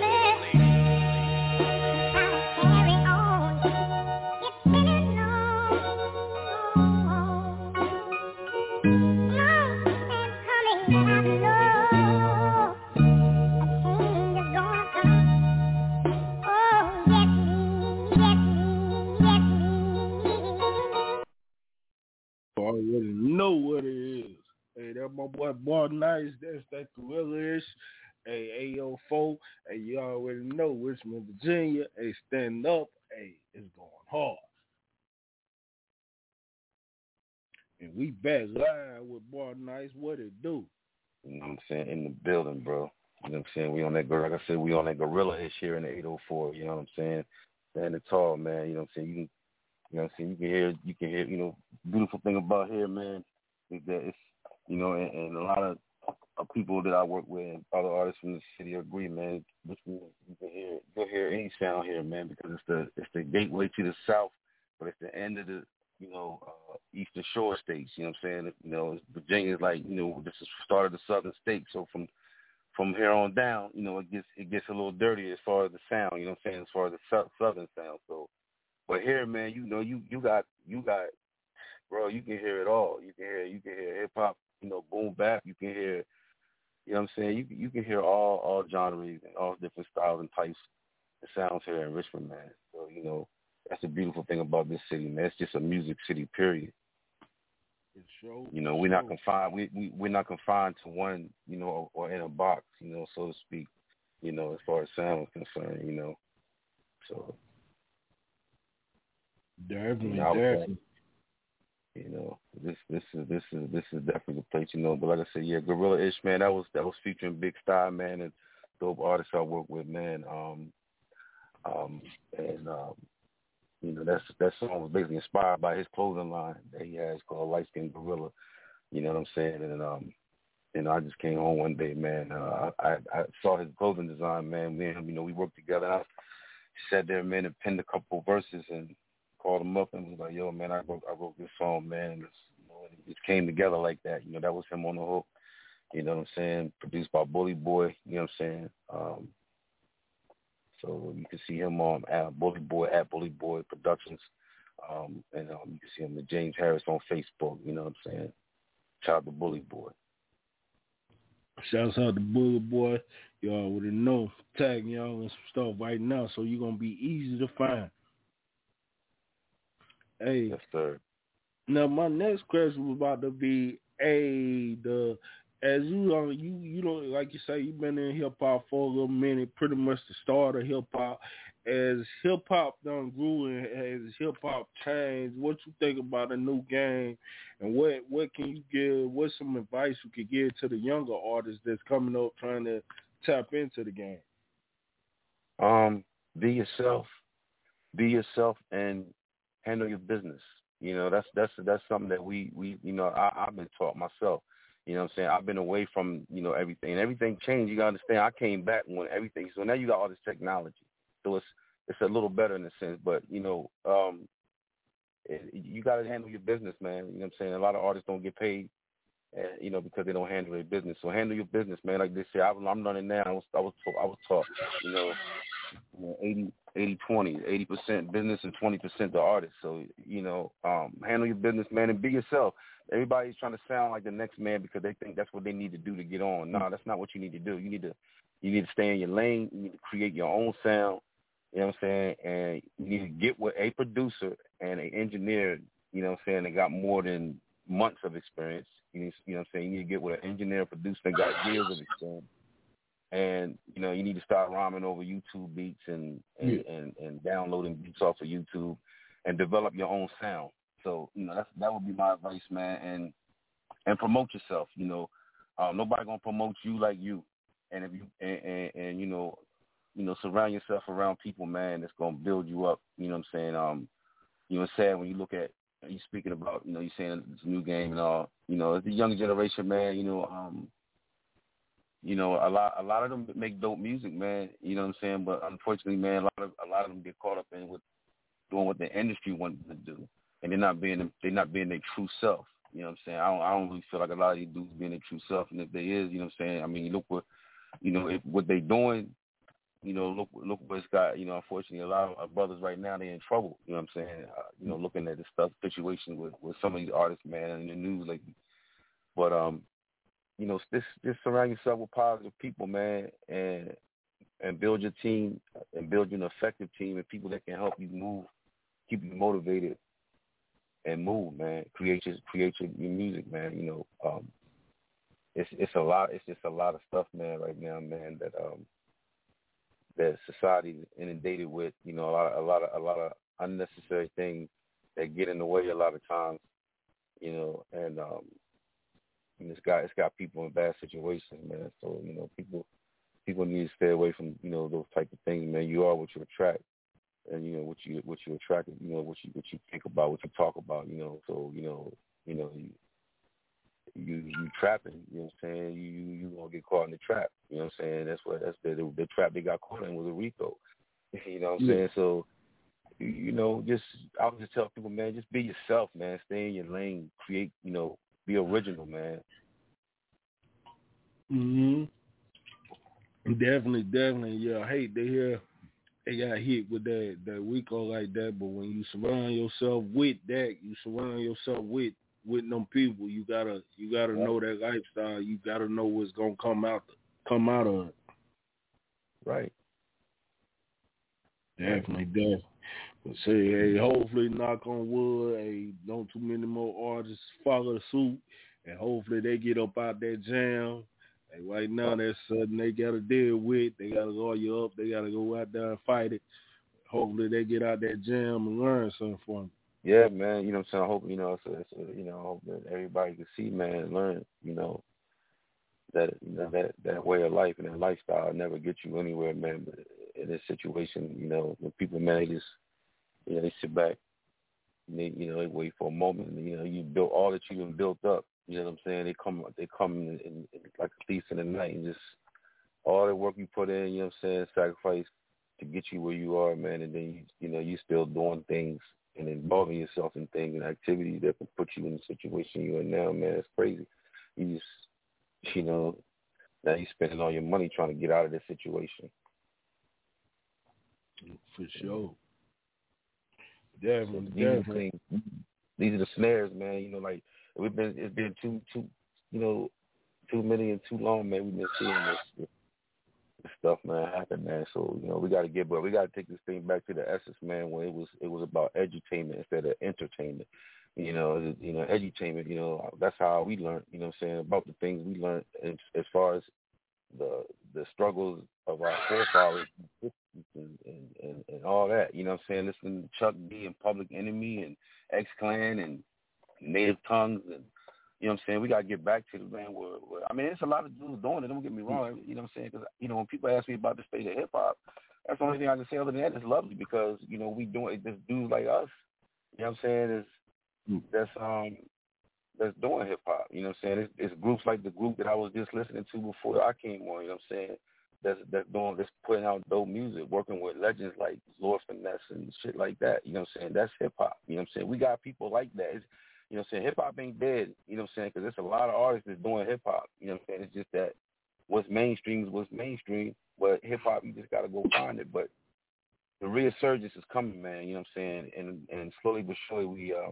Already know what it is. Hey, that's my boy Bar Nice. That's that gorilla-ish. Hey, 804. Hey, you already know Richmond, Virginia. Hey, stand up. Hey, it's going hard. And we back live with Bar Nice. What it do? You know what I'm saying? In the building, bro. You know what I'm saying? We on that, like I said, we on that gorilla-ish here in the 804. You know what I'm saying? Standing tall, man. You know what I'm saying? You know what I'm saying? You can hear, beautiful thing about here, man, is that it's, and a lot of people that I work with and other artists from the city agree, man. You'll hear any sound here, man, because it's the gateway to the south, but it's the end of the, Eastern Shore states. You know what I'm saying? Virginia is like, this is the start of the southern states. So from here on down, it gets a little dirty as far as the sound. You know what I'm saying? As far as the southern sound. So. But here, man, you got, bro, you can hear it all. You can hear hip hop, boom bap. You can hear, you know what I'm saying? You can hear all genres and all different styles and types of sounds here in Richmond, man. So you know, that's the beautiful thing about this city, man. It's just a music city, period. You know, we're not confined. We're not confined to one, you know, or in a box, you know, so to speak. You know, as far as sound is concerned, you know. So definitely. You know, this is definitely the place, you know. But like I said, yeah, Gorilla Ish, man, that was featuring Big Style, man, and dope artists I work with, man. You know, that song was basically inspired by his clothing line that he has called Light Skin Gorilla. You know what I'm saying? And you know, I just came home one day, man. I saw his clothing design, man. Me and him, you know, we worked together. And I sat there, man, and penned a couple verses and called him up and was like, "Yo, man, I wrote this song, man." And it just came together like that. You know, that was him on the hook. You know what I'm saying? Produced by Bully Boy. You know what I'm saying? So you can see him on Bully Boy Productions, and you can see him with James Harris on Facebook. You know what I'm saying? Shout out to Bully Boy. Shouts out to Bully Boy. Y'all already know. Tagging y'all and some stuff right now, so you're gonna be easy to find. Hey, yes, sir. Now my next question was about to be, as you don't, like you say, you've been in hip hop for a little minute, pretty much the start of hip hop. As hip hop done grew and as hip hop changed, what you think about the new game, and what can you give? What's some advice you could give to the younger artists that's coming up trying to tap into the game? Be yourself, and handle your business. You know, that's something that we you know, I've been taught myself. You know what I'm saying? I've been away from, you know, everything. And everything changed. You got to understand, I came back when everything. So now you got all this technology. So it's a little better in a sense. But, you know, you got to handle your business, man. You know what I'm saying? A lot of artists don't get paid, you know, because they don't handle their business. So handle your business, man. Like they say, I'm learning now. I was taught, you know 80-20, 80% business and 20% the artist. So, you know, handle your business, man, and be yourself. Everybody's trying to sound like the next man because they think that's what they need to do to get on. No, that's not what you need to do. You need to stay in your lane. You need to create your own sound. You know what I'm saying? And you need to get with a producer and an engineer, you know what I'm saying, that got more than months of experience. You know what I'm saying? You need to get with an engineer, producer that got years of experience. And, you know, you need to start rhyming over YouTube beats and downloading beats off of YouTube and develop your own sound. So, you know, that would be my advice, man. And promote yourself. You know, nobody gonna promote you like you. And if you and you know, surround yourself around people, man, that's gonna build you up. You know what I'm saying? You know, it's sad when you look at you speaking about, you know, you saying it's a new game and all. You know, it's the younger generation, man. You know, a lot of them make dope music, man. You know what I'm saying? But unfortunately, man, a lot of them get caught up in with doing what the industry wants them to do, and they're not being their true self. You know what I'm saying? I don't really feel like a lot of these dudes being their true self, and if they is, you know what I'm saying? I mean, look what, you know, what they doing. You know, look what it's got. You know, unfortunately, a lot of our brothers right now, they're in trouble. You know what I'm saying? You know, looking at this situation with some of these artists, man, in the news lately. But you know, just surround yourself with positive people, man, and build your team and build an effective team and people that can help you move, keep you motivated, and move, man. Create your music, man. You know, it's just a lot of stuff, man, right now, man, that society is inundated with. You know, a lot of unnecessary things that get in the way a lot of times. You know, and it's got people in bad situations, man. So, you know, people need to stay away from, you know, those type of things, man. You are what you attract, and you know what you attract, you know what you think about, what you talk about, you know. So, you trapping, you know what I'm saying? You gonna get caught in the trap, you know what I'm saying? That's the trap they got caught in was a RICO, you know what I'm saying? So, you know, I would just tell people, man, just be yourself, man. Stay in your lane, create, you know. Be original, man. Definitely. Yeah, I hate to hear they got hit with that RICO like that. But when you surround yourself with that, you surround yourself with them people. You gotta know that lifestyle. You gotta know what's gonna come out of it. Right. Definitely. But say, hey, hopefully, knock on wood, hey, don't too many more artists follow the suit, and hopefully they get up out that jam. Hey, right now, that's something they got to deal with. They got to lawyer up. They got to go out there and fight it. Hopefully, they get out that jam and learn something from it. Yeah, man. You know what I'm saying? I hope, I hope that everybody can see, man, and learn, that way of life and that lifestyle never gets you anywhere, man. But in this situation, when people, man, they just, they sit back and they wait for a moment. And, you built all that you've built up. You know what I'm saying? They come in like a thief in the night and just all the work you put in, you know what I'm saying, sacrifice to get you where you are, man. And then, you still doing things and involving yourself in things and activities that can put you in the situation you're in now, man. It's crazy. You just, now you're spending all your money trying to get out of this situation. For sure. Definitely. These are the snares, man. Like it's been too many and too long, man. We've been seeing this stuff, man, happen, man. So we got to take this thing back to the essence, man. When it was about edutainment instead of entertainment. Edutainment. That's how we learned. You know what I'm saying, about the things we learned as far as the struggles of our forefathers and all that. You know what I'm saying, listening to Chuck D and Public Enemy and X-Clan and Native Tongues and. You know what I'm saying? We got to get back to the man where I mean, there's a lot of dudes doing it. Don't get me wrong. You know what I'm saying? Because, when people ask me about the state of hip-hop, that's the only thing I can say other than that is lovely because, we doing it. There's dudes like us, you know what I'm saying, that's doing hip-hop. You know what I'm saying? It's groups like the group that I was just listening to before I came on, you know what I'm saying, that's putting out dope music, working with legends like Lord Finesse and shit like that. You know what I'm saying? That's hip-hop. You know what I'm saying? We got people like that. You know what I'm saying? Hip-hop ain't dead, you know what I'm saying, because there's a lot of artists that's doing hip-hop. You know what I'm saying? It's just that what's mainstream is what's mainstream, but hip-hop, you just got to go find it. But the resurgence is coming, man, you know what I'm saying? And slowly but surely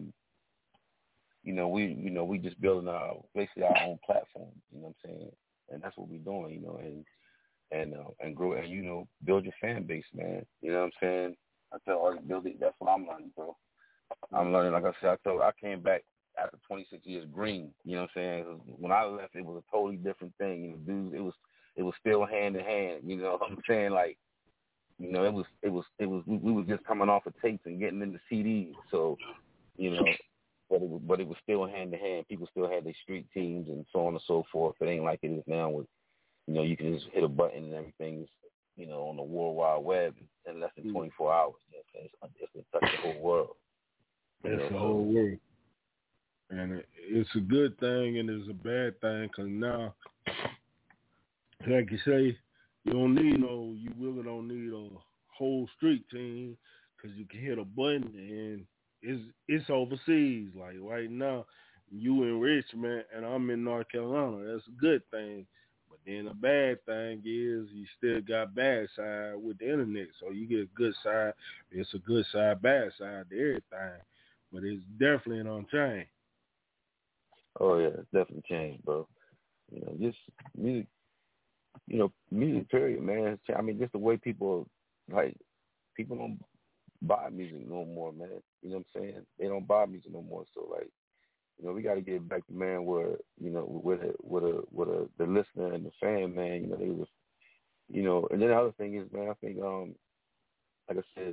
we just building basically our own platform, you know what I'm saying? And that's what we're doing, and grow and, build your fan base, man. You know what I'm saying? I tell artists, build it. That's what I'm learning, bro. I'm learning, like I said, I came back after 26 years green, you know what I'm saying? When I left, it was a totally different thing. Dudes, it was still hand in hand, you know what I'm saying? Like, we were just coming off of tapes and getting into CDs, so, but it was still hand in hand. People still had their street teams and so on and so forth. It ain't like it is now with, you can just hit a button and everything's, on the World Wide Web in less than 24 hours. You know what I'm saying? It's to touch the whole world. That's the whole world. And it's a good thing and it's a bad thing because now, like you say, you really don't need a whole street team because you can hit a button and it's overseas. Like right now, you in Richmond and I'm in North Carolina. That's a good thing. But then the bad thing is you still got bad side with the internet. So you get a good side. It's a good side, bad side to everything. But it's definitely an unchanged. Oh, yeah, it's definitely changed, bro. Just music, music period, man. I mean, just the way people don't buy music no more, man. You know what I'm saying? They don't buy music no more. So, like, we got to get back to, man, where, with the listener and the fan, man, they was, and then the other thing is, man, I think, like I said,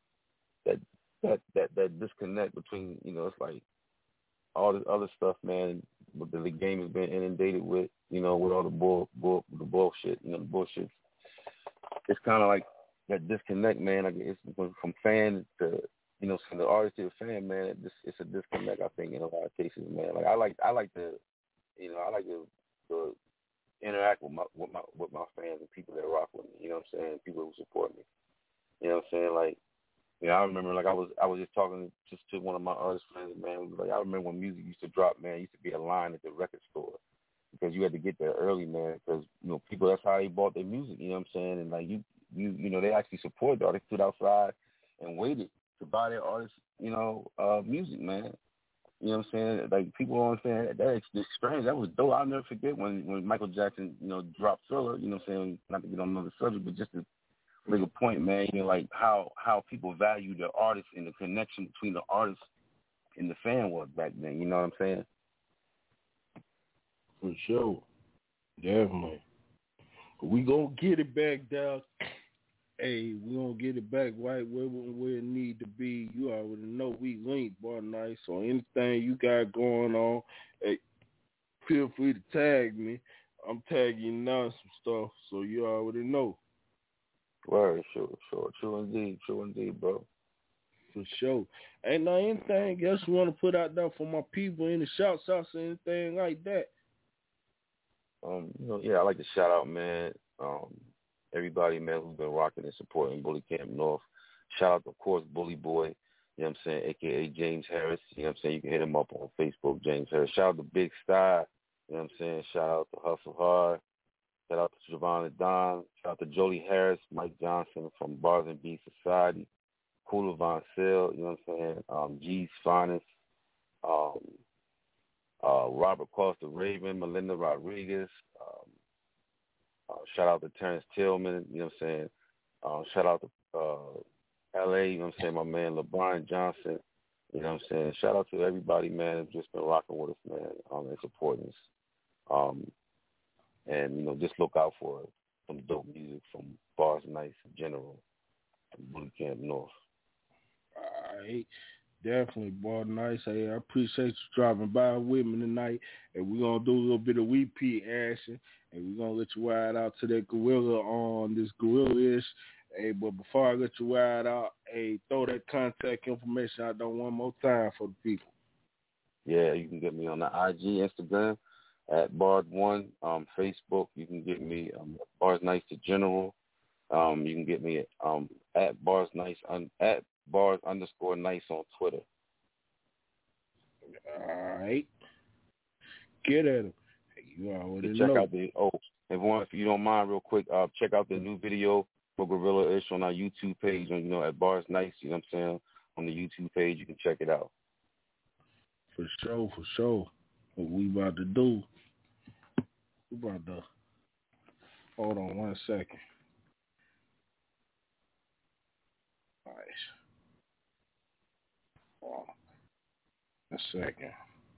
that disconnect between, it's like all this other stuff, man, that the game has been inundated with, with all the bullshit, the bullshit. It's kind of like that disconnect, man. I guess from fan to, from the artist to the fan, man. It's a disconnect, I think, in a lot of cases, man. Like I like to interact with my fans and people that rock with me. You know what I'm saying? People who support me. You know what I'm saying? Like. I remember, like, I was just talking just to one of my artist friends, man. Like, I remember when music used to drop, man, it used to be a line at the record store because you had to get there early, man, because, people, that's how they bought their music, you know what I'm saying? And, like, they actually supported the artists, stood outside and waited to buy their artists, music, man. You know what I'm saying? Like, people don't understand that experience. That was dope. I'll never forget when Michael Jackson, dropped Thriller, you know what I'm saying? Not to get on another subject, but just to make a point, man. You know, like how people value the artists and the connection between the artist and the fan was back then. You know what I'm saying? For sure, definitely. We gonna get it back down. Hey, we gonna get it back right where it need to be. You already know we linked, boy, nice. So anything you got going on, hey, feel free to tag me. I'm tagging you now some stuff, so you already know. Word, true indeed, bro. For sure. Ain't now anything else you want to put out there for my people? Any shouts outs or anything like that? Yeah, I like to shout out, man. Everybody, man, who's been rocking and supporting Bully Camp North. Shout out, of course, Bully Boy, you know what I'm saying, a.k.a. James Harris. You know what I'm saying? You can hit him up on Facebook, James Harris. Shout out to Big Sty. You know what I'm saying? Shout out to Hustle Hard. Shout out to Javon and Don. Shout out to Jolie Harris, Mike Johnson from Bars and Beat Society. Cooler Von Sale, you know what I'm saying? G's Finest. Robert Costa Raven, Melinda Rodriguez. Shout out to Terrence Tillman, you know what I'm saying? Shout out to LA, you know what I'm saying? My man LeBron Johnson, you know what I'm saying? Shout out to everybody, man, who's just been rocking with us, man, and supporting us. And, you know, just look out for some dope music from Bars Nice in general, from Bully Camp North. All right. Definitely, boy, nice. Hey, I appreciate you dropping by with me tonight. And we're going to do a little bit of repeat action. And we're going to let you ride out to that gorilla on this gorilla-ish. Hey, but before I let you ride out, hey, throw that contact information out there one more time for the people. Yeah, you can get me on the IG, Instagram, at Bard1. Facebook, you can get me Bars Nice to General. You can get me at Bars Nice, at Bars_Nice on Twitter. All right. Get at him. You already check know. Out the if you don't mind, real quick, check out the new video for Gorilla-ish on our YouTube page, and at Bars Nice. You know what I'm saying? On the YouTube page, you can check it out. For sure. What we about to do? Hold on 1 second. All right. A second.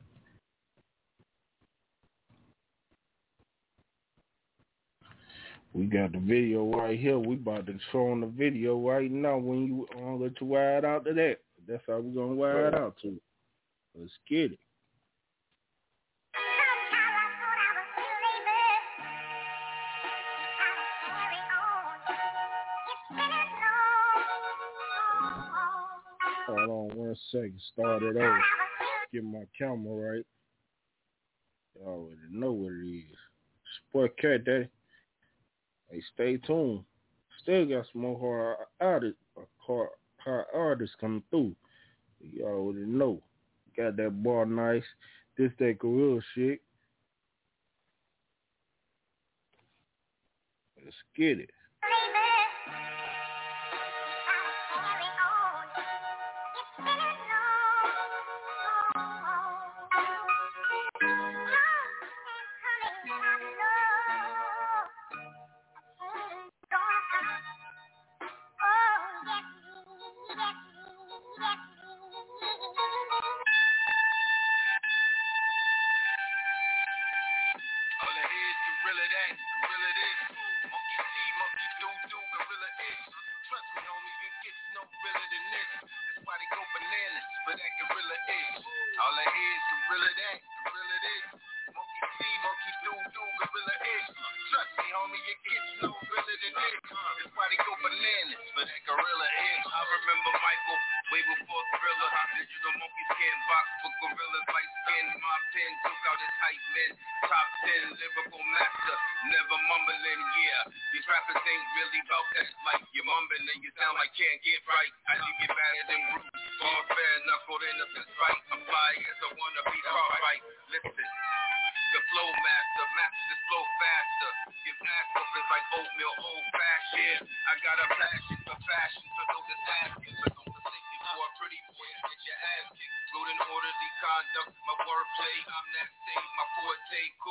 We got the video right here. We about to show on the video right now. When you let you ride out to that. That's how we gonna ride out to. Let's get it. Hold on 1 second. Start it over. Get my camera right. You already know what it is. Support Cat Daddy. Hey, stay tuned. Still got some more hard artists coming through. You already know. Got that Bar Nice. This that gorilla shit. Let's get it.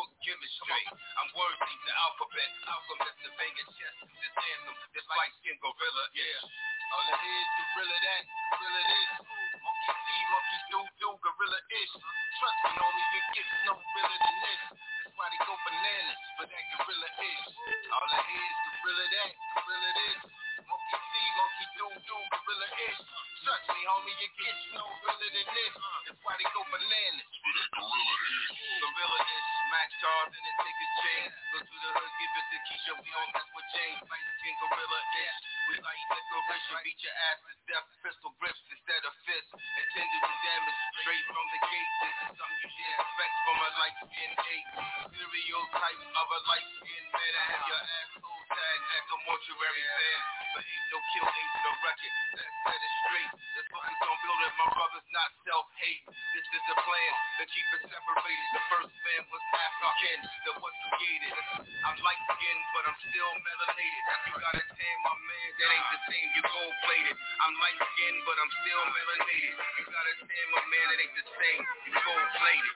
I'm worthy, the alphabet, alchemist, the Vegas chess, this anthem, this light skin go gorilla that, gorilla this. Monkey see, monkey do, gorilla-ish. Trust me, homie, you get no realer than this. That's why they go bananas for that gorilla-ish. All I hear is gorilla that, gorilla this. Monkey see, monkey do, gorilla-ish. Trust me, homie, you get no realer than this. That's why they go bananas for that gorilla-ish. Gorilla-ish, Max Charles and then take his chain. Go to the hood, give it to Keisha, we don't mess with James. Light skin gorilla-ish. We like licorice, beat your ass to death, pistol grips instead of fists. Intended to damage straight from the gate. This is something you should expect from a light-skinned ape. Stereotype of a light-skinned man. I have your asshole tagged at the mortuary fan. But ain't no kill, ain't the record. Let's set it straight. Let's focus on building my brothers, not self-hate. This is the plan to keep it separated. The first man was African that was created. I'm light-skinned, but I'm still melanated. You gotta tan my man, that ain't the same, you gold-plated. I'm light-skinned, but I'm still melanated. You gotta tan my man, that ain't the same, you gold-plated.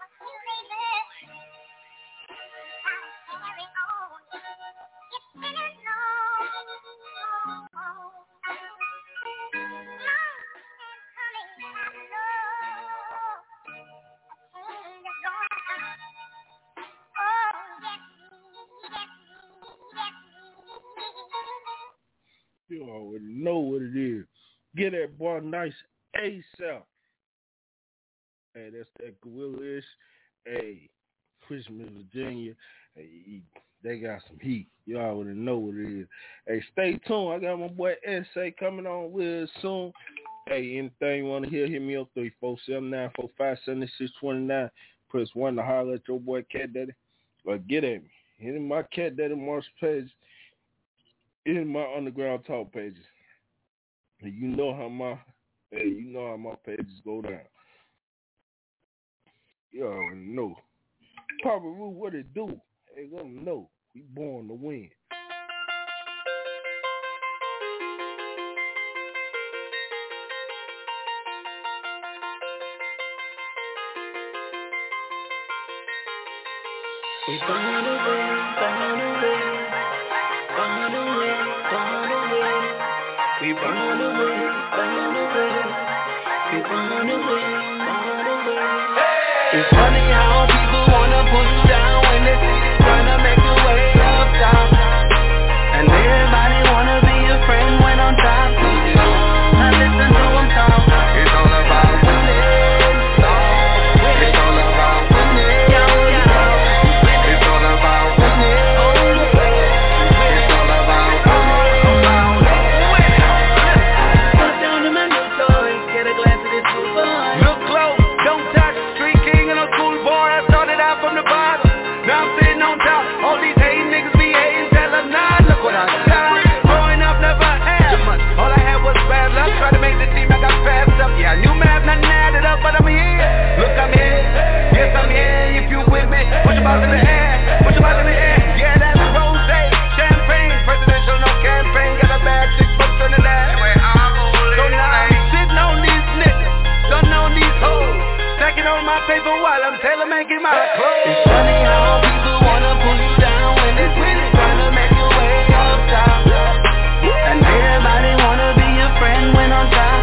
You already know what it is. Get that boy nice ASAP. Hey, that's that gorilla-ish. Hey, Christmas, Virginia. Hey, they got some heat. You already know what it is. Hey, stay tuned. I got my boy SA coming on with us soon. Hey, anything you want to hear, hit me up 347-945-7629. Press 1 to holler at your boy Cat Daddy. Or get at me. Hit my Cat Daddy Marsh page. In my underground talk pages. And you know how my pages go down. You already know. Papa Roo, what it do? Hey, let them know. We born to win. We born to win, born to win. Born to win, born to win. We born to win, born to win. We born to win, born to win. It's funny how people wanna put you down when they see you trying to make your way up top. And everybody wanna be your friend when on top. Now listen to them talk. It's all about winning. It's all about winning. It's all about winning. Yeah, I knew math not added up, but I'm here. Look, I'm here. Yes, I'm here. If you with me, put your mouth in the air. Put your mouth in the air. Yeah, that's rosé, champagne, presidential, no campaign. Got a bag, 6 months on the last. So now I'm sitting on these niggas, stunting on these hoes, stacking on my paper while I'm tailor-making my clothes. It's funny how people wanna pull you down when they really trying to make your way up top. And everybody wanna be your friend when on top.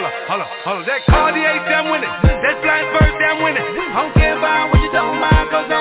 That Cartier, damn winning. That Blackbird, damn winning. I don't care about what you talking about, cause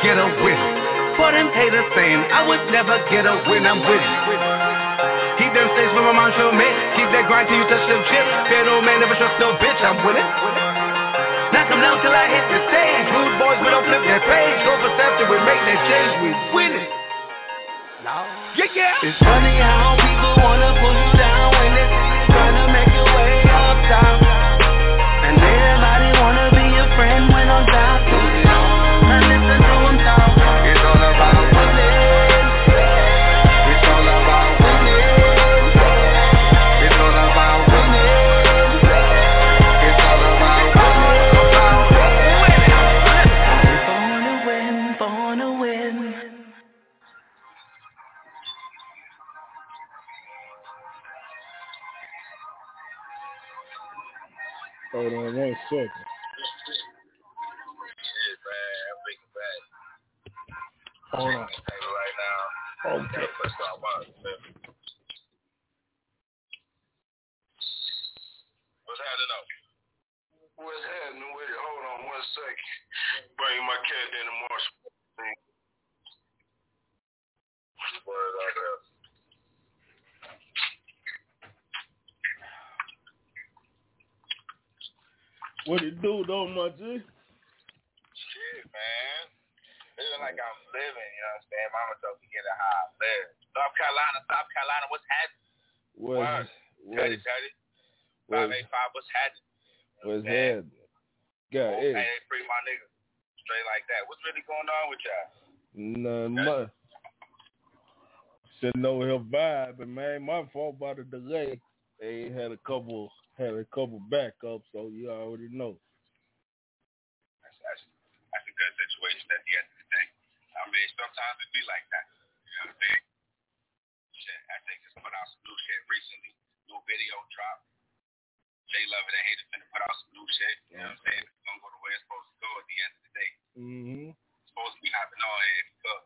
get a win. For them haters saying I would never get a win, I'm with it. Keep them stakes for my mind, show me. Keep that grind till you touch them chips. That old man never trust no bitch, I'm with it. Knock them down till I hit the stage. Rude boys, we don't flip that page. Go for self till we make that change, we win it. Yeah. It's funny how people wanna pull you down when they're trying to make your way up top. And everybody wanna be your friend when I'm down. And listen to them talk. It's all about winning. It's all about winning. It's all about winning. It's all about winning. Born to win. Hold on 1 second. Shit, man, I'm thinking back. Hold on. Right now. Okay. Let's talk about it, man. What's happening up? What's happening with it? Hold on 1 second. Bring my cat in the marshal thing. Word out there. What it do though, my G? Shit, man. Living like I'm living, you know what I'm saying? Mama told me to get a how I live. South Carolina, what's happening? Teddy. 585, what's happening? What's happening? God, hey, free my nigga. Straight like that. What's really going on with y'all? Nothing much. Sitting over here vibing, man. My fault by the delay. They had a couple backups, so you already know. That's a good situation at the end of the day. I mean, sometimes it be like that. You know what I'm saying? Shit, I think just put out some new shit recently. New video drop. Jay Love and Hater finna put out some new shit. You know what I'm saying? It's gonna go the way it's supposed to go at the end of the day. Mm-hmm. It's supposed to be hopping on here if you could.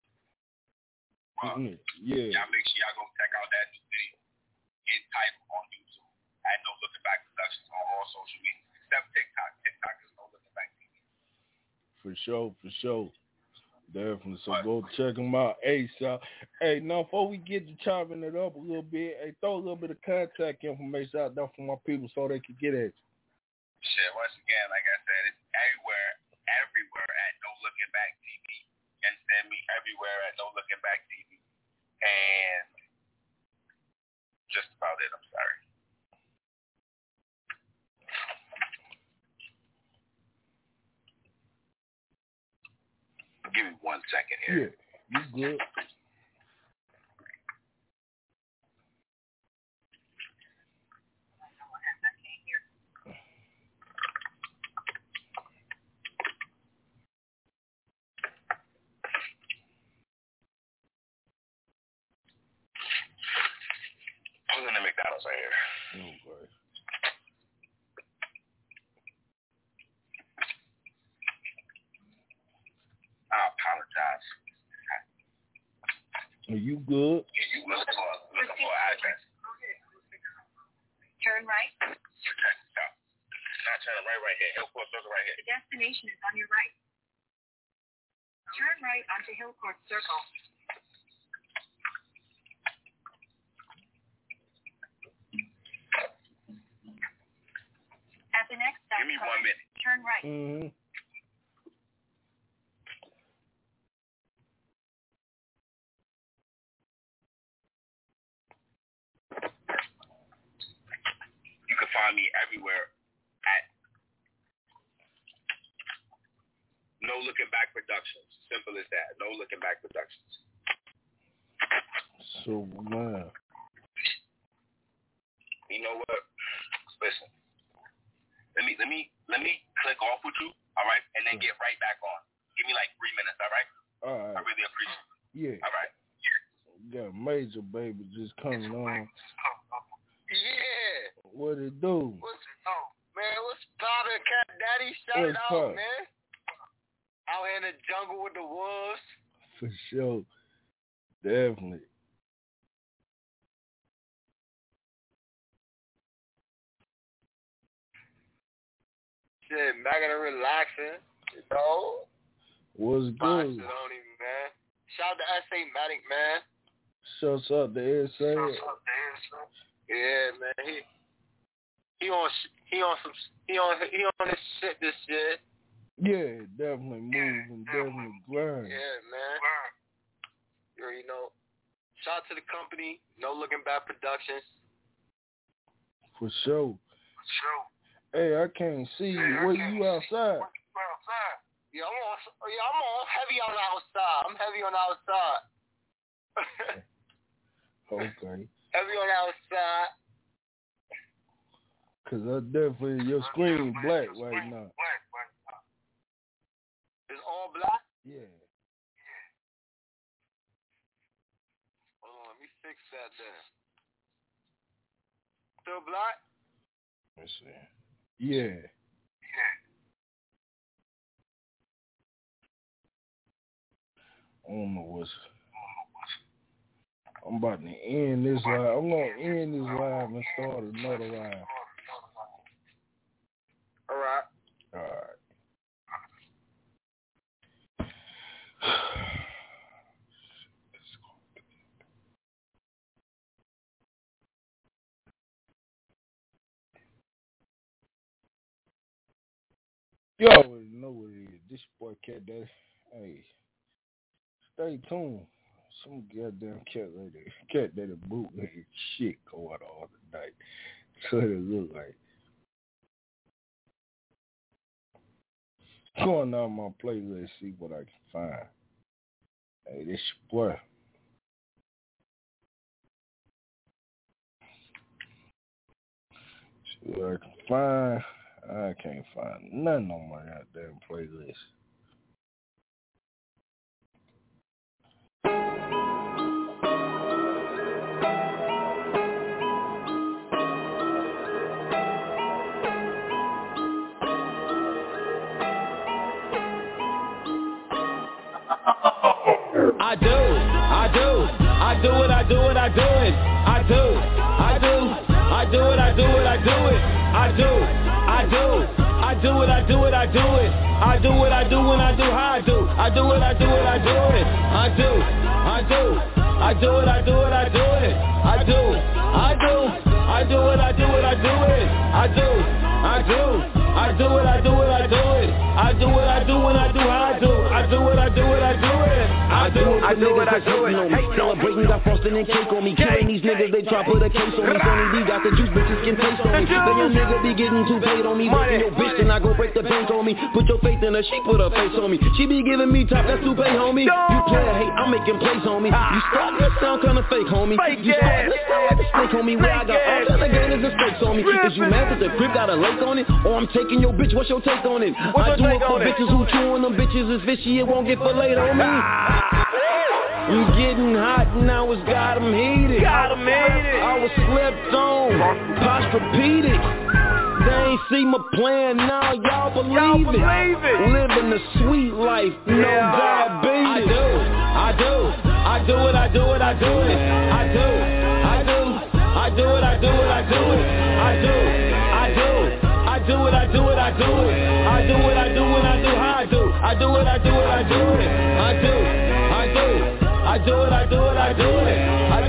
Yeah. Y'all make sure y'all go check out that new video. Entitled on YouTube. At No Looking Back Productions on all social media. Except TikTok. TikTok is No Looking Back TV. For sure. Definitely. So go check them out ASAP. Hey, now before we get to chopping it up a little bit, hey, throw a little bit of contact information out there for my people so they can get at you. Shit, once again, like I said, it's everywhere at No Looking Back TV. You understand me? Everywhere at No Looking Back TV. And just about it, I'm sorry. Give me 1 second here. Yeah, you good. I was in the McDonald's right here. Okay. I apologize. Are you good? You looking for address. Turn right. Not turn right here. Hillcourt Circle right here. The destination is on your right. Turn right onto Hillcourt Circle. At the next stop, give me 1 minute. Turn right. Mm-hmm. You can find me everywhere at No Looking Back Productions. Simple as that. No Looking Back Productions. So, man. You know what? Listen. Let me click off with you, all right, and then get right back on. Give me like 3 minutes, all right? All right. I really appreciate it. Yeah. All right. Got Major Baby just coming on. Yeah. What it do? What's poppin', Cat Daddy? Shout it out, man. Out here in the jungle with the wolves. For sure. Definitely. Shit, back and relaxing, you know. What's good? Shit on him, man. Shout out to S.A. Matic, man. Shouts out to S.A. Yeah, man. He on this shit this year. Yeah, definitely moving, definitely grind. Yeah, man. You already know. Shout out to the company, No Looking Back Productions. For sure. Hey, I can't see you. Where you outside? Yeah, I'm on heavy on the outside. I'm heavy on the outside. Okay. Heavy on the outside. Cause I definitely, your screen black right now. It's all black? Yeah. Hold on, let me fix that then. Still black? Let's see. Yeah. I don't know what's. I'm about to end this live. I'm gonna end this live and start another live. All right. You already know what it is. This boy Cat Daddy. Hey, stay tuned. Some goddamn Cat Daddy bootleg shit going on tonight. So it look like. Going on my playlist, see what I can find. Hey, this your boy. See what I can find. I can't find nothing on my goddamn playlist. I do what I do it. I do it. I do what I do it. I do what I do it. I do what I do it. I do what I do when I do how I do. I do what I do it. I do it. I do what I do it. I do it. I do what I do it. I do it. I do what I do it. I do it. I do what I do when I do how I do. I do what I do it. I do it. I do what I do it. Celebrating, got frosting and cake on me. Killing these niggas, they try put a case on me. Sonny B got the juice, bitches can taste on me. Then your nigga be getting too paid on me. Making your bitch, then I go break the bank on me. Put your faith in her, she put her face on me. She be giving me top, that's too pay, homie. You player hate, I'm making plays, homie. You start to sound kinda fake, homie. You start to sound like a snake, homie. Where I got all kind of gainers and stakes on me. Is you mad that the crib got a lake on it? Or I'm taking your bitch, what's your take on it? I do it for bitches who chewing them bitches is fishy, it won't get filleted on me. I'm getting hot now, it's got 'em heated. I was slept on, posturepedic. They ain't see my plan now, y'all believe it. Living a sweet life, no diabetes. I do what I do it. I do what I do it. I do what I do it. I do what I do it. I do what I do when I do how I do. I do what I do it. I do it. I do what I do it. I do it. I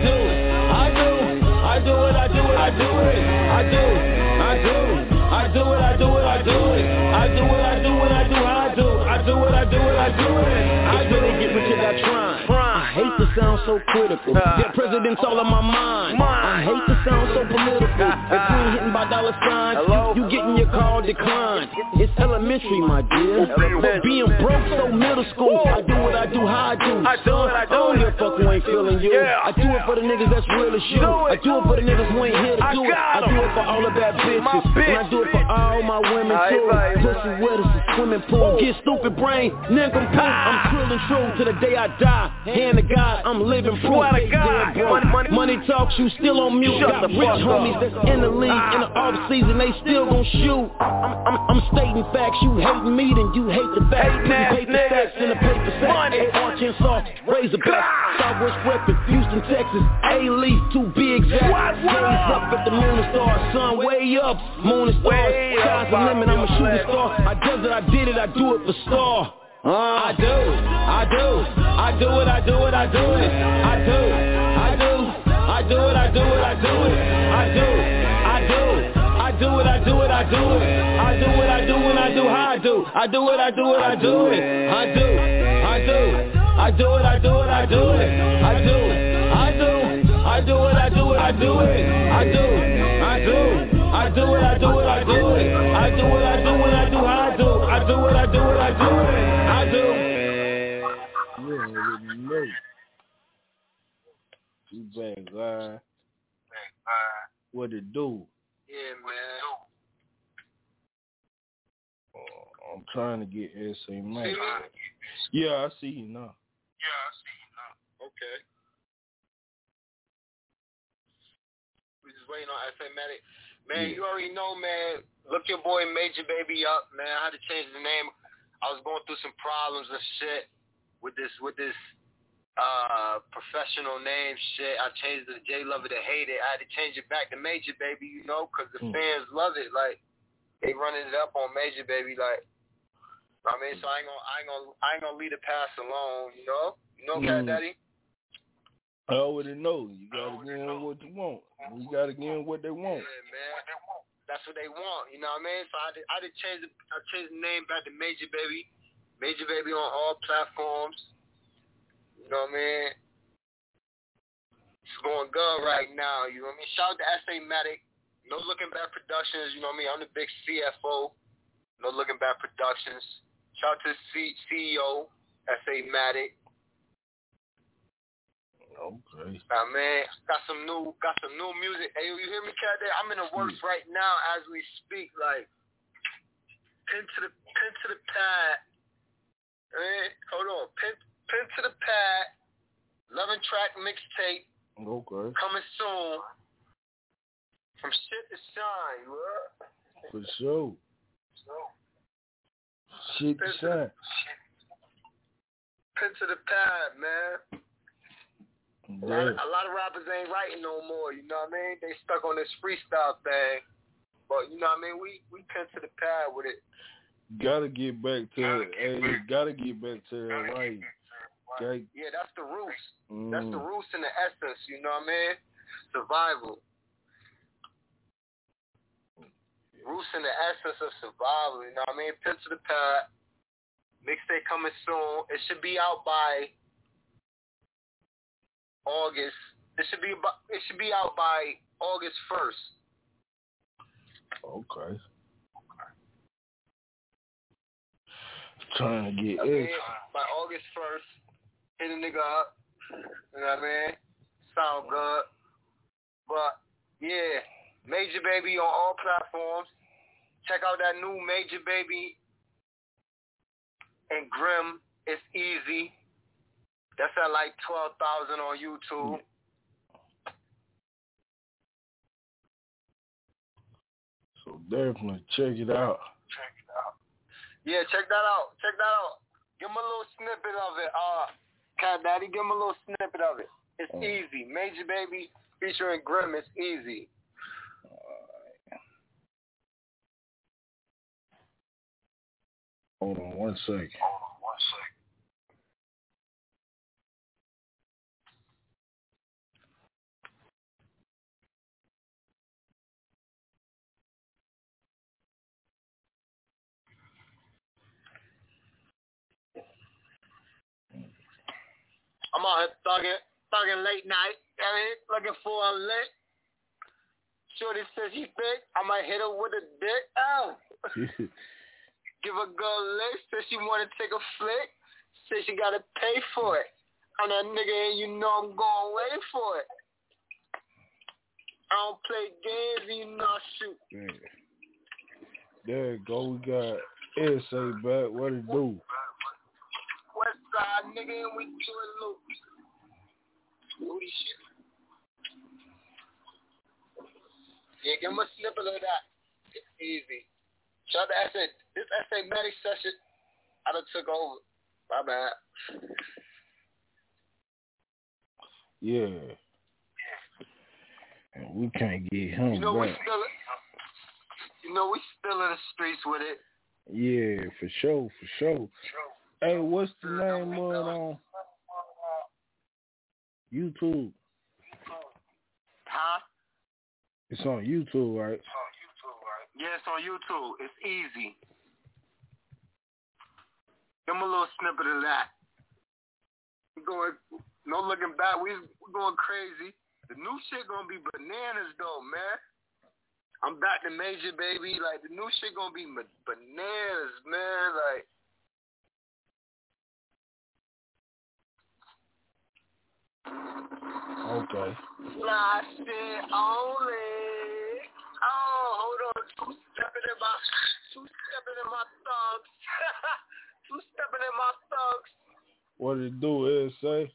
do what I do it. I do it. I do what I do it. I do it. I do what I do when I do how I do. I do what I do it. I do it. I do it. Get rich and I try. I hate to sound so critical. Dead president's all on my mind. I hate to sound so political. If you ain't hitting by dollar signs, you getting your call declined. It's elementary, my dear. But being broke so middle school. I do what I do, how I do. I don't give a fuck who ain't feeling you. I do it for the niggas that's real as you. I do it for the niggas who ain't here to do it. I do it for all the bad bitches. And I do it for all my women too. Pussy wet as a swimming pool. Get stupid brain, nigga poo. I'm true and true to the day I die. Hand to God, I'm living proof. Money talks, you still on mute. Got rich homies that's in the league. In the off season, they still gon' shoot. I'm stating facts, you hate me, then you hate the facts. Putting paper stacks in the paper sack. Arkansas, Razorback, Southwest reppin', Houston, Texas, A-Leaf, to be exact. Gaze up at the moon and stars, sun way up, moon and stars. Sky's the limit, I'm a shooting star. I does it, I did it, I do it for star. I do it, I do it, I do it, I do it, I do it, I do it, I do it, I do it, I do it, I do it, I do it, I do it, I do it, I do it, I do what I do when I do how I do, I do what I do when I do it, I do, I do, I do it, I do it, I do it, I do, I do, I do it, I do it, I do it, I do, I do, I do it, I do it, I do it, I do what I do when I do how I do, I do what I do when I do it, I do. You back, guy. What it do? Yeah, man. I'm trying to get SA Matic. Yeah, I see you now. Okay. We just waiting on SA Matic. Man, you already know, man. Look your boy Major Baby up, man. I had to change the name. I was going through some problems and shit with this professional name shit. I changed it to J Love It to Hate It. I had to change it back to Major Baby, you know, because the fans love it. Like, they running it up on Major Baby, like, I mean, so I ain't gonna leave the past alone, you know? You know, Cat Daddy? I already know. You gotta give them what you want. You gotta give them what they want. Yeah, man. That's what they want, you know what I mean? So I changed the name back to Major Baby. Major Baby on all platforms. You know what I mean? It's going good right now, you know what I mean? Shout out to SA Matic. No Looking Back Productions, you know what I mean? I'm the big CFO. No Looking Back Productions. Shout out to CEO, SA Matic. Okay. Nah, man, got some new music. Hey, you hear me, Cat? I'm in the works right now as we speak. Like, pen to the pad. Hey, hold on, pen to the pad. 11-track mixtape. Okay. Coming soon. From shit to shine, what? For sure. Shit to shine. Pen to the pad, man. Yeah. A lot of rappers ain't writing no more, you know what I mean? They stuck on this freestyle thing. But, you know what I mean? We pen to the pad with it. Gotta get back to right. Yeah, that's the roots. That's the roots and the essence, you know what I mean? Survival. Roots and the essence of survival, you know what I mean? Pen to the pad. Mixtape coming soon. It should be out by August. It should be out by August 1st. Okay. Trying to get it. By August 1st, hit a nigga up. You know what I mean? Sound good. But, yeah, Major Baby on all platforms. Check out that new Major Baby and Grim. It's easy. That's at like 12,000 on YouTube. So definitely check it out. Yeah, check that out. Give him a little snippet of it. Cat Daddy, give him a little snippet of it. It's easy. Major Baby featuring Grim. It's easy. Hold on one second. I'm out here thugging late night. I mean, looking for a lick. Shorty says she thick. I might hit her with a dick. Oh. Give a girl a lick. Says she want to take a flick. Says she got to pay for it. I'm that nigga and you know I'm going wait for it. I don't play games and you know I shoot. Yeah. There you go. We got SA back. What it do? West side nigga and we doing loot. Booty shit. Yeah, give him a snippet of that. It's easy. Shout out to this SA Matic session, I done took over. My bad. Yeah. And we can't get him back. We still in the streets with it. Yeah, for sure. Hey, what's the name of it on YouTube? Huh? It's on YouTube, right? Yeah, it's on YouTube. It's easy. Give 'em a little snippet of that. We're going, no looking back. We're going crazy. The new shit gonna be bananas, though, man. I'm back to Major, baby. Like, the new shit gonna be bananas, man. Like, okay. fly shit only. Oh, hold on. Two-stepping in my thugs. Two-stepping in my thugs. What did it do is say?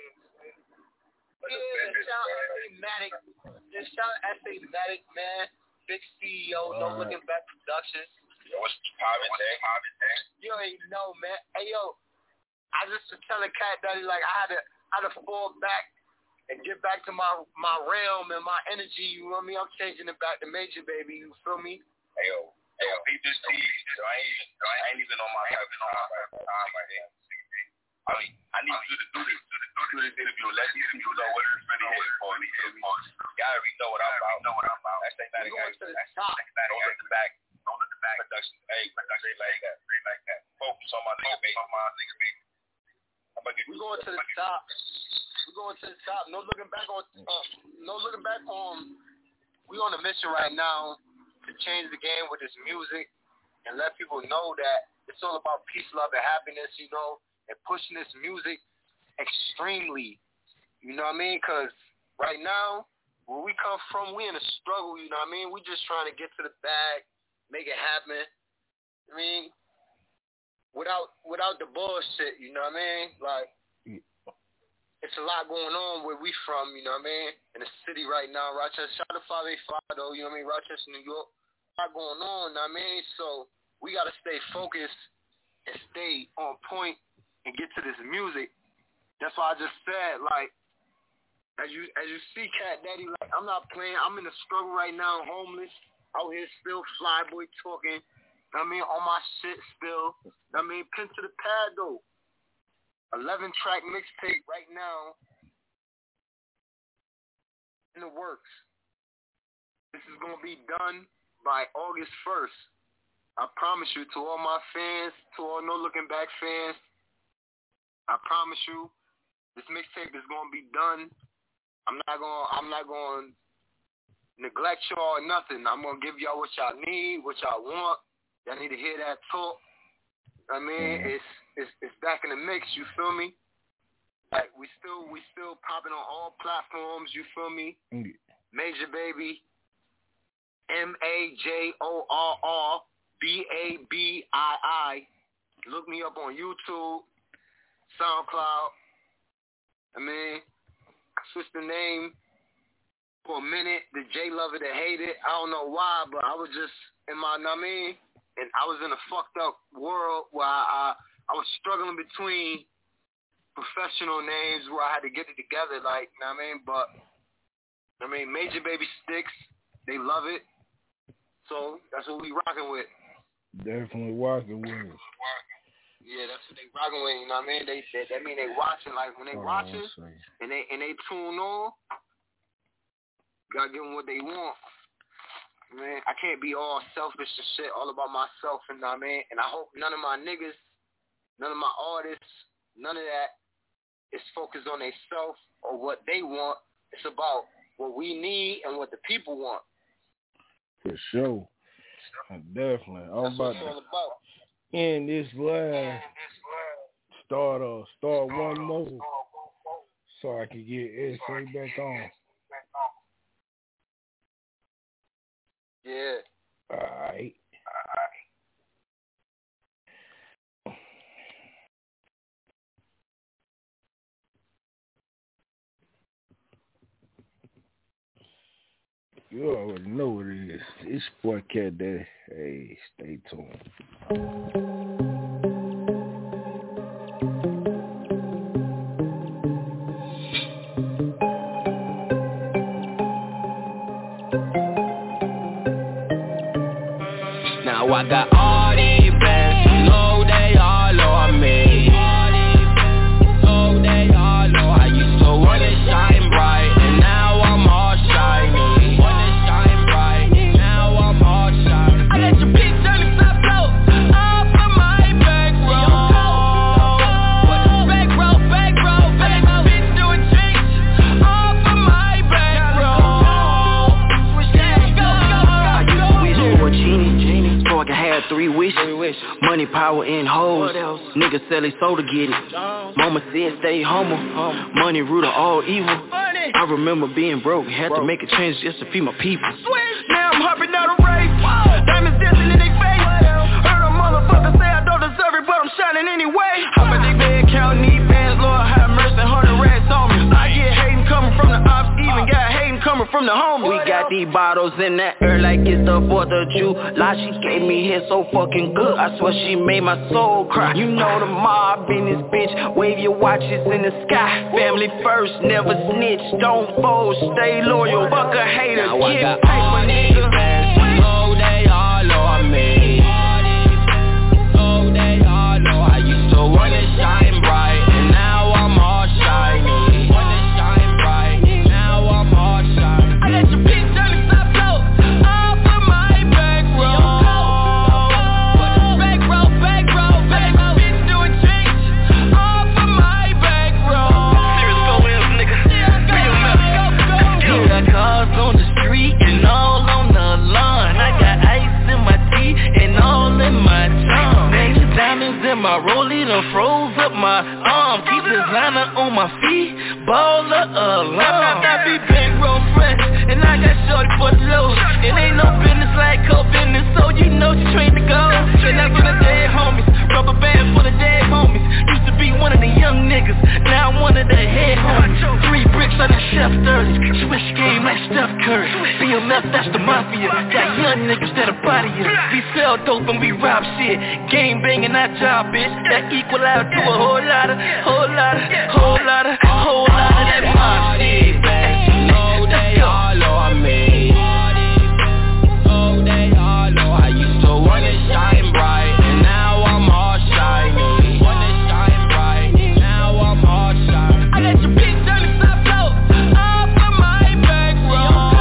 Yeah, shout out S.A. Matic. Just shout out S.A. Matic, man. Big CEO, No Looking Back Productions. Yo, what's poppin', Jay? You ain't know, man. Hey, yo, I just was telling Cat Daddy, like, I had to fall back and get back to my realm and my energy. You know what I mean? I'm changing it back to Major, baby. You feel me? Hey, yo, beat this team. I ain't even on my time right there. I mean, I need you to do this interview. Let these people know what it's really here for. You already know what I'm about. That's that guy. That's don't look back. Production. Hey, straight like that. Focus on my nigga, baby. We're going to the top. No looking back on. We on a mission right now to change the game with this music and let people know that it's all about peace, love, and happiness. You know. And pushing this music extremely, you know what I mean? Because right now, where we come from, we in a struggle, you know what I mean? We just trying to get to the bag, make it happen. I mean, without the bullshit, you know what I mean? Like, it's a lot going on where we from, you know what I mean? In the city right now, Rochester, shout out to 585 though, you know what I mean? Rochester, New York, a lot going on, you know what I mean? So we got to stay focused and stay on point and get to this music. That's why I just said, like, as you see, Cat Daddy, like, I'm not playing. I'm in a struggle right now, homeless, out here still, flyboy talking. I mean, on my shit still. I mean, pen to the pad though. 11-track mixtape right now in the works. This is gonna be done by August 1st. I promise you, to all my fans, to all No Looking Back fans, I promise you, this mixtape is gonna be done. I'm not gonna neglect y'all or nothing. I'm gonna give y'all what y'all need, what y'all want. Y'all need to hear that talk. I mean, it's back in the mix. You feel me? Like we still popping on all platforms. You feel me? Major baby, MAJORRBABII. Look me up on YouTube. SoundCloud. I mean, I switched the name for a minute. The J love it and hate it. I don't know why, but I was just in my, I mean, and I was in a fucked up world where I was struggling between professional names where I had to get it together, like, you know what I mean? But, I mean, Major Baby sticks. They love it. So that's what we rocking with. Definitely rocking with it. Yeah, that's what they rocking with, you know what I mean? That mean they watching, like when they watching and they tune on, gotta give them what they want. Man, I can't be all selfish and shit, all about myself, you know what I mean? And I hope none of my niggas, none of my artists, none of that is focused on they self or what they want. It's about what we need and what the people want. For sure. Definitely. I'm about to end this last start one more so I can get S.A. back on. Yeah. Alright. You already know what it is. It's your boy Cat Daddy. Hey, stay tuned. Now I got all these bands, you know they all on me. Money, power, and hoes. Niggas sell they soul to get it. Mama said stay homo. Money root of all evil. I remember being broke, had to make a change just to feed my people. Now I'm hopping out a race. Diamonds dancing in their face. Heard a motherfucker say I don't deserve it, but I'm shining anyway. Hop in they bed, count need bands, Lord have mercy, 100 rats on me. I get hating coming from the ops, even got hating coming from the homies. We got these bottles in that air like it's the 4th of July. She gave me head so fucking good, I swear she made my soul cry. You know the mob in this bitch, wave your watches in the sky. Family first, never snitch, don't fold, stay loyal, fuck a hater, get paper, nigga. Oh, they all on me. Oh, they all know I used to wanna shine bright, and now I'm all shiny. Wanna shine bright, now I'm all shiny. I let your bitch on the top flow, off of my back row. Back row, bitch doing tricks, off of my back row. Serious go in, nigga. Real mess. Get a cars on the street and all on the lawn. I got ice in my tea and all in my tongue. Major diamonds in my rollie done froze up my arm. Keep designer on my feet, baller alone. I be bankroll fresh and I got shorty for the low. It ain't no business like co-business, so you know she trained to go. And I get a dead homies, rubber band full of dead homies. Used to be one of the young niggas, now I'm one of the head homies. 3 bricks on the chef 30s, switch game like Steph Curry. BMF, that's the mafia, got young niggas that'll body you. We sell dope and we rob shit, game banging our job, bitch. That equal out to a whole lot of that mob shit. Oh, they all on me. Oh, they all know I used to wanna shine bright, and now I'm all shiny. Wanna shine bright, now I'm all shiny. I let your bitch on the top flow, off of my back row.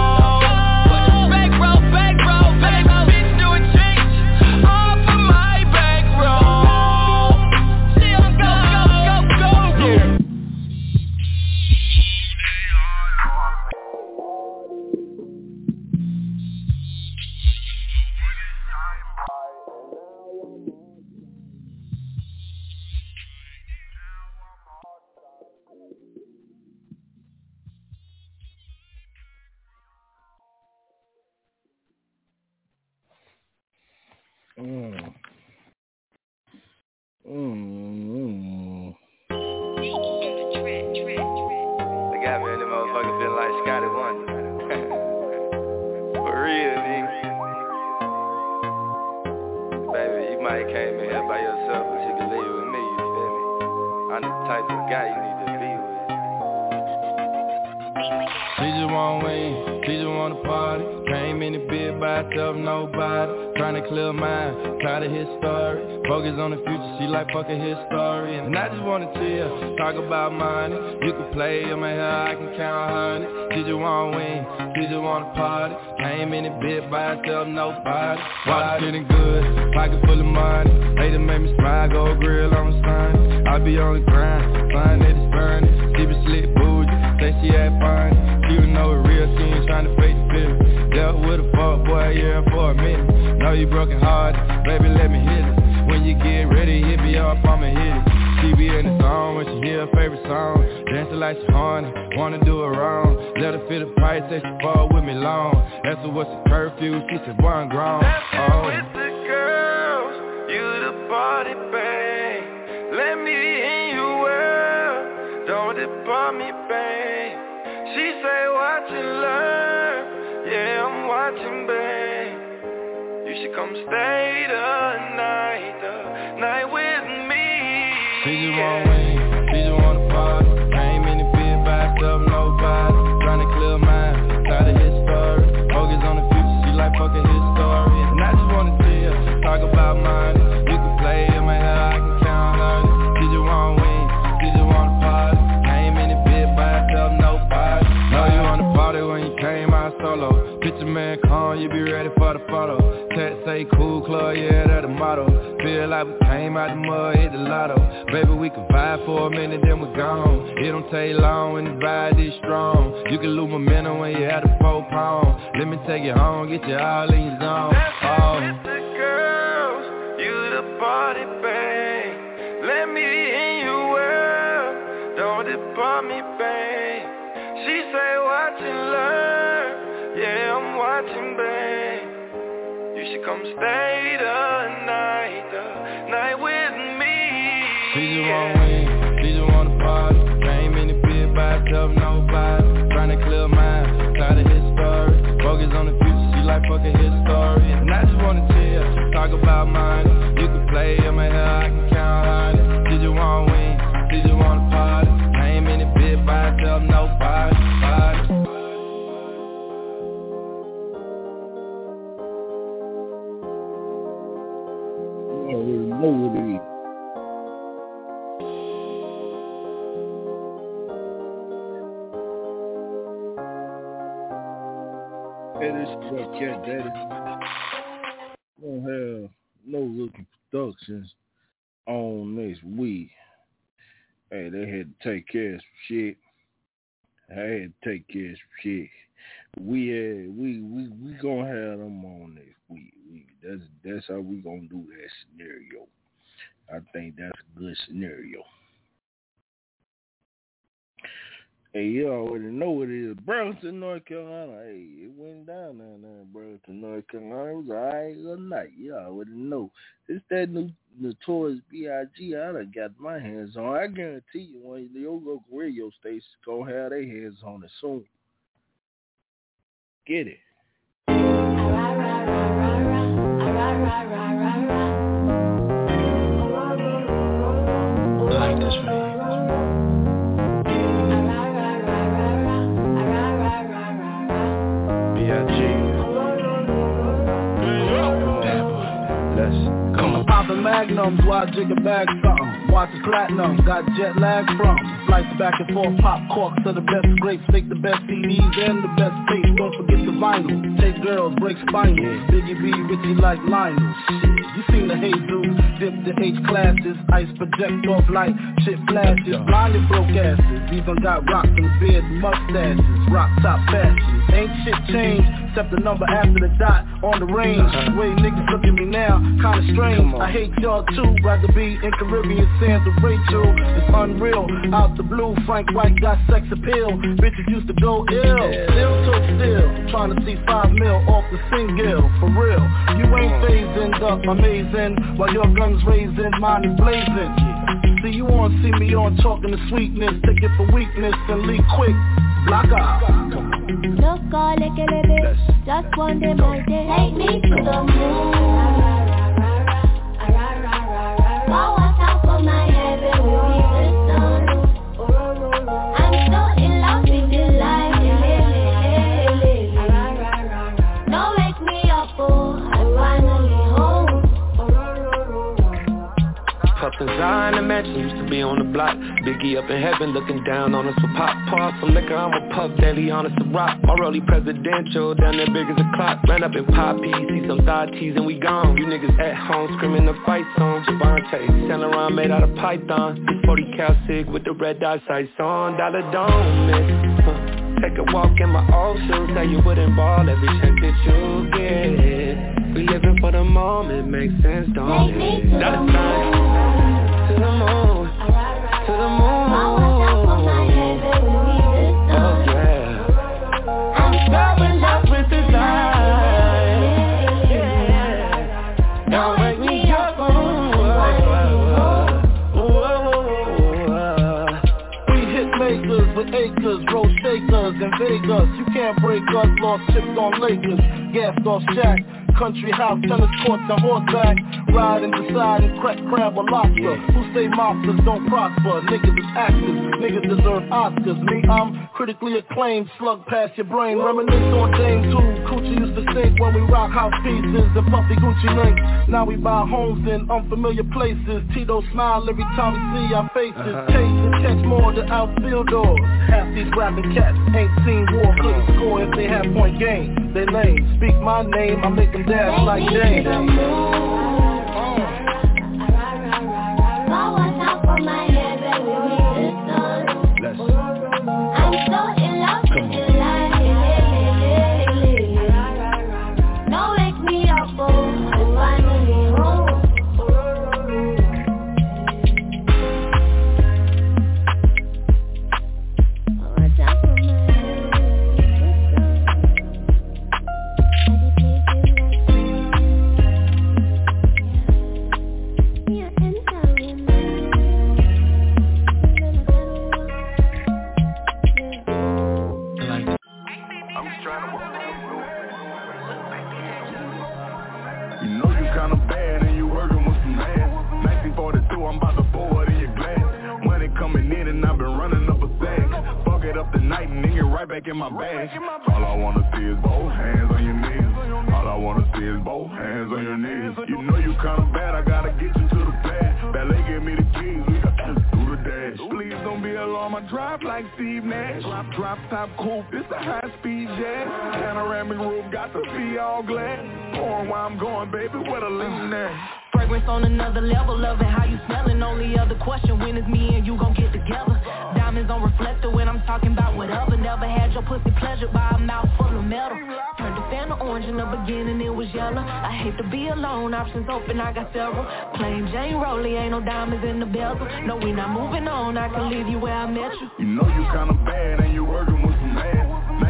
Back row, bitch doing tricks, off of my back row. Still go. Yeah. They got me in the motherfucker feeling like Scotty Wonder. For real, nigga. Baby, you might came in here by yourself, but you can leave with me, you feel me? I'm the type of guy you need to be with. She just wanna win, she just wanna party. Came in the bed by herself, nobody. Tryna clear mind, tired of his story. Focus on the future, she like fucking his story. And I just wanna chill, talk about money. You can play in my hair, I can count honey. She just wanna win, she just wanna party. Came in the bed by herself, nobody. Water feeling good, pocket full of money. Later made me smile, go grill on the sun. I be on the grind, flying that it's burning. She be slick bougie, say she had fun. She would know it real, she ain't tryna fake the feeling. Dealt with a fuck boy, yeah, for a minute. Know you broken heart, baby, let me hit it. When you get ready, hit me up, I'ma hit it. She be in the zone when she hear her favorite song. Dancing like she horny, wanna do it wrong. Let her feel the price, say she fall with me long. Ask her what's the curfew, she said, boy, I'm grown. Oh. With the girls, you the party babe. Let me in your world, don't depart me, babe. She say, watch and learn, yeah, I'm watching, babe. You should come stay the night with me. She just wanna win, she just wanna party. Came in the bed by herself, nobody. Tryna clear mind, tired of his story. Focus on the future, she like fucking his story. And I just wanna chill, talk about money. You can play in my hair, I can count honey. She just wanna win, she just wanna party. Came in the bed by herself, nobody. Know you wanna party when you came out solo. Picture man calm, you be ready for the photo. Text say cool club, yeah, that's the motto. Feel like we came out the mud, hit the lotto. Baby, we can vibe for a minute, then we're gone. It don't take long when the vibe is strong. You can lose momentum when you have the 4 pound. Let me take you home, get you all in your zone. With the girls, you watching, babe. You should come stay the night with me. She just wanna win, she just wanna party. Came in the pit by herself, nobody. Tryna clear mine, tired of his story. Focus on the future, she like fucking his story. And I just wanna chill, talk about mine. You can play in my hair, I can count on it. She just wanna win, she just wanna party. Came in the pit by herself, nobody. Hey, this is Cat Daddy. Don't have no looking productions on next week. Hey, they had to take care of some shit. I had to take care of some shit. We gonna have them on next week. That's how we gonna do that scenario. I think that's a good scenario. Hey, you already know what it is. Burlington, North Carolina. Hey, it went down there in Burlington, North Carolina. It was all right good night. You already know. It's that new Notorious B.I.G. I done got my hands on. I guarantee you one of your local radio stations gonna have their hands on it soon. Get it. I like this one. Magnums, why jig a bag something? Watch the platinum, got jet lag from flights back and forth, pop corks are the best grapes, make the best CDs and the best tapes. Don't forget the vinyl, take girls, break spinal. Biggie B, Richie like Lionel. Shit, you seen the Jesus, dip the H classes, ice project off light, shit flashes, blinded broke asses. Even got rocks and beard, mustaches, rock top fashion. Ain't shit changed, except the number after the dot on the range. The way niggas look at me now, kinda strange. I hate y'all too, rather be in Caribbean sands with Rachel. It's unreal, out the blue, Frank White got sex appeal. Bitches used to go ill, still took still. Trying to see 5 mil off the single, for real. You ain't phasing up amazing, while your guns raising, mine is blazing. See you wanna see me on talking to sweetness, take it for weakness and leave quick. Block out. Look all like a little, just one day my day. Take me to the moon. Wow, what's up for my heaven will be the sun. I'm so in love with the life. Don't wake me up, oh, I'm finally home. Puff and Zion, the mansion used to be on the block. Biggie up in heaven looking down on us with pop. Pour some liquor, I'ma puff daily on us to rock. My rollie presidential, down there big as a clock. Ran up in Poppy, see some thigh tees and we gone. You niggas at home screaming the fight song. Javante, Saint Laurent made out of python. 40 cal cig with the red dot sights on. Dollar don't miss. Take a walk in my old shoes, tell you wouldn't ball every chance that you get. We living for the moment, makes sense, don't it? Dollar sign. To the moon, to the moon. Oh yeah. I'm so in love with the light. Don't wake me up. We hit makers with acres, roll shakers in Vegas. You can't break us, lost chips on Lakers, gassed off Shaq. Country house, tennis courts and horseback. Ride and decide and crack crab or lobster. Who say mobsters don't prosper? Niggas is actors, niggas deserve Oscars. Me, I'm critically acclaimed, slug past your brain. Reminisce on Dame 2, Coochie used to sink when we rock house pieces and puffy Gucci links. Now we buy homes in unfamiliar places. Tito smile every time we see our faces. Chase and catch more than outfielders. Half these rapping cats ain't seen war, couldn't score if they have point game. They lame, speak my name, I make them dance like James. I'm so in love with the life. Don't wake me up, oh, I'm finally home. I'm just trying to work. You know you kinda bad and you working with some ass. 1942, I'm about to pour it in your glass. Money coming in and I've been running up a sack. Fuck it up tonight and then get right back in my bag. All I wanna see is both hands on your knees. All I wanna see is both hands on your knees. You know you kinda bad, I gotta get you to the pad. Ballet give me the keys, we got to do the dash. Please don't be alarmed, I drive like Steve Nash. Drop top coupe, it's a high speed jet. Panoramic roof, got to see all glass. Pouring while I'm going, baby, where the lean at? Fragrance on another level, loving how you smelling. Only other question, when is me and you gon' get together? Diamonds on reflector when I'm talking about whatever. Never had your pussy pleasured by a mouth full of metal. Turned the fan to orange in the beginning, it was yellow. I hate to be alone, options open, I got several. Plain Jane Rollie, ain't no diamonds in the bezel. No, we not moving on, I can leave you where I met you. You know you kinda bad and you working with some ass.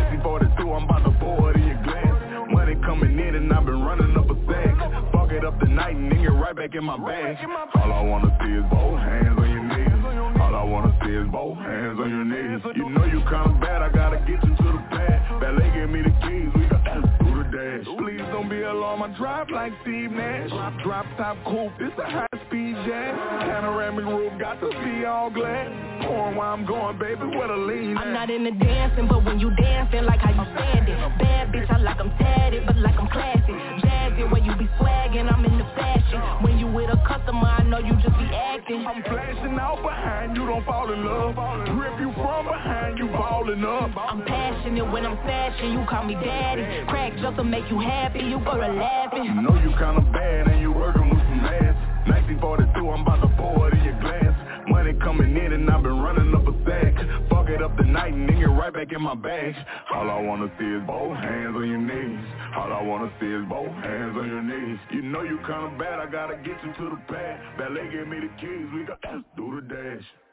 1942, I'm about to pour it in your glass. Money coming in and I've been running up a sack. Fuck it up tonight and then get right back in my bag. All I wanna see is both hands on your knees. All I wanna see is both hands on your knees. You know you kinda bad, I gotta get you to the pad. Ballet give me the keys, we got to do the dash. Please don't be alarmed, I drive like Steve Nash. Drop top coupe, it's a high speed jet. Panoramic roof, got to see all glass. Pouring while I'm going, baby, where the lean at? I'm not into dancing, but when you dancing, like how you standing. Bad bitch, I like I'm tatted, but like I'm classy. Jazzy, when you be swagging, I'm in the fashion. When you with a customer, I know you just be acting. I'm flashing out behind you, don't fall in love. Grip you from behind, you balling up. I'm passionate when I'm fashion, you call me daddy. Crack just to make you happy, you go to laughing. You know you kinda bad and you working with some ass. 1942, I'm about to pour it in your glass. Money coming in and I've been running up a sack. Fuck it up tonight and then get right back in my bag. All I wanna see is both hands on your knees. All I wanna see is both hands on your knees. You know you kinda bad, I gotta get you to the pad. Ballet give me the keys, we got to do the dash.